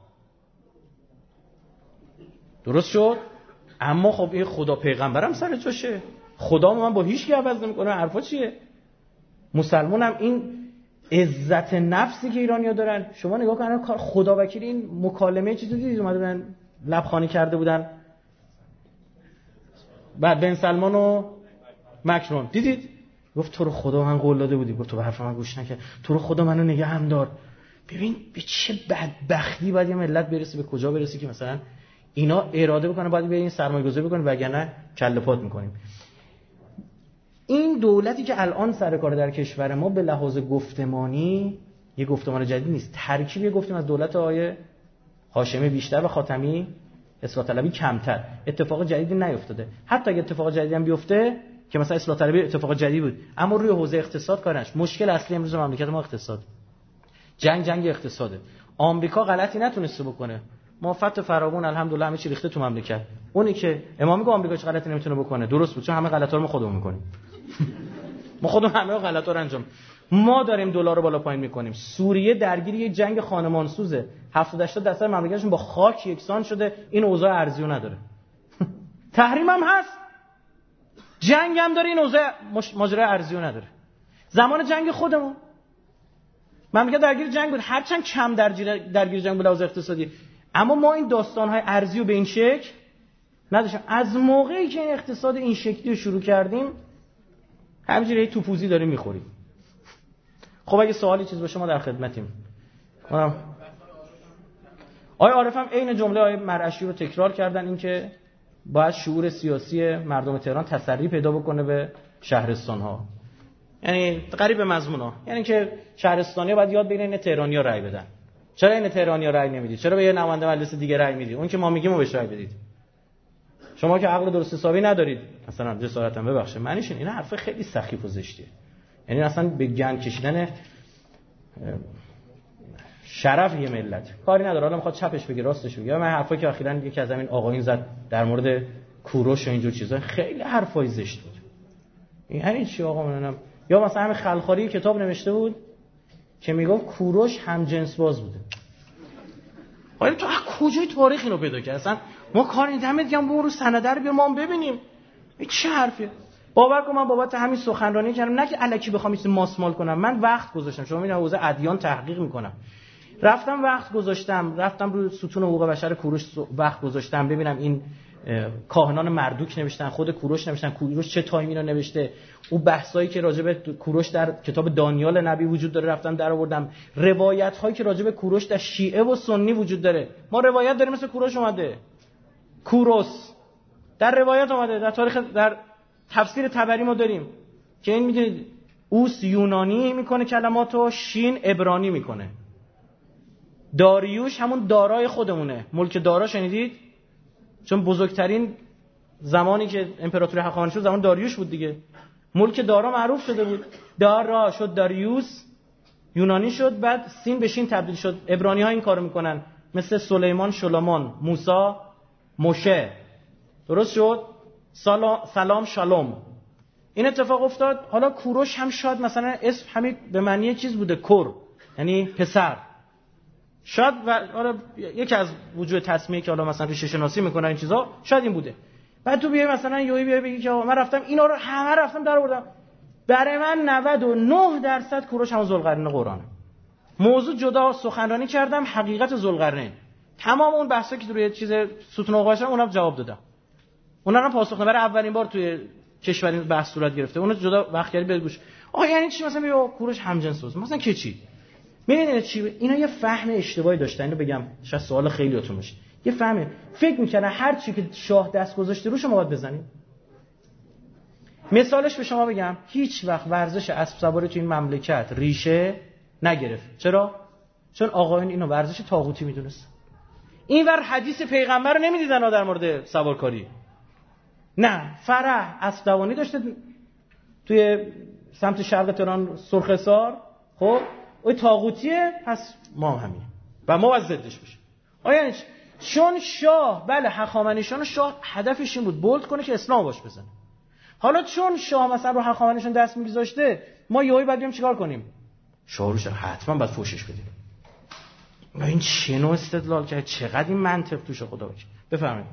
درست شد؟ اما خب این خدا پیغمبرم سر جاشه، خدا من با هیچ کی عوض نمیکنه. حرفا چیه؟ مسلمانم این عزت نفسی که ایرانی‌ها دارن. شما نگاه کن کار خدا وکیل این مکالمه چیزی دیدید اومده بودن لبخانی کرده بودن بعد بن سلمان و مکرون، دیدید؟ گفت تو رو خدا من قول داده بودی، گفت تو به حرف من گوش نکرد، تو رو خدا منو نگه هم دار. ببین به چه بدبختی باید یه ملت برسه، به کجا برسه که مثلا اینا اراده بکنه باید به این سرمایه‌گذاری بکنه وگرنه کله پات می‌کنیم. این دولتی که الان سر کار در کشور ما به لحاظ گفتمانی یه گفتمان جدید نیست، ترکیب یه گفتیم از دولت آقای هاشمی بیشتر و خاتمی اصلاح طلبی کمتر. اتفاق جدیدی نیفتاده. حتی اگه اتفاق جدیدی هم بیفته که مثلا اصلاح طلبی اتفاق جدیدی بود، اما روی حوزه اقتصاد کارنش. مشکل اصلی امروز مملکت ما اقتصاد. جنگ جنگ اقتصاده. آمریکا غلطی نتونسته بکنه. ما فتح فراوون الحمدلله همه چی ریخته تو مملکت. اونی که امام میگه آمریکا چه غلطی نمیتونه بکنه، درست بود، چون همه غلطا رو ما خودمون میکنیم. ما خودمون همه غلطا رو انجام. ما داریم دلار رو بالا پایین میکنیم. سوریه درگیر یه جنگ خانمانسوزه. هفتاد هشتاد درصد مملکتشون با خاک یکسان شده، این اوضاع ارزیو نداره. تحریم هم هست. جنگ هم داره، این اوضاع ماجرا ارزیو نداره. زمان جنگ خودمون مملکت درگیر جنگ بود، هرچند کم درگیر درگیر جنگ بود لحاظ اقتصادی، اما ما این داستان‌های ارزیو به این شکل نداشتیم. از موقعی که این اقتصاد این شکلی رو شروع کردیم همینجوری توپوزی داریم می‌خوریم. خب اگه سوالی چیز باشه ما در خدمتیم. منم آقای عارف هم عین جمله آقای مرعشی رو تکرار کردن، این که باید شعور سیاسی مردم تهران تسری پیدا بکنه به شهرستان‌ها. یعنی قریب به مضمونا، یعنی که شهرستانی‌ها باید یاد بگیرن این تهرانی‌ها رأی بدن. چرا این تهرانی‌ها رأی نمیدید؟ چرا به یه نماینده مجلس دیگه رأی میدید؟ اون که ما میگیم رو بهش رأی بدید. شما که عقل درست حسابی ندارید، مثلا جسارتم ببخشید معنیش این حرف خیلی سخیف و زشتیه. یعنی اصلا به گند کشیدن شرف یه ملت کاری نداره. حالا میخواد چپش بگه راستش بگه. من حرفایی که اخیراً یکی از همین آقایون زد در مورد کوروش و اینجور چیزا خیلی حرفای زشت بود. یعنی چی آقا؟ منم یا مثلا همین خلخالی کتاب نوشته بود که میگفت کوروش هم جنس باز بوده. حالا تو از کجای تاریخ اینو پیدا کردی؟ اصلا ما کاری دمت گرم برو سند رو بیا ما هم ببینیم. این چه حرفیه؟ باور کن من بابت همین سخنرانی کردم، نه که الکی بخوام این ماسمال کنم. من وقت گذاشتم. شما میبینید حوزه ادیان تحقیق میکنم. رفتم وقت گذاشتم، رفتم روی ستون حقوق بشر کوروش وقت گذاشتم ببینم این کاهنان مردوک نوشتن، خود کوروش نوشتن، کوروش چه تایمی رو نوشته، اون بحثایی که راجع به کوروش در کتاب دانیال نبی وجود داره رفتم در آوردم، روایت هایی که راجع به کوروش در شیعه و سنی وجود داره. ما روایت داریم مثل کوروش اومده، کوروس در روایت اومده، در تاریخ در تفسیر طبری ما داریم که این میدونید اوس یونانی میکنه کلماتو، شین عبرانی میکنه. داریوش همون دارای خودمونه، ملک دارا شنیدید؟ چون بزرگترین زمانی که امپراتوری هخامنشی شد زمان داریوش بود دیگه. ملک دارا معروف شده بود، دارا شد داریوس، یونانی شد، بعد سین به شین تبدیل شد. عبرانی ها این کارو میکنن، مثل سلیمان شلومون، موسی موشه. درست شد؟ سلام سلام شالوم. این اتفاق افتاد. حالا کوروش هم شاید مثلا اسم همین به معنی چیز بوده، کور یعنی پسر. شاید آره یکی از وجوه تسمیه که حالا مثلا ریشه شناسی میکنن این چیزا شاید این بوده. بعد تو بیای مثلا یوهی بیای بگی که من رفتم اینا رو همه رفتم در آوردم، برای من نود و نه درصد کوروش همون ذوالقرنین قرآنه. موضوع جدا سخنرانی کردم، حقیقت ذوالقرنین، تمام اون بحثا که روی چیز ستون اوقاشم اونم جواب دادم، اونا رو پاسخ دادم. برای اولین بار توی کشور این بحث صورت گرفته، اونو جدا وقت کردی بگوش. آ یعنی چی مثلا بیا کوروش همجنس بود مثلا که چی؟ می‌بینید چی؟ اینا یه فهم اشتباهی داشتن. اینو بگم شاید سوال خیلیاتون باشه. یه فهمه فکر می‌کنن هر چی که شاه دست گذاشته روش ما باید بزنیم. مثالش به شما بگم، هیچ وقت ورزش اسب سواری تو این مملکت ریشه نگرفت. چرا؟ چون آقایون اینو ورزش طاغوتی می‌دونست. اینور حدیث پیغمبر رو نمی‌دیدن در مورد سوارکاری. نه، فرح اسب دوانی داشته توی سمت شرق تهران سرخسار، خب اون طاغوتیه، پس ما هم همین و ما باید ضدش بشیم. آیا یعنی چون شاه بله هخامنشیان شاه هدفش این بود بولد کنه که اسلام باش بزنه. حالا چون شاه مثلا رو هخامنشیان دست می‌گذاشته، ما یهو بعد بیام چیکار کنیم؟ شاه روش حتما باید فوشش بدیم. و این چه نوع استدلال کرد؟ چقدر این منطق توشه خدا وکیل. بفرمایید.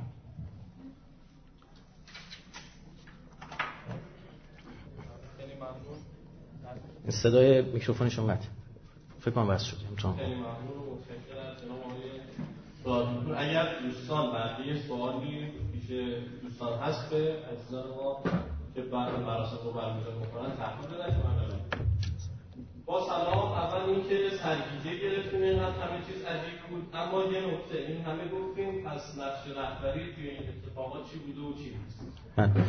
صدای میکروفون شما قطع. فکر کنم واسه شد. امتحان کنم. خیلی ممنون و متشکرم از جناب آقای اگر دوستان بقیه سوالی پیش دوستان هست به عزیزان ما که بعد مراسم رو برگزار می‌کنن تحویل بدن که من با سلام. اول اینکه سرگیجه گرفتیم اینقدر همه چیز عجیب بود، اما یه نکته این همه گفتیم پس نقش رهبری توی این اتفاقات چی بوده و چی نیست؟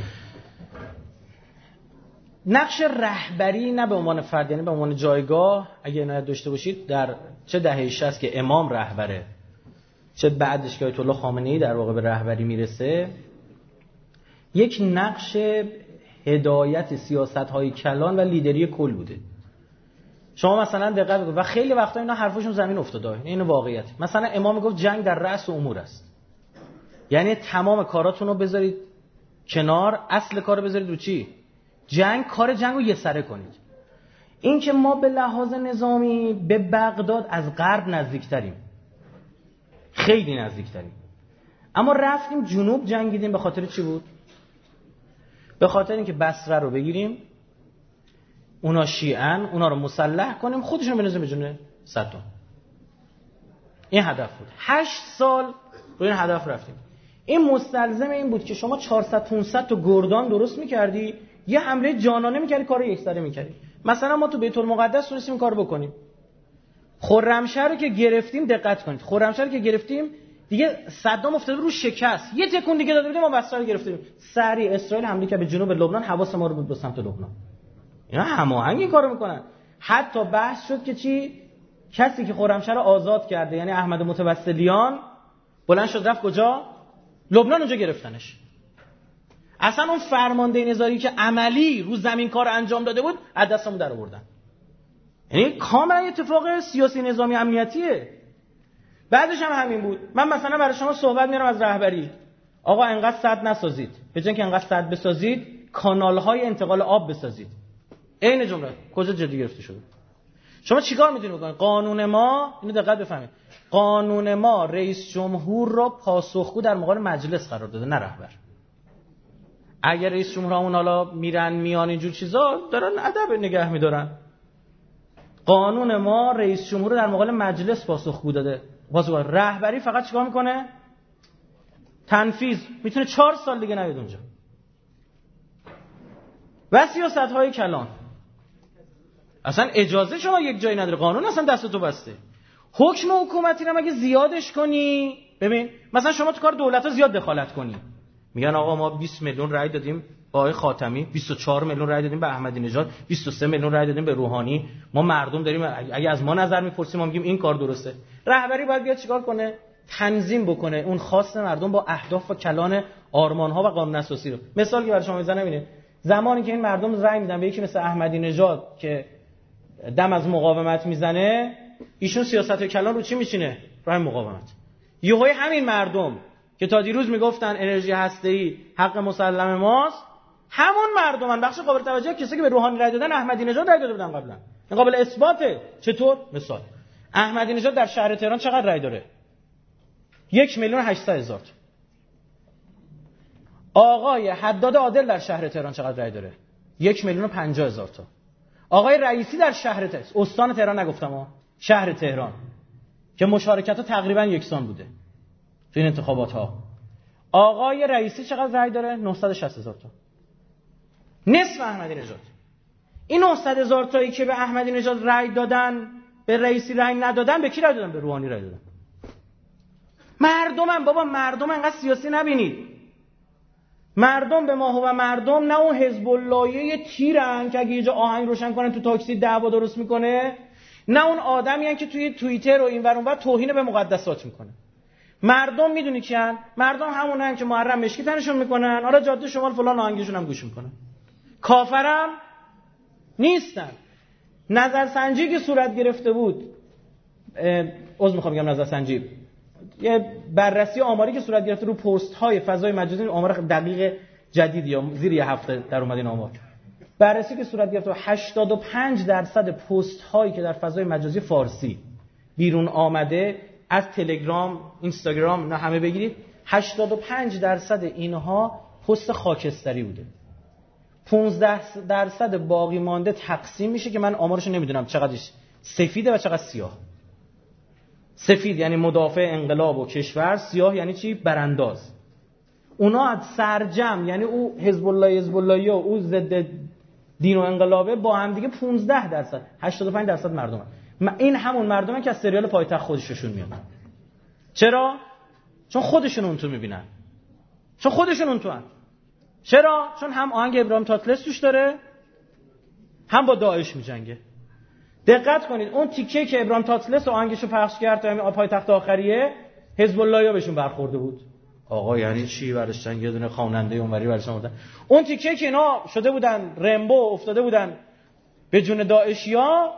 نقش رهبری نه به عنوان فرد، یعنی به عنوان جایگاه اگه عنایت داشته باشید، در چه دهه شصت که امام رهبره، چه بعدش که آیت الله خامنه‌ای در واقع به رهبری میرسه، یک نقش هدایت سیاست‌های کلان و لیدری کل بوده. شما مثلا دقت بکنید و خیلی وقتا اینا حرفشون زمین افتاده، این واقعیت. مثلا امام گفت جنگ در رأس امور است، یعنی تمام کاراتون رو بذارید کنار، اصل کارو بذارید رو چی؟ جنگ. کار جنگ رو یه سره کنید. این که ما به لحاظ نظامی به بغداد از غرب نزدیکتریم، خیلی نزدیکتریم، اما رفتیم جنوب جنگیدیم. به خاطر چی بود؟ به خاطر اینکه بصره رو بگیریم، اونا شیعن، اونا رو مسلح کنیم، خودشون بنازیم به جون صدام. این هدف بود. هشت سال رو این هدف رفتیم. این مستلزم این بود که شما چهارصد پانصد تا گردان درست می‌کردی، یه حمله جانانه می‌کردی، کارو یکسره می‌کردی. مثلا ما تو بیت المقدس تونستیم این کارو بکنیم. خرمشهر رو که گرفتیم، دقت کنید، خرمشهر رو که گرفتیم دیگه صدام افتاده رو شکست، یه تکون دیگه داده بودیم ما بصره رو گرفتیم. سریع اسرائیل حمله کرد به جنوب لبنان، حواس ما رو بود به سمت لبنان. اینا هماهنگ این کارو میکنن. حتی بحث شد که چی؟ کسی که خرمشهر رو آزاد کرده، یعنی احمد متوسلیان، بلند شد رفت کجا؟ لبنان، اونجا گرفتنش. اصلا اون فرمانده نظاری که عملی رو زمین کار انجام داده بود از دستمون در آوردن. یعنی کاملا اتفاق سیاسی نظامی امنیتیه. بعدش هم همین بود. من مثلا برای شما صحبت میارم از رهبری، آقا انقدر سد نسازید، به جای اینکه انقدر سد بسازید کانال‌های انتقال آب بسازید. عین جمله کجا جدی گرفته شده؟ شما چیکار می‌تونید بکنید؟ قانون ما، اینو دقت بفهمید، قانون ما رئیس جمهور را پاسخگو در مقابل مجلس قرار داده، نه رهبر. اگر رئیس جمهور همون حالا میرن میان اینجور چیزا دارن ادب نگه می‌دارن. قانون ما رئیس جمهور در مقابل مجلس پاسخگو داده. پاسخگو رهبری فقط چیکار میکنه؟ تنفیذ میتونه چهار سال دیگه نیاد اونجا. و سیاست‌های کلان اصلا اجازه شما یک جایی نداره، قانون اصلا دست تو بسته. حکم حکومتی رو مگه زیادش کنی، ببین مثلا شما تو کار دولت‌ها زیاد دخالت کنی، میگن آقا ما بیست میلیون رای دادیم به آقای خاتمی، بیست و چهار میلیون رای دادیم به احمدی نژاد، بیست و سه میلیون رای دادیم به روحانی، ما مردم داریم اگه از ما نظر میپرسیم ما میگیم این کار درسته. رهبری باید بیاد چیکار کنه؟ تنظیم بکنه اون خواست مردم با اهداف و کلان آرمان‌ها و قانون اساسی رو. مثالی که برای شما میزنم اینه، زمانی که این مردم رای میدن به یکی مثل احمدی نژاد که دم از مقاومت میزنه، ایشون سیاست کلان رو چی میشینه؟ رای مقاومت. یهوی همین مردم که تا دیروز میگفتن انرژی هسته‌ای حق مسلم ماست، همون مردمن بخش قابل توجه کسی که به روحانی رای دادن احمدی نژاد رای داده بودن قبلا. این قابل اثباته. چطور؟ مثال احمدی نژاد در شهر تهران چقدر رای داره؟ یک میلیون و هشتصد هزار. آقای حداد عادل در شهر تهران چقدر رای داره؟ یک میلیون و پنجاه هزار تا. آقای رئیسی در شهر تهران، استان تهران نگفتم ها، شهر تهران که مشارکت‌ها تقریبا یکسان بوده تو این انتخابات ها، آقای رئیسی چقدر رای داره؟ نهصد و شصت هزار تا. نصف احمدی نژاد. این نهصد هزار تایی که به احمدی نژاد رای دادن، به رئیسی رای ندادن، به کی رای دادن؟ به روحانی رای دادن. مردمم بابا، مردم انقدر سیاسی نبینید. مردم به ما و مردم نه اون حزب اللهیه تیرن که اگه یه جا آهنگ روشن کنن تو تاکسی دعوا درست میکنه، نه اون آدمیان که توی توییتر و این ور اون ور توهین به مقدسات میکنه. مردم میدونی کیان؟ مردم همونن که محرم مشکی تنشون میکنن، آره جاده شمال فلان آهنگشون هم گوش میکنن. کافرم نیستن. نظرسنجی که صورت گرفته بود، عذر میخوام بگم نظرسنجی، یه بررسی آماری که صورت گرفته رو پست های فضای مجازی، آمار دقیق جدید یا زیر یه هفته در اومد این آمار، بررسی که صورت گرفته هشتاد و پنج درصد پست هایی که در فضای مجازی فارسی بیرون آمده، از تلگرام، اینستاگرام، نه همه بگیرید، هشتاد و پنج درصد اینها پست خاکستری بوده. پانزده درصد باقی مانده تقسیم میشه که من آمارش نمیدونم چقدرش سفیده و چقدر سیاه. سفید یعنی مدافع انقلاب و کشور، سیاه یعنی چی؟ برانداز. اونا از سرجم، یعنی او حزب الله حزب اللهی و او ضد دین و انقلابه، با هم دیگه پانزده درصد، هشتاد و پنج درصد مردم. این همون مردمه که از سریال پایتخت خودشون میاد. چرا؟ چون خودشون اون تو میبینن. چون خودشون اون تو هن. چرا؟ چون هم آهنگ ابراهیم تاتلس توش داره، هم با داعش میجنگه. دقت کنید اون تیکه که ابراهیم تاتلس آهنگشو پخش کرد تا پایتخت آخریه، حزب اللهیا بهشون برخورده بود. آقا یعنی چی؟ برشتن یه دونه خواننده اونوری برشون بودن. اون تیکه که اینا شده بودن رمبو، افتاده بودن به جون داعشیا،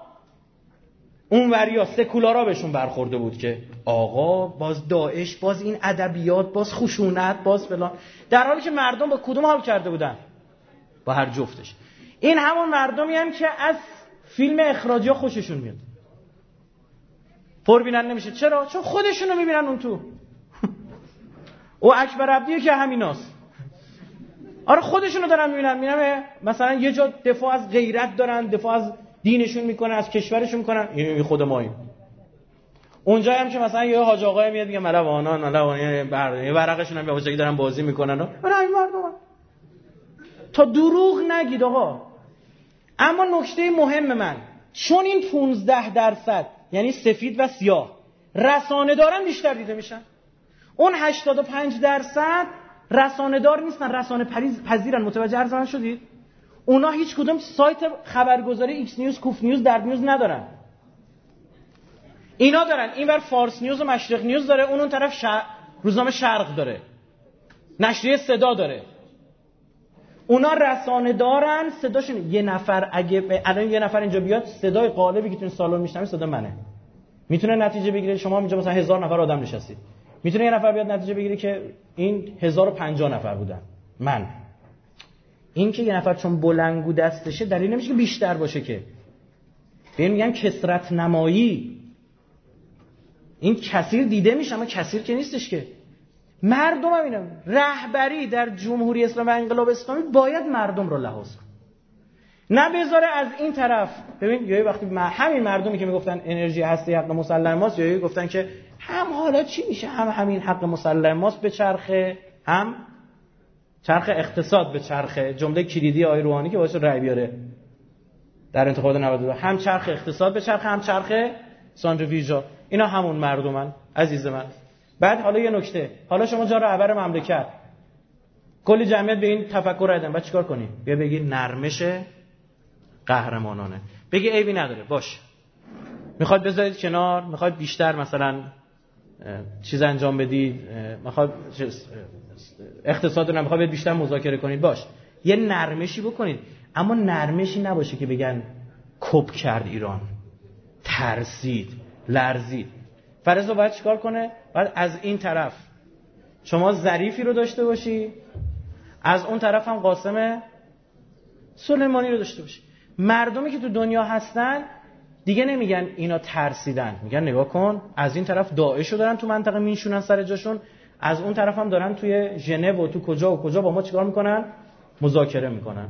اونوریا سکولارا بهشون برخورده بود که آقا باز داعش، باز این ادبیات، باز خشونت، باز فلان، در حالی که مردم با کدوم حال کرده بودن؟ با هر جفتش. این همون مردمی هم که از فیلم اخراجی ها خوششون میاد، پر بینن نمیشه. چرا؟ چون خودشونو میبینن اون تو. او اکبر عبدیه که همیناست. آره خودشونو دارن میبینن. میبینن مثلا یه جا دفاع از غیرت دارن، دفاع از دینشون میکنن، از کشورشون میکنن، این خود ماییم. اونجا هم که مثلا یه حاج آقای میاد میگه ملوانان ملوانان برده، یه ورقشون هم یواشکی دارن بازی میکنن. آره این مردم تا دروغ نگید آقا. اما نکته مهم من، چون این پانزده درصد یعنی سفید و سیاه رسانه دارن، بیشتر دیده میشن. اون هشتاد و پنج درصد رسانه دار نیستن، رسانه پذیرن. متوجه ارزان شدید؟ اونا هیچ کدوم سایت خبرگزاری ایکس نیوز، کوف نیوز، درد نیوز ندارن. اینا دارن اینور فارس نیوز و مشرق نیوز داره، اون اون طرف شر... روزنامه شرق داره، نشریه صدا داره. اونا رسانه دارن، صداشون یه نفر اگه الان یه نفر اینجا بیاد، صدای قالبی که تو این سالن میشنوید صدا منه. میتونه نتیجه بگیره شما اینجا مثلا هزار نفر آدم نشستید، میتونه یه نفر بیاد نتیجه بگیره که این هزار و پنجاه نفر بودن. من این که یه نفر چون بلنگو دستشه دلیل نمیشه که بیشتر باشه. که به این میگن کثرت نمایی. این کثیر دیده میشه اما کثیر که نیستش. که مردم هم اینم رهبری در جمهوری اسلامی و انقلاب اسلامی باید مردم رو لحاظ کنه، نه بذاره از این طرف. ببین یه وقتی همین مردمی که میگفتن انرژی هسته حق مسلم ماست، یا گفتن که هم حالا چی میشه؟ هم همین حق مسلم ماست به چرخه، هم چرخ اقتصاد به چرخه، جمله کلیدی آقای روحانی که واسه رأی بیاره در انتخابات نود و دو، هم چرخ اقتصاد به چرخه، هم چرخ سانتریفیوژا. اینا همون مردمن عزیز من. بعد حالا یه نکته، حالا شما جا رهبر مملکت، کلی جمعیت به این تفکر رایدن، بعد چیکار کنی؟ بیا بگی نرمش قهرمانانه، بگی عیبی نداره، باش، میخواد بذارید کنار، میخواد بیشتر مثلا چیز انجام بدید، میخواد اقتصاد رو نمیخواد بیشتر مذاکره کنید، باش، یه نرمشی بکنید، اما نرمشی نباشه که بگن کپ کرد ایران، ترسید، لرزید. فرضا باید چیکار کنه؟ باید از این طرف شما ظریفی رو داشته باشی، از اون طرف هم قاسم سلیمانی رو داشته باشی. مردمی که تو دنیا هستن دیگه نمیگن اینا ترسیدن، میگن نگاه کن از این طرف داعش رو دارن تو منطقه میشونن سر جاشون، از اون طرف هم دارن توی ژنو و تو کجا و کجا با ما چیکار میکنن؟ مذاکره میکنن.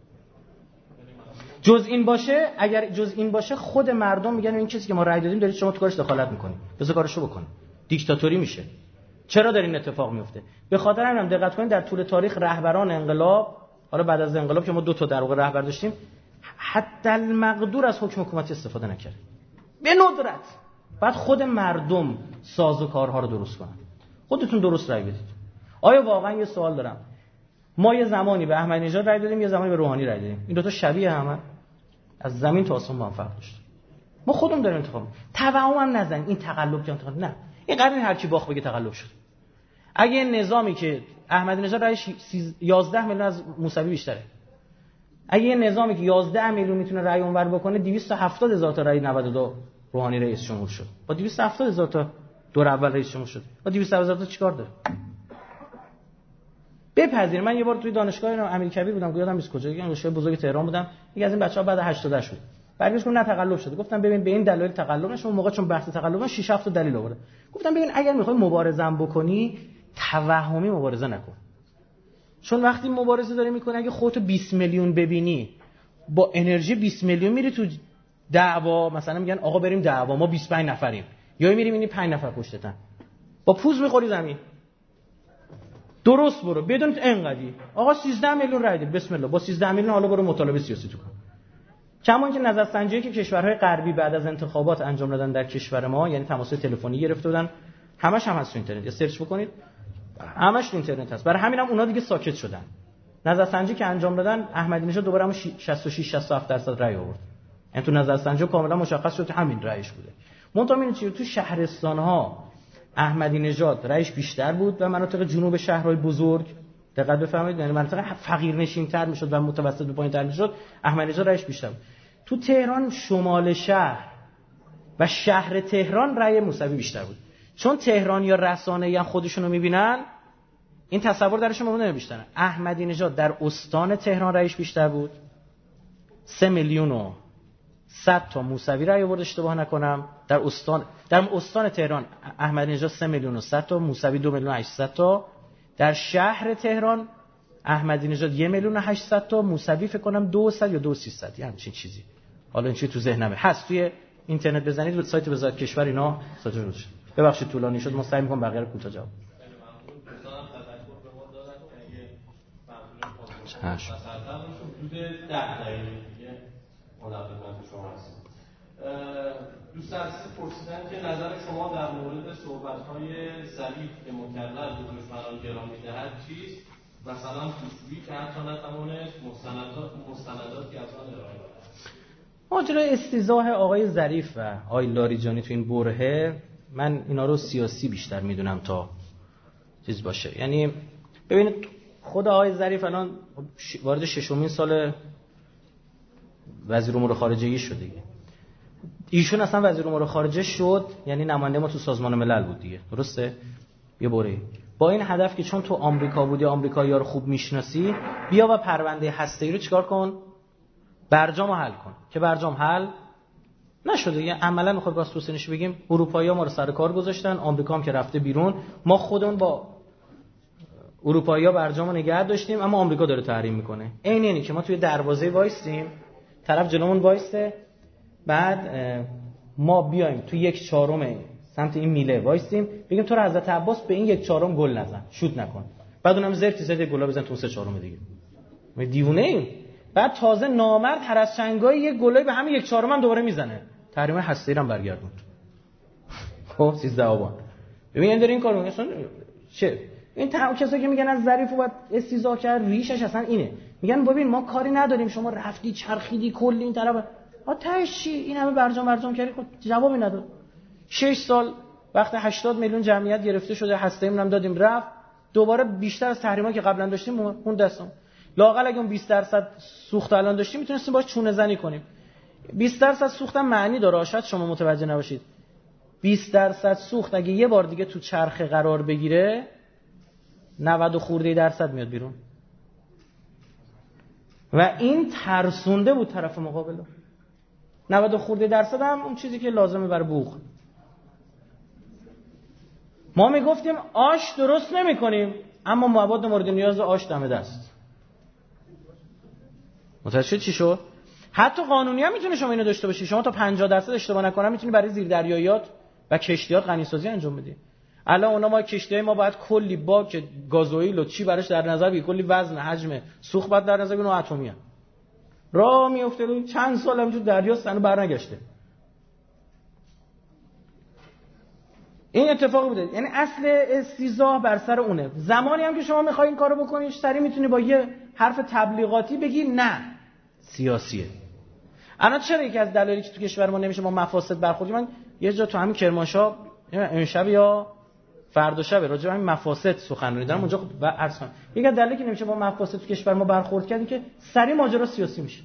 جز این باشه، اگر جز این باشه خود مردم میگن این چیزی که ما رأی دادیم دارید شما تو کارش دخالت میکنید، بذار کارشو بکنید، دیکتاتوری میشه. چرا داره این اتفاق میفته؟ به خاطر همین دقت کنید در طول تاریخ رهبران انقلاب، حالا بعد از انقلاب که ما دو تا در واقع رهبر داشتیم، حتی المقدور از حکم حکومتی استفاده نکرد، به ندرت. بعد خود مردم سازوکارها رو درست کنن. خودتون درست رأی بدید. آیا واقعا یه سوال دارم، ما یه زمانی به احمدی نژاد رأی دادیم، یه زمانی به روحانی رأی دادیم، این دو تا شبیه همن؟ از زمین تا آسمون با هم فرق داشت. ما خودمون داریم انتخاب می‌کنیم. توهم هم نزن این تقلب که انتخاب، نه، این قرار هر کی باخ بگه تقلب شد. اگه نظامی که احمدی نژاد رأیش یازده میلیون از موسوی بیشتره، اگه یه نظامی که یازده میلیون میتونه رأی اونور بکنه، دویست و هفتاد هزار تا رأی نود و دو روحانی رئیس جمهور شد، با دویست و هفتاد هزار تا دور اول رئیس جمهور شد، با دویست و هزار تا چیکار داره؟ بپذیر. من یه بار توی دانشگاه امیرکبیر بودم، یادم نیست کجا، دانشگاه بزرگ تهران بودم، یکی از این بچه‌ها بعد هشتاد و هشت بود برگشت گفت نه تقلب شده. گفتم ببین به این دلایل تقلب نشه، اون موقع چون بحث تقلب شش هفت تا دلیل آورد. گفتم ببین اگر میخوای مبارزه بکنی توهمی مبارزه نکن، چون وقتی مبارزه داری میکنی اگه خودتو بیست میلیون ببینی با انرژی بیست میلیون میری تو دعوا، مثلا میگن آقا بریم دعوا ما بیست و پنج نفریم، یا میری میبینی پنج نفر پشتتن، با پوز میخوری زمین. درست برو بدون انقدی آقا سیزده میلیون رای دید، بسم الله با سیزده میلیون حالا برو مطالبه سیاسی تو کن. کما اینکه نظرسنجی که کشورهای غربی بعد از انتخابات انجام دادن در کشور ما، یعنی تماس تلفنی گرفته بودن، همش هم هست تو اینترنت، یا سرچ بکنید همش تو اینترنت هست. برای همین هم اونا دیگه ساکت شدن. نظرسنجی که انجام دادن احمدی نژاد دوباره هم شصت و شش شصت و هفت درصد رای آورد، یعنی تو نظرسنجی کاملا مشخص شد همین رایش بوده. منتها این چیه تو شهرستان‌ها احمدی نژاد رایش بیشتر بود و مناطق جنوب شهرهای بزرگ، دقت بفرمایید، یعنی مناطق فقیرنشین‌تر میشد و متوسط به پایین‌تر میشد، احمدی نژاد رایش بیشتر بود. تو تهران شمال شهر و شهر تهران رای موسوی بیشتر بود، چون تهرانی‌ها رسانه‌ای خودشونو می‌بینن این تصور درشون مونده بیشتره. احمدی نژاد در استان تهران رایش بیشتر بود، سه میلیون و صد تا موسوی رای آورد اشتباه نکنم. در استان در استان تهران احمدی نژاد سه میلیون و صد تا، موسوی دو میلیون و هشتصد تا. در شهر تهران احمدی نژاد یک میلیون و هشتصد تا، موسوی فکر کنم دو صد یا دو سیصد، یعنی چه چیزی. حالا این چیزی تو ذهنمه هست، توی اینترنت بزنید، سایت وزارت کشور اینا ساجا روش. ببخشید طولانی شد، مستعد می‌کنم بقیه رو کوتاه جواب. چشم. حدود ده دقیقه دیگه مدت شما هست. دوست عزیز پرسیدن که نظر شما در مورد صحبت‌های ظریف که مکرر به دشمنان گرا می‌دهد چیست؟ مثلا توصیفی که حتی نتوانست مستندات مستنداتی از آن ارائه دهد. ماجرای استیضاح آقای ظریف و آقای لاریجانی تو این برهه، من اینا رو سیاسی بیشتر میدونم تا چیز باشه. یعنی ببینید خود آقای ظریف الان وارد ششمین سال وزیر امور خارجه شد دیگه. ایشون اصلا وزیر امور خارجه شد یعنی نماینده ما تو سازمان ملل بود دیگه، درسته؟ یه باره با این هدف که چون تو آمریکا بودی، آمریکایی‌ها رو خوب میشناسی، بیا و پرونده هسته‌ای رو چیکار کن؟ برجامو حل کن. که برجام حل نشده دیگه. عملاً میخواد واسه توسینش بگیم اروپایی‌ها ما رو سر کار گذاشتن، آمریکا هم که رفته بیرون، ما خودمون با اروپایی‌ها برجامو نگه داشتیم، اما آمریکا داره تحریم میکنه. عین اینی که ما توی دروازه وایستیم، طرف جلومون وایسته، بعد ما بیایم توی یک چهارم سمت این میله وایسیم بگیم تو رو حضرت عباس به این یک چهارم گل نزن، شوت نکن. بعد اونم زرتی زده گلا بزن تو سه چهارم دیگه. ما دیوونه ایم. بعد تازه نامرد هر از چنگای یک گلای به همین یک چهارم هم دوباره میزنه. تحریم هسته‌ای هم برگردوند. خب سیزده آبان. ببین این داره این کارو میکنه. چه این تمام کسایی که میگن از ظریف و بعد استیزا کرد ریشش اصلا اینه. میگن ببین ما کاری نداریم، شما رفتی چرخیدی کلی این طرف آتش چی این همه برجام برجام کردی، خود جوابی نداد. شش سال وقت هشتاد میلیون جمعیت گرفته شده، هسته‌ایمون هم دادیم رفت، دوباره بیشتر از تحریما که قبلا داشتیم اون دستم. لااقل اگه اون بیست درصد سوخت الان داشتیم میتونستیم باش چونه زنی کنیم. بیست درصد سوخت هم معنی داره، شاید شما متوجه نباشید. بیست درصد سوخت اگه یه بار دیگه تو چرخه قرار بگیره نود و خورده درصد میاد بیرون. و این ترسونده بود طرف مقابل. نود و خورده درصد هم اون چیزی که لازمه برای بوق. ما میگفتیم آش درست نمی کنیم اما مواد مورد نیاز آش دم دست. متوجه چی شد؟ حتی قانونی هم میتونه شما اینو داشته باشی. شما تا پنجاه درصد اشتباه نکنم میتونی برای زیردریاییات و کشتیات غنیسازی انجام بدی. الان اونا ما کشتیای ما باید کلی باک گازوئیل و چی براش در نظر بگیری، کلی وزن حجم سوخت باید در نظر بگیری، اون اتمیه. راه میفته چند سال همینجور دریا سنو برنگشته. این اتفاق بوده. یعنی اصل استیزاح بر سر اونه. زمانی هم که شما میخوای این کارو بکنی سری میتونی با یه حرف تبلیغاتی بگی نه سیاسیه. الان چرا یکی از دلایلی که تو کشور ما نمیشه ما مفاسد برخوردیم، من یه جا تو همین کرمانشاه امشب یا فردا شب راجع به همین مفاسد سخنرانی دارم اونجا و عرض کنم یکی از دلایلی که نمیشه با مفاسد تو کشور ما برخورد کردیم که سری ماجرا سیاسی میشه.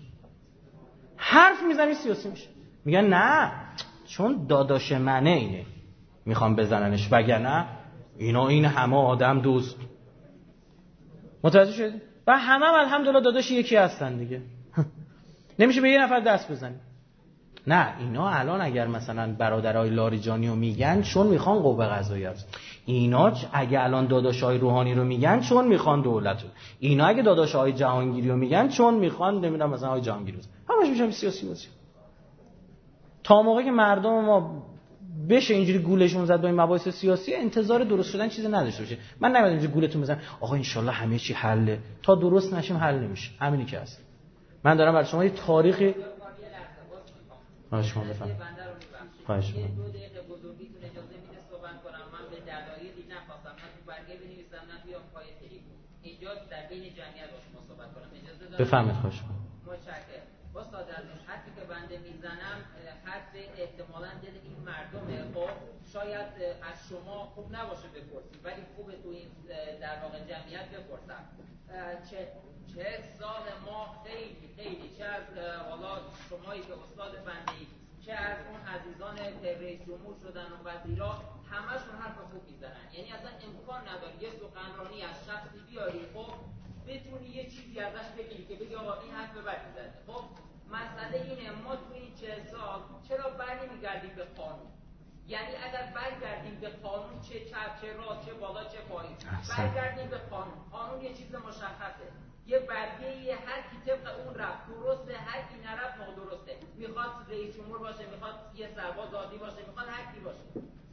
حرف میزنی سیاسی میشه. میگن نه چون داداش منه اینه میخوام بزننش، وگرنه اینا این همه آدم دوست. متوجه شدید؟ و همه هم الحمدلله داداش یکی هستن دیگه. نمیشه به یه نفر دست بزنی. نه اینا الان اگر مثلا برادرای لاریجانی رو میگن چون میخوان قوه قضاییه است. اینا اگه الان داداشای روحانی رو میگن چون میخوان دولت رو. اینا اگه داداشای جهانگیری رو میگن چون میخوان نمیدونم مثلا های جهانگیری است. همش میشن سیاسی بازی. تا موقعی که مردم ما بشه اینجوری گولشون زد با این مباحث سیاسی انتظار درست شدن چیزی نداشته باشه. من نمیدونم اینجوری گولتون بزنم آقا ان شاءالله همه چی حله. تا درست نشیم حل نمیشه. همینی که هست. من دارم برای شما یه تاریخی خواهش می‌کنم بفرمایید. خواهش می‌کنم. دو دقیقه بزرگیتون اجازه میده صحبت کنم. من به دلایلی نخواستم نه تو برگه بنویسم نه بیام پای تریک اینجا در بین جمعیت با شما صحبت کنم. اجازه دارم. بفرمایید خواهش می‌کنم. متشکرم. با صادراتش حرفی که بنده میزنم حرف احتمالاً دل این مردمه. خب شاید از شما خوب نباشه بپرسید ولی خوبه تو این در واقع جمعیت بپرسم. چه چه سال ما خیلی خیلی چه از حالا شمایی که استاد بنده ای چه از اون عزیزان رئیس جمهور شدن و وزیرا همشون حرف خوب میزنن. یعنی اصلا امکان نداره یه سخنرانی از شخصی بیاری خب بتونی یه چیزی ازش بگیری که بگی آقا این حرف بد میزنه. خب مسئله اینه ما تو این چه سال چرا برنمیگردیم به قانون؟ یعنی اگر برگردیم به قانون چه چپ چه راست چه بالا چه پایین برگردیم به قانون. قانون یه چیز مشخصه، یه برگه‌ای هر کی طبق اون رفت درسته، هر کی نرفت نادرسته. میخواد رئیس جمهور باشه، میخواد یه سرباز عادی باشه، میخواد هر کی باشه.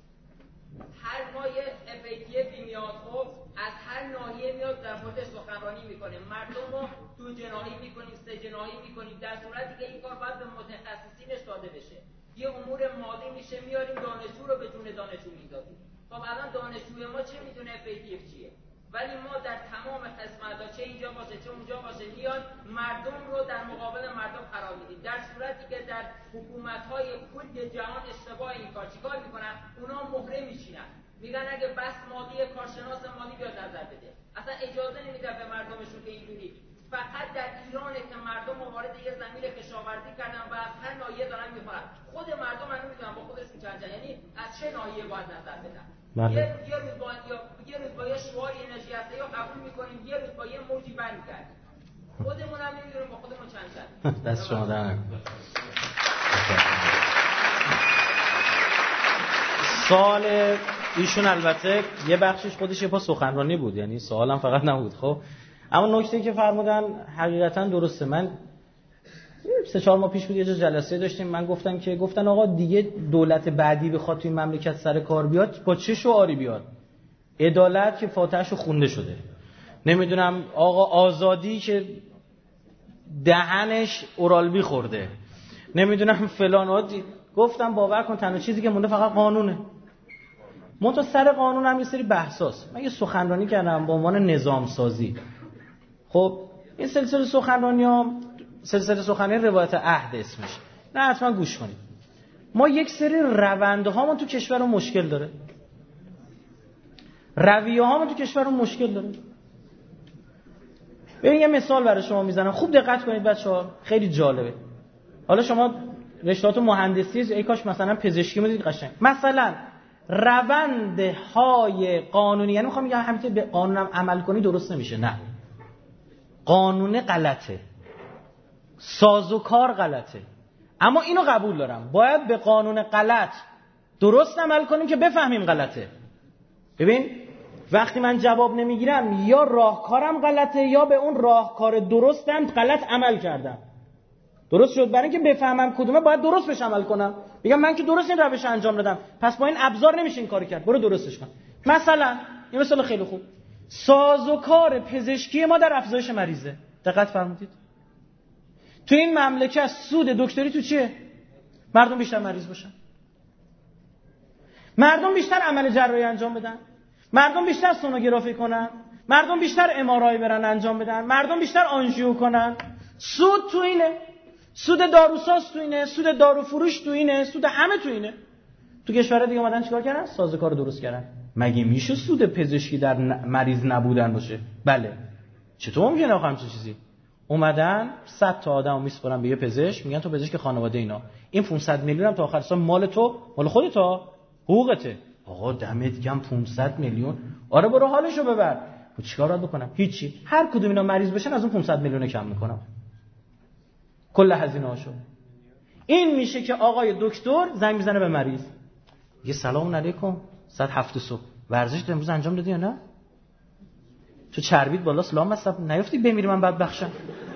هر ما یه اف ای تی اف میاد خب از هر ناحیه میاد در موردش سخنرانی میکنه. مردم رو دو جناحی میکنیم، سه جناحی میکنیم در صورتی که این کار باید به متخصصینش داده بشه. یه امور مالی میشه میاریم دانشجو رو به جون دانشجو میذاریم. خب الان دانشجوی ما چه میدونه اف ای تی اف چیه؟ ولی ما در تمام قسمت‌ها چه اینجا باشه چه اونجا باشه میاد مردم رو در مقابل مردم قرار میدیم. در صورتی که در حکومت‌های کل جهان اشتباه این کار چیکار میکنن؟ اونا مهره میچینن. میگن اگه بس مالی کارشناس مالی بیاد نظر بده. اصلا اجازه نمیدن به مردمشون که اینجوری. فقط در ایرانه که مردم وارد یه زمین کشاورزی کردن و از هر ناحیه دارن میخورن. خود مردم هنوز میدونن با خودشون چند چند، یعنی از چه ناحیه باید نظر بدن. یه یه روز با یه روز با یه شعار انرژی هسته یا قبول میکنیم، یه روز با یه موجی برمیگردیم. خودمون هم نمیدونیم با خودمون چند چند. دست شما در سوال ایشون البته یه بخشش خودش یه پا سخنرانی بود، یعنی سوالم فقط نبود. خب اما نکته‌ای که فرمودن حقیقتا درسته. من سه چهار ماه پیش بود یه جا جلسه داشتیم، من گفتم که گفتن آقا دیگه دولت بعدی بخواد توی مملکت سر کار بیاد با چه شعاری بیاد؟ عدالت که فاتحه‌شو خونده شده، نمیدونم آقا آزادی که دهنش اورالبی خورده، نمیدونم فلان. گفتم باور کن تنها چیزی که مونده فقط قانونه. منتها سر قانون هم یه سری بحثاست. من یه سخنرانی کردم به عنوان نظام سازی. خب این سلسله سخنرانیام سلسله سخنرانی روایت عهد اسمش، نه حتما گوش کنید. ما یک سری روندهامون تو کشورمون مشکل داره، رویه‌هامون تو کشورمون مشکل داره. ببین یه مثال برای شما میزنم، خوب دقت کنید بچه‌ها، خیلی جالبه. حالا شما رشته‌هاتون مهندسی، ای کاش مثلا پزشکی میدید قشنگ. مثلا روندهای قانونی، یعنی میخوام بگم همین به قانونم عمل کنی درست نمیشه، نه. قانون غلطه، سازوکار غلطه، اما اینو قبول دارم باید به قانون غلط درست عمل کنیم که بفهمیم غلطه. ببین وقتی من جواب نمیگیرم یا راهکارم غلطه یا به اون راهکار درستم غلط عمل کردم. درست شد؟ برای اینکه بفهمم کدومه باید درست بهش عمل کنم. میگم من که درست این روش انجام دادم، پس با این ابزار نمیشه این کارو کرد، برو درستش کن. مثلا این مثال خیلی خوب، سازوکار پزشکی ما در افزایش مریضه. دقت فرمودید؟ تو این مملکت سود دکتری تو چیه؟ مردم بیشتر مریض باشن، مردم بیشتر عمل جراحی انجام بدن، مردم بیشتر سونوگرافی کنن، مردم بیشتر ام آر آی برن انجام بدن، مردم بیشتر آنژیو کنن. سود تو اینه، سود داروساز تو اینه، سود دارو فروش تو اینه، سود همه تو اینه. تو کشور دیگه اومدن چیکار کردن؟ سازوکار درست کردن. مگه میشه سود پزشکی در مریض نبودن باشه؟ بله. چطور ممکنه آخه همچین چیزی؟ اومدن صد تا آدمو میسپرن به یه پزشک، میگن تو پزشک خانواده اینا، این پانصد میلیون هم تا آخر سال مال تو، مال خودت، حقوقته. آقا دمت گرم پانصد میلیون، آره برو حالشو ببر. خب چیکار باید بکنم؟ هیچی. هر کدوم اینا مریض بشن از اون پانصد میلیون کم میکنم کل هزینه هاشو. این میشه که آقای دکتر زنگ میزنه به مریض، یه سلام علیکم، ساعت هفت صبح ورزش امروز انجام دادی یا نه؟ تو چربیت بالا سلام مصب نیافتی بمیری من بدبخشم.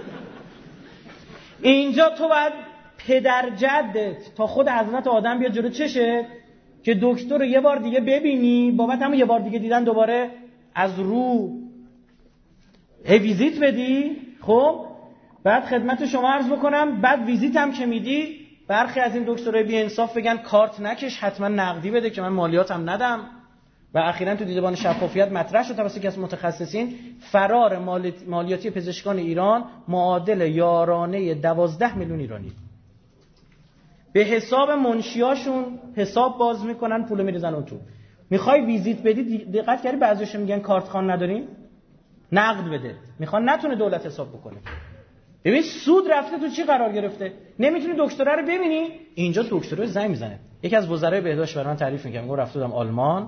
اینجا تو باید پدر جدت تا خود عظمت آدم بیاد جلو چشه که دکتر رو یه بار دیگه ببینی، بابت همون یه بار دیگه دیدن دوباره از رو ای ویزیت بدی. خب بعد خدمت شما عرض بکنم، بعد ویزیت هم که میدی برخی از این دکترای بی انصاف بگن کارت نکش، حتما نقدی بده که من مالیاتم ندم. و اخیراً تو دیدبان شفافیت مطرح شد توسط یکی از متخصصین فرار مالیاتی پزشکان ایران معادل یارانه دوازده میلیون ایرانی. به حساب منشیاشون حساب باز میکنن، پول میریزن اون تو. میخوای ویزیت بدی، دقت کردی بعضیش میگن کارت خان نداریم، نقد بده. میخوان نتونه دولت حساب بکنه. ببین سود رفته تو چی قرار گرفته؟ نمیتونی دکتره رو ببینی، اینجا دکتر زنگ میزنه. یکی از وزرای بهداشت برام تعریف میکنه، میگه رفته بودم آلمان،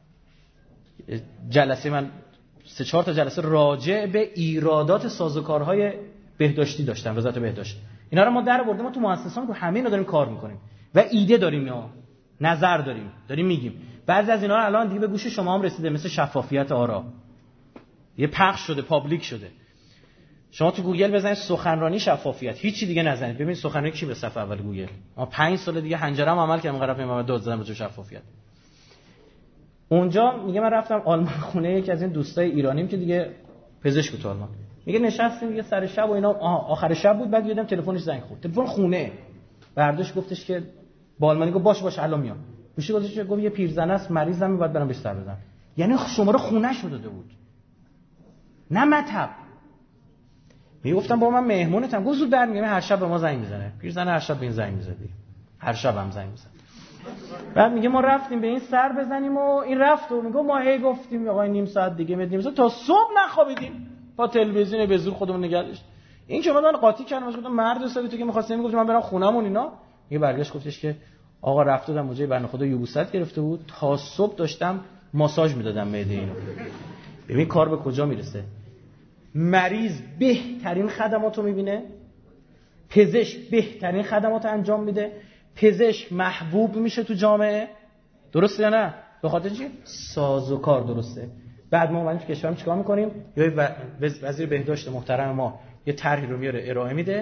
جلسه من سه چهار تا جلسه راجع به ایرادات سازوکارهای بهداشتی داشتم، وزارت بهداشت. اینا رو ما در آوردیم، ما تو مؤسسان رو همه اینا داریم کار میکنیم و ایده داریم یا نظر داریم، داریم میگیم. بعضی از اینا رو الان دیگه به گوش شما هم رسیده، مثل شفافیت آرا، یه پخش شده، پابلیک شده. شما تو گوگل بزنید سخنرانی شفافیت، هیچی دیگه نزنید، ببین سخنرانی کی به صفحه اول گوگل. ما پنج سال دیگه حنجره‌ام عمل کردم، قرار من داد زدم به شفافیت. اونجا میگه من رفتم آلمان خونه یکی از این دوستای ایرانیم که دیگه پزشک بود آلمان. میگه نشستیم دیگه سر شب و اینا، آخر شب بود، بعد دیدم تلفنش زنگ خورد، تلفن خونه. برداشت گفتش که با آلمانی گفت باش باش الان میام. گوشی گذاشت گفت یه پیرزنه است مریضم، باید برام بهش سر بزنم. یعنی شماره خونه‌ش رو داده بود، نه مطب. میگفتم با من مهمونتم، گفت زود برمیگم، هر شب به ما زنگ میزنه. پیرزنه هر شب به این زنگ میزدی، هر شب هم زنگ میزد. بعد میگه ما رفتیم به این سر بزنیم و این رفت و میگه ما هی گفتیم آقا نیم ساعت دیگه میدیم تا صبح نخوابیدیم با تلویزیون به زور خودمون نگه داشت. این که من قاطی کردم، گفتم مرد حسابی تو که می‌خواستی میگفت من برم خونمون اینا. میگه برگشت گفتش که آقا رفت بودم اونجا بنده خدا یوبوست گرفته بود، تا صبح داشتم ماساژ میدادم معده اینو. ببین کار به کجا میرسه. مریض بهترین خدماتو میبینه، پزشک بهترین خدماتو انجام میده، پزشک محبوب میشه تو جامعه. درسته یا نه؟ به خاطر چی؟ سازوکار درسته. بعد ما اومدیم تو کشورم چیکار میکنیم؟ یا وزیر بهداشت محترم ما یه طرحی رو میاره ارائه میده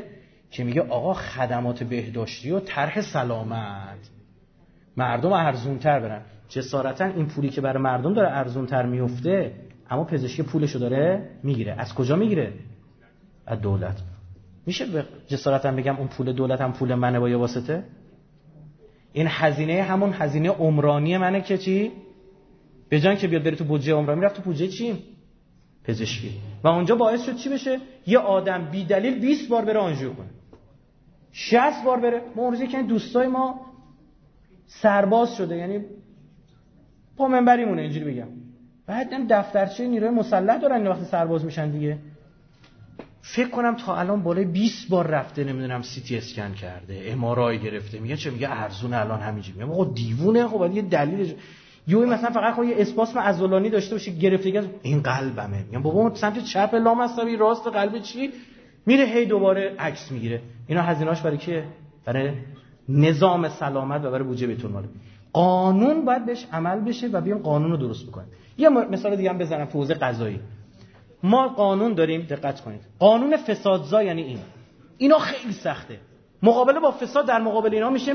که میگه آقا خدمات بهداشتی و طرح سلامت مردم ارزونتر برن. جسارتا این پولی که برای مردم داره ارزونتر میفته، اما پزشکی پولشو داره میگیره. از کجا میگیره؟ از دولت. میشه به جسارتا بگم اون پول دولت هم پول منه با یه واسطه؟ این هزینه همون هزینه عمرانی منه که چی؟ به جای که بیاد بره تو بودجه عمرانی، رفت تو بودجه چی؟ پزشکی. و اونجا باعث شد چی بشه؟ یه آدم بی دلیل بیست بار بره آنژیو کنه، شصت بار بره. ما اون روزی که دوستای ما سرباز شده، یعنی پا منبریمونه اینجوری بگم، بعد این دفترچه نیروی مسلح دارن وقتی سرباز میشن دیگه، فکر کنم تا الان بالای بیست بار رفته، نمیدونم سی تی اسکن کرده، ام آر آی گرفته. میگه چه؟ میگه ارزونه الان همینجوری. میگم آقا دیوونه، خب باید یه دلیل یوی مثلا فقط خود یه اسپاسم عضلانی داشته باشه گرفتگی، این قلبمه. میگم بابا اون سمت چپ لامصبی راست قلب چی میره، هی دوباره عکس میگیره. اینا هزینه‌اش برای کیه؟ برای نظام سلامت و برای بودجه بیت المال. قانون باید بهش عمل بشه و بیان قانون رو درست بکنیم. یه مثال دیگه هم بزنم تو حوزه قضایی. ما قانون داریم، دقت کنید، قانون فسادزا یعنی این. اینا خیلی سخته. مقابله با فساد در مقابل اینا میشه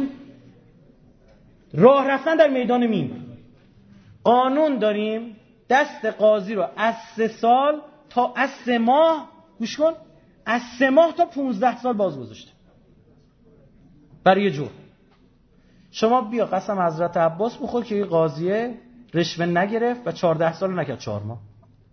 راه رفتن در میدان مین. قانون داریم دست قاضی رو از سه سال تا از سه ماه، گوش کن، از سه ماه تا پونزده سال باز گذاشته برای جور. شما بیا قسم حضرت عباس بخور که این قاضیه رشوه نگرفت و چهارده سال نکرد، چهار ماه.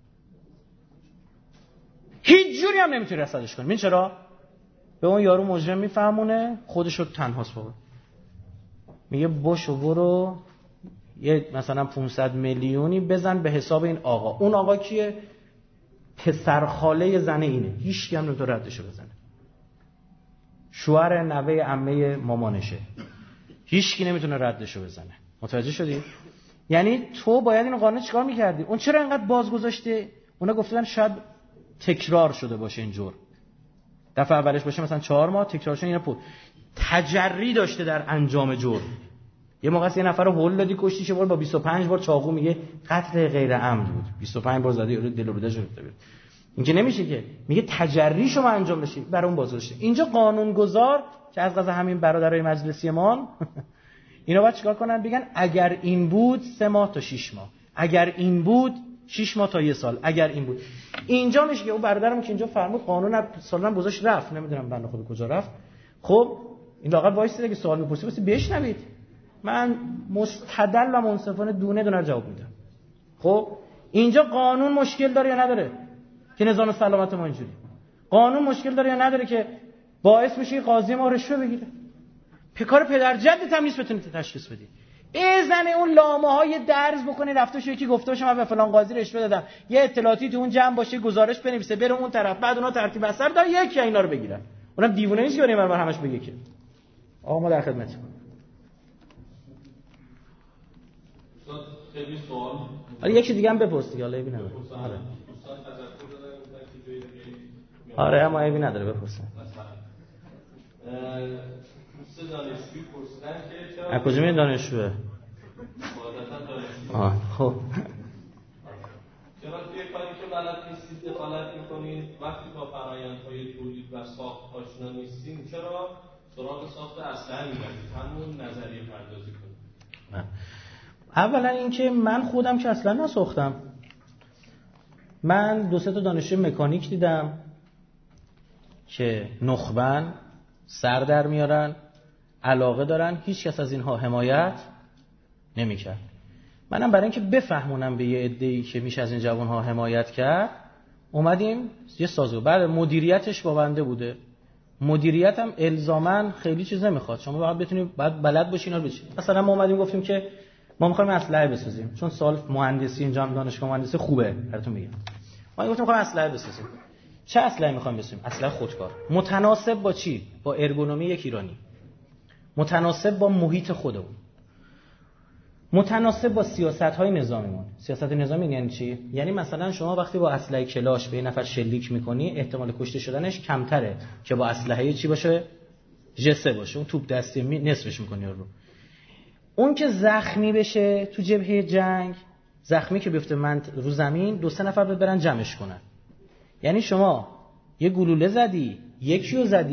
هیچ جوری هم نمیتونی رصدش کنی. این چرا؟ به اون یارو مجرم میفهمونه خودشو تنهاست بابا، میگه باشو برو یه مثلا پانصد میلیونی بزن به حساب این آقا. اون آقا کیه؟ پسر خاله زن اینه، هیچ کی هم نمیتونه ردشو بزنه. شوهر نوه عمه مامانشه، هیچ کی نمیتونه ردشو بزنه. متوجه شدی؟ یعنی تو باید این قانون چیکار میکردی؟ اون چرا اینقدر باز گذاشته؟ اونا گفتن شاید تکرار شده باشه اینجور، دفعه اولش باشه مثلا چهار ماه، تکرار شده. اینا پول تجری داشته در انجام جرم. یه موقع یه نفر رو هول دادی کشتی، چه بار با بیست و پنج بار چاقو، میگه قتل غیر عمد بود، بیست و پنج بار زدی رو دل و روده شده بود. این که نمیشه که، میگه تجری شما انجام بشه، برای اون بازداشته. اینجا قانونگذار که از قضا همین برادرای مجلسیمان اینا باید چیکار کنن؟ بگن اگر این بود سه ماه تا شش ماه، اگر این بود شش ماه تا یه سال، اگر این بود. اینجا میشه که اون برادرم که اینجا فرمود قانون سالن گذاشت رفت، نمیدونم بنده خود کجا رفت. خب این لاغر وایسید اگه سوال میپرسی واسه بشنوید. من مستدل و منصفانه دونه دونه جواب میدم. خب اینجا قانون مشکل داره یا نداره که نظام سلامت ما اینجوری؟ قانون مشکل داره یا نداره که باعث میشه قاضی ما رشوه بگیره؟ پکار پدر جدت هم نیست بتونید تشخیص بدید. بزن اون لامه‌های درز بکنی رفته شو یکی گفته باشه من به فلان قاضی رشوه دادم، یه اطلاعاتی تو اون جمع باشه، گزارش بنویسه بره اون طرف، بعد اونا ترتیب اثر دار یکی اینا رو بگیرن. اونم دیوونه نیست که بریم من همش بگه که آقا ما در خدمتیم. خیلی سوال. آره یکی دیگه هم بپرس دیگه، حالا ایبی نداره. آره. آره اما ایبی نداره بپرسن. سه دانشجوی پرسیدن که چرا از کجا میاد دانشجوه؟ عادتاً دانشجو. آه خب. چرا توی کاری که بلد نیستید دخالت می‌کنید؟ وقتی با فرآیندهای تولید و ساخت آشنا نیستین چرا سراغ ساخت اسلحه می‌برید؟ همون نظریه پردازی کنید. اولا اینکه من خودم که اصلا نساختم. من دو سه تا دانشجوی مکانیک دیدم که نخبن، سر در میارن، علاقه دارن، هیچ کس از اینها حمایت نمی‌کرد. منم برای اینکه بفهمونم به یه عده‌ای که میشه از این جوان‌ها حمایت کرد، اومدیم یه سازو. بعد مدیریتش با بنده بوده. مدیریت هم الزاماً خیلی چیز نمیخواد. شما باید بتونید بعد بلد باشین اینا بچین. مثلا ما اومدیم گفتیم که ما می‌خوایم اسلحه بسازیم، چون سال مهندسی اینجا هم دانشگاه مهندسی خوبه، براتون میگم. ما گفتیم می‌خوایم اسلحه بسازیم. چه اسلحه‌ای می‌خوایم بسازیم؟ اسلحه خودکار. متناسب با چی؟ با ارگونومی یک ایرانی. متناسب با محیط خودمون. متناسب با سیاست‌های نظامیمون. سیاست نظامی یعنی چی؟ یعنی مثلا شما وقتی با اسلحه کلاش به یه نفر شلیک می‌کنی، احتمال کشته شدنش کمتره که با اسلحه چی باشه؟ جسه باشه. اون توپ دستی می نصفش می‌کنی رو. اون که زخمی بشه تو جبهه جنگ، زخمی که بیفته من رو زمین، دو سه نفر برن جمعش کنن. یعنی شما یه گلوله زدی، یکی رو زدی،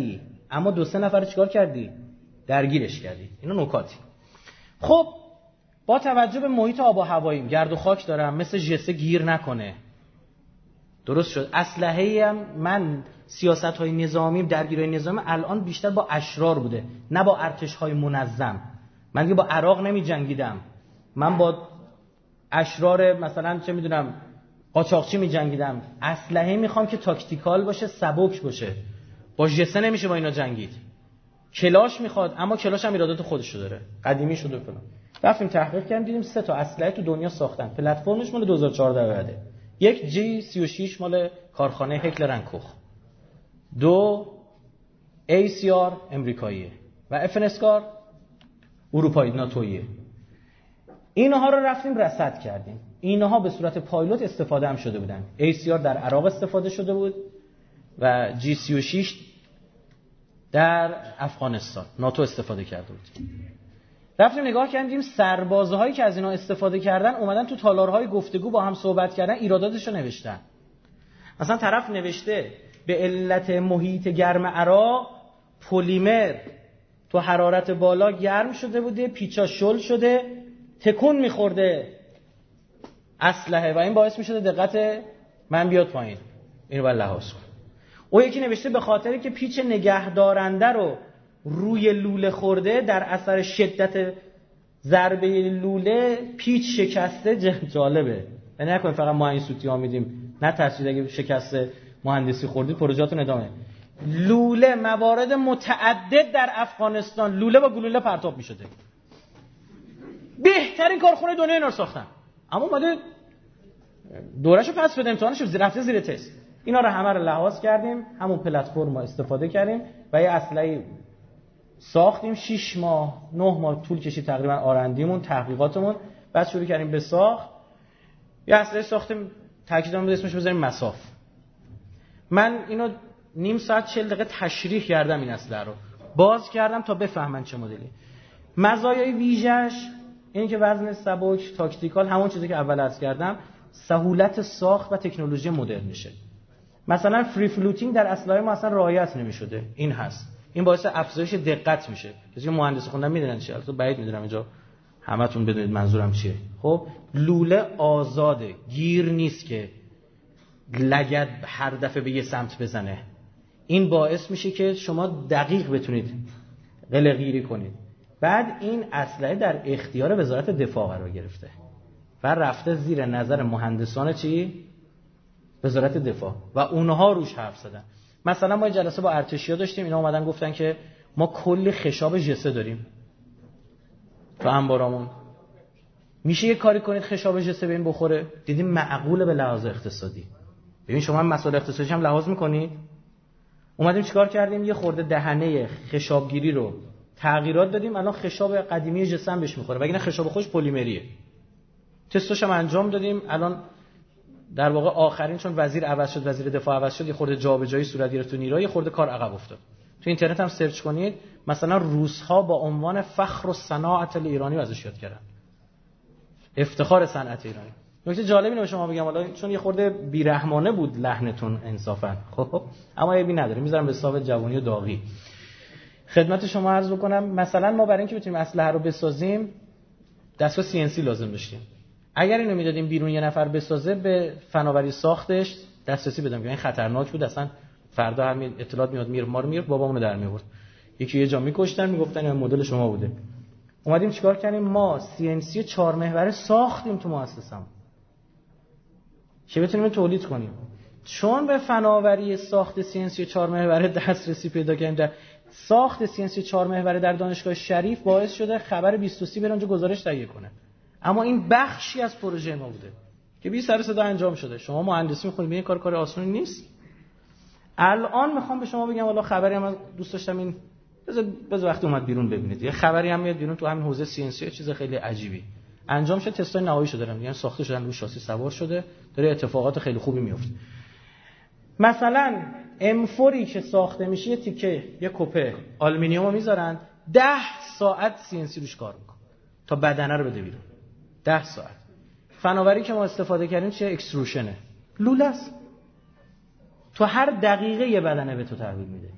اما دو سه نفر چیکار کردی؟ درگیرش کردی. اینا نکاتی. خب با توجه به محیط آب و هواییم، گرد و خاک دارم، مثل ژسه گیر نکنه. درست شد. اسلحه‌ای هم من سیاست‌های نظامی، درگیری نظامی الان بیشتر با اشرار بوده، نه با ارتش‌های منظم. من دیگه با عراق نمی جنگیدم، من با اشرار مثلا چه میدونم قاچاقچی می جنگیدم. اسلحه میخوام که تاکتیکال باشه، سبک باشه. با ژسه نمیشه با اینا جنگید. کلاش میخواد، اما کلاش هم ایرادات خودشو داره، قدیمی شده فلان. رفتیم تحقیق کردیم، دیدیم سه تا اسلحه تو دنیا ساختن. پلتفرمش مال دو هزار و چهارده بعده. یک جی سی و شش مال کارخانه هکلر اند کوخ، دو ای سی آر امریکاییه و اف ان اسکار اروپایی ناتویه. اینها رو رفتیم رصد کردیم. اینها به صورت پایلوت استفاده هم شده بودن. ای سی آر در عراق استفاده شده بود و جی سی و شش در افغانستان ناتو استفاده کرده بود. رفتیم نگاه کردیم سربازهایی که از اینا استفاده کردن اومدن تو تالارهای گفتگو با هم صحبت کردن، ایراداتشو نوشتن. مثلا طرف نوشته به علت محیط گرم عراق پلیمر تو حرارت بالا گرم شده بوده، پیچا شل شده، تکون میخورده اسلحه و این باعث میشده دقت من بیاد پایین، اینو باید لحاظ کن. او یکی نوشته به خاطری که پیچ نگهدارنده رو روی لوله خورده، در اثر شدت ضربه لوله پیچ شکسته. جالبه. یعنی نکنه فقط ما این سوتی ها میدیم، نه ترسید اگه شکست مهندسی خوردید پروژه‌تون ادامه. لوله موارد متعدد در افغانستان لوله با گلوله پرتاب میشده. بهترین کارخونه دنیا اینا رو ساختن، اما اومده دورهشو پس بده، امتحانشو رفته زیر تست. اینا رو همه رو لحاظ کردیم، همون پلتفرم رو استفاده کردیم و یه اسلحه ساختیم. شش ماه نه ماه طول کشید تقریبا آرندیمون، تحقیقاتمون. بعد شروع کردیم به ساخت. یه اسلحه ساختیم، تاکیدام بود اسمش بذاریم مساف. من اینو نیم ساعت چهل دقیقه تشریح کردم، این اسلحه رو باز کردم تا بفهمن چه مدلی. مزایای ویژش اینه که وزن سبک، تاکتیکال، همون چیزی که اول عرض کردم، سهولت ساخت و تکنولوژی مدرن میشه. مثلا فری فلوتینگ در اسلحه ما اصلا رعایت نمیشده، این هست. این باعث افزایش دقت میشه. کسی که مهندسی خوندن میدونن چیه، البته بعید میدونم اینجا همتون بدونید منظورم چیه. خب لوله آزاده، گیر نیست که لگد هر دفعه به یه سمت بزنه. این باعث میشه که شما دقیق بتونید قله‌گیری کنید. بعد این اسلحه در اختیار وزارت دفاع قرار گرفته و رفته زیر نظر مهندسان چی؟ وزارت دفاع و اونها روش حرف زدن. مثلا ما جلسه با ارتشیا داشتیم، اینا اومدن گفتن که ما کلی خشاب ژسه داریم تو انبارامون، میشه یه کاری کنید خشاب ژسه به این بخوره؟ دیدیم معقوله به لحاظ اقتصادی. ببین شما هم مسائل اقتصادی هم لحاظ میکنید. اومدیم چیکار کردیم؟ یه خورده دهنه خشابگیری رو تغییرات دادیم، الان خشاب قدیمی ژسه هم بهش میخوره، وگرنه خشاب خودش پلیمریه. تستش هم انجام دادیم. الان در واقع آخرین چون وزیر عوض شد، وزیر دفاع عوض شد، یه خورده جابجایی صورت گرفت تو نیروی، یه خورده کار عقب افتاد. تو اینترنت هم سرچ کنید، مثلا روس‌ها با عنوان فخر الصناعه الایرانی ازش یاد کردن، افتخار صنعت ایرانی. نکته جالبی اینه به شما بگم، حالا چون یه خورده بیرحمانه بود لحنتون انصافا، خب اما عیبی نداره، میذارم به حساب جوونی و داغی خدمت شما عرض بکنم. مثلا ما برای اینکه بتونیم اسلحه رو بسازیم دستگاه سی ان سی لازم داشتیم. اگر اینو میدادیم بیرون یه نفر بسازه، به فناوری ساختش دسترسی بدم که این خطرناک بود، اصلا فردا هم اطلاعات میاد میر ما رو میرفت بابامونو در میورد، یکی یه جا میکشتن میگفتن این مدل شما بوده. اومدیم چیکار کردیم؟ ما سی ان سی چهار محوره ساختیم تو مؤسسه‌مون که بتونیم تولید کنیم. چون به فناوری ساخت سی ان سی چهار محوره دسترسی پیدا کردیم، در ساخت سی ان سی چهار محوره در دانشگاه شریف باعث شده خبر بیست و سه بره اونجا گزارش تهیه کنه. اما این بخشی از پروژه ما بوده که بی سر صدا انجام شده. شما مهندسی می‌خونید، این کار کار آسونی نیست. الان میخوام به شما بگم، والا خبری هم دوست داشتم این بذار بذار وقتی اومد بیرون ببینید، یه خبری هم میاد بیرون تو همین حوزه سی ان سی، چیز خیلی عجیبی انجام شده، تستای نهایی شده دارن، یعنی ساخته شدن، رو شاسی سوار شده، داره اتفاقات خیلی خوبی میفته. مثلا ام فوری که ساخته میشه، یه تیکه یه کوپه آلومینیومو میذارن، ده ساعت سی ان سی روش کار میکنه تا بدنه رو بده بیرون. ده ساعت. فناوری که ما استفاده کردیم چیه؟ اکستروشنه، لوله است. تو هر دقیقه یه بدنه به تو تحویل میده.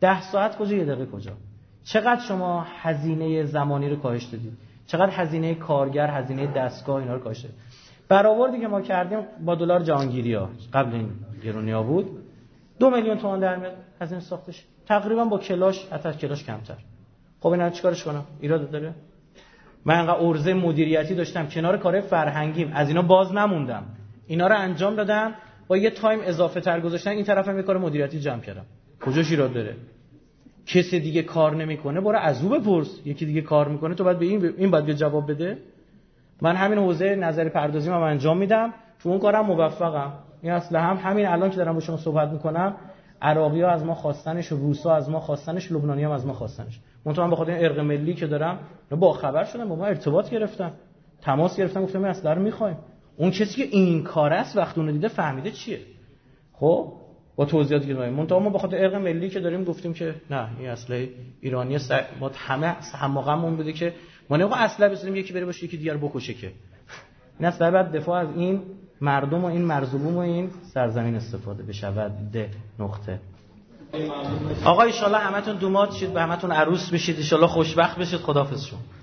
ده ساعت کجا، یه دقیقه کجا؟ چقدر شما هزینه زمانی رو کاهش دادید؟ چقدر هزینه کارگر، هزینه دستگاه اینا رو کاهش دادید؟ برآوردی که ما کردیم با دلار جهانگیری‌ها قبل این گرونی‌ها بود، دو میلیون تومان در میاد هزینه ساختش، تقریبا با کلاش حتی کلاش کمتر. خب اینا چیکارش کنم؟ ایراد داره؟ من انقدر عرضه مدیریتی داشتم کنار کار فرهنگیم، از اینا باز نموندم، اینا رو انجام دادم، با یه تایم اضافه تر گذاشتن این طرفم یه کار مدیریتی جمع کردم. کجاش ایراد داره؟ کسی دیگه کار نمیکنه برو از او بپرس، یکی دیگه کار میکنه تو باید به این این باید جواب بده. من همین حوزه نظری پردازی من انجام میدم، تو اون کارم موفقم. این اصلا هم همین الان که دارم با شما صحبت میکنم، عراقی‌ها از ما خواستنش، روسا از ما خواستنش، لبنانی‌ها هم از ما خواستنش. من به خاطر این ارق ملی که دارم با خبر شدم، با ما ارتباط گرفتم، تماس گرفتم، گفتم این اصلا رو می‌خوایم. اون کسی که این کار است وقتی اون رو دیده فهمیده چیه. خب با توضیحاتی که دادیم، منتها ما به خاطر ارق ملی که داریم گفتیم که نه این اصله ایرانی است. ما همه هممون بوده که ما نمی‌خوام اصلا بسازیم یکی بره باشه یکی دیگر بکشه، که این اصلا بعد دفاع از این مردم و این مرزبون و این سرزمین استفاده بشود. ده نقطه. آقا ان شاء الله همتون دومات شید، به همتون عروس بشید، ان شاء الله خوشبخت بشید. خداحافظ شما.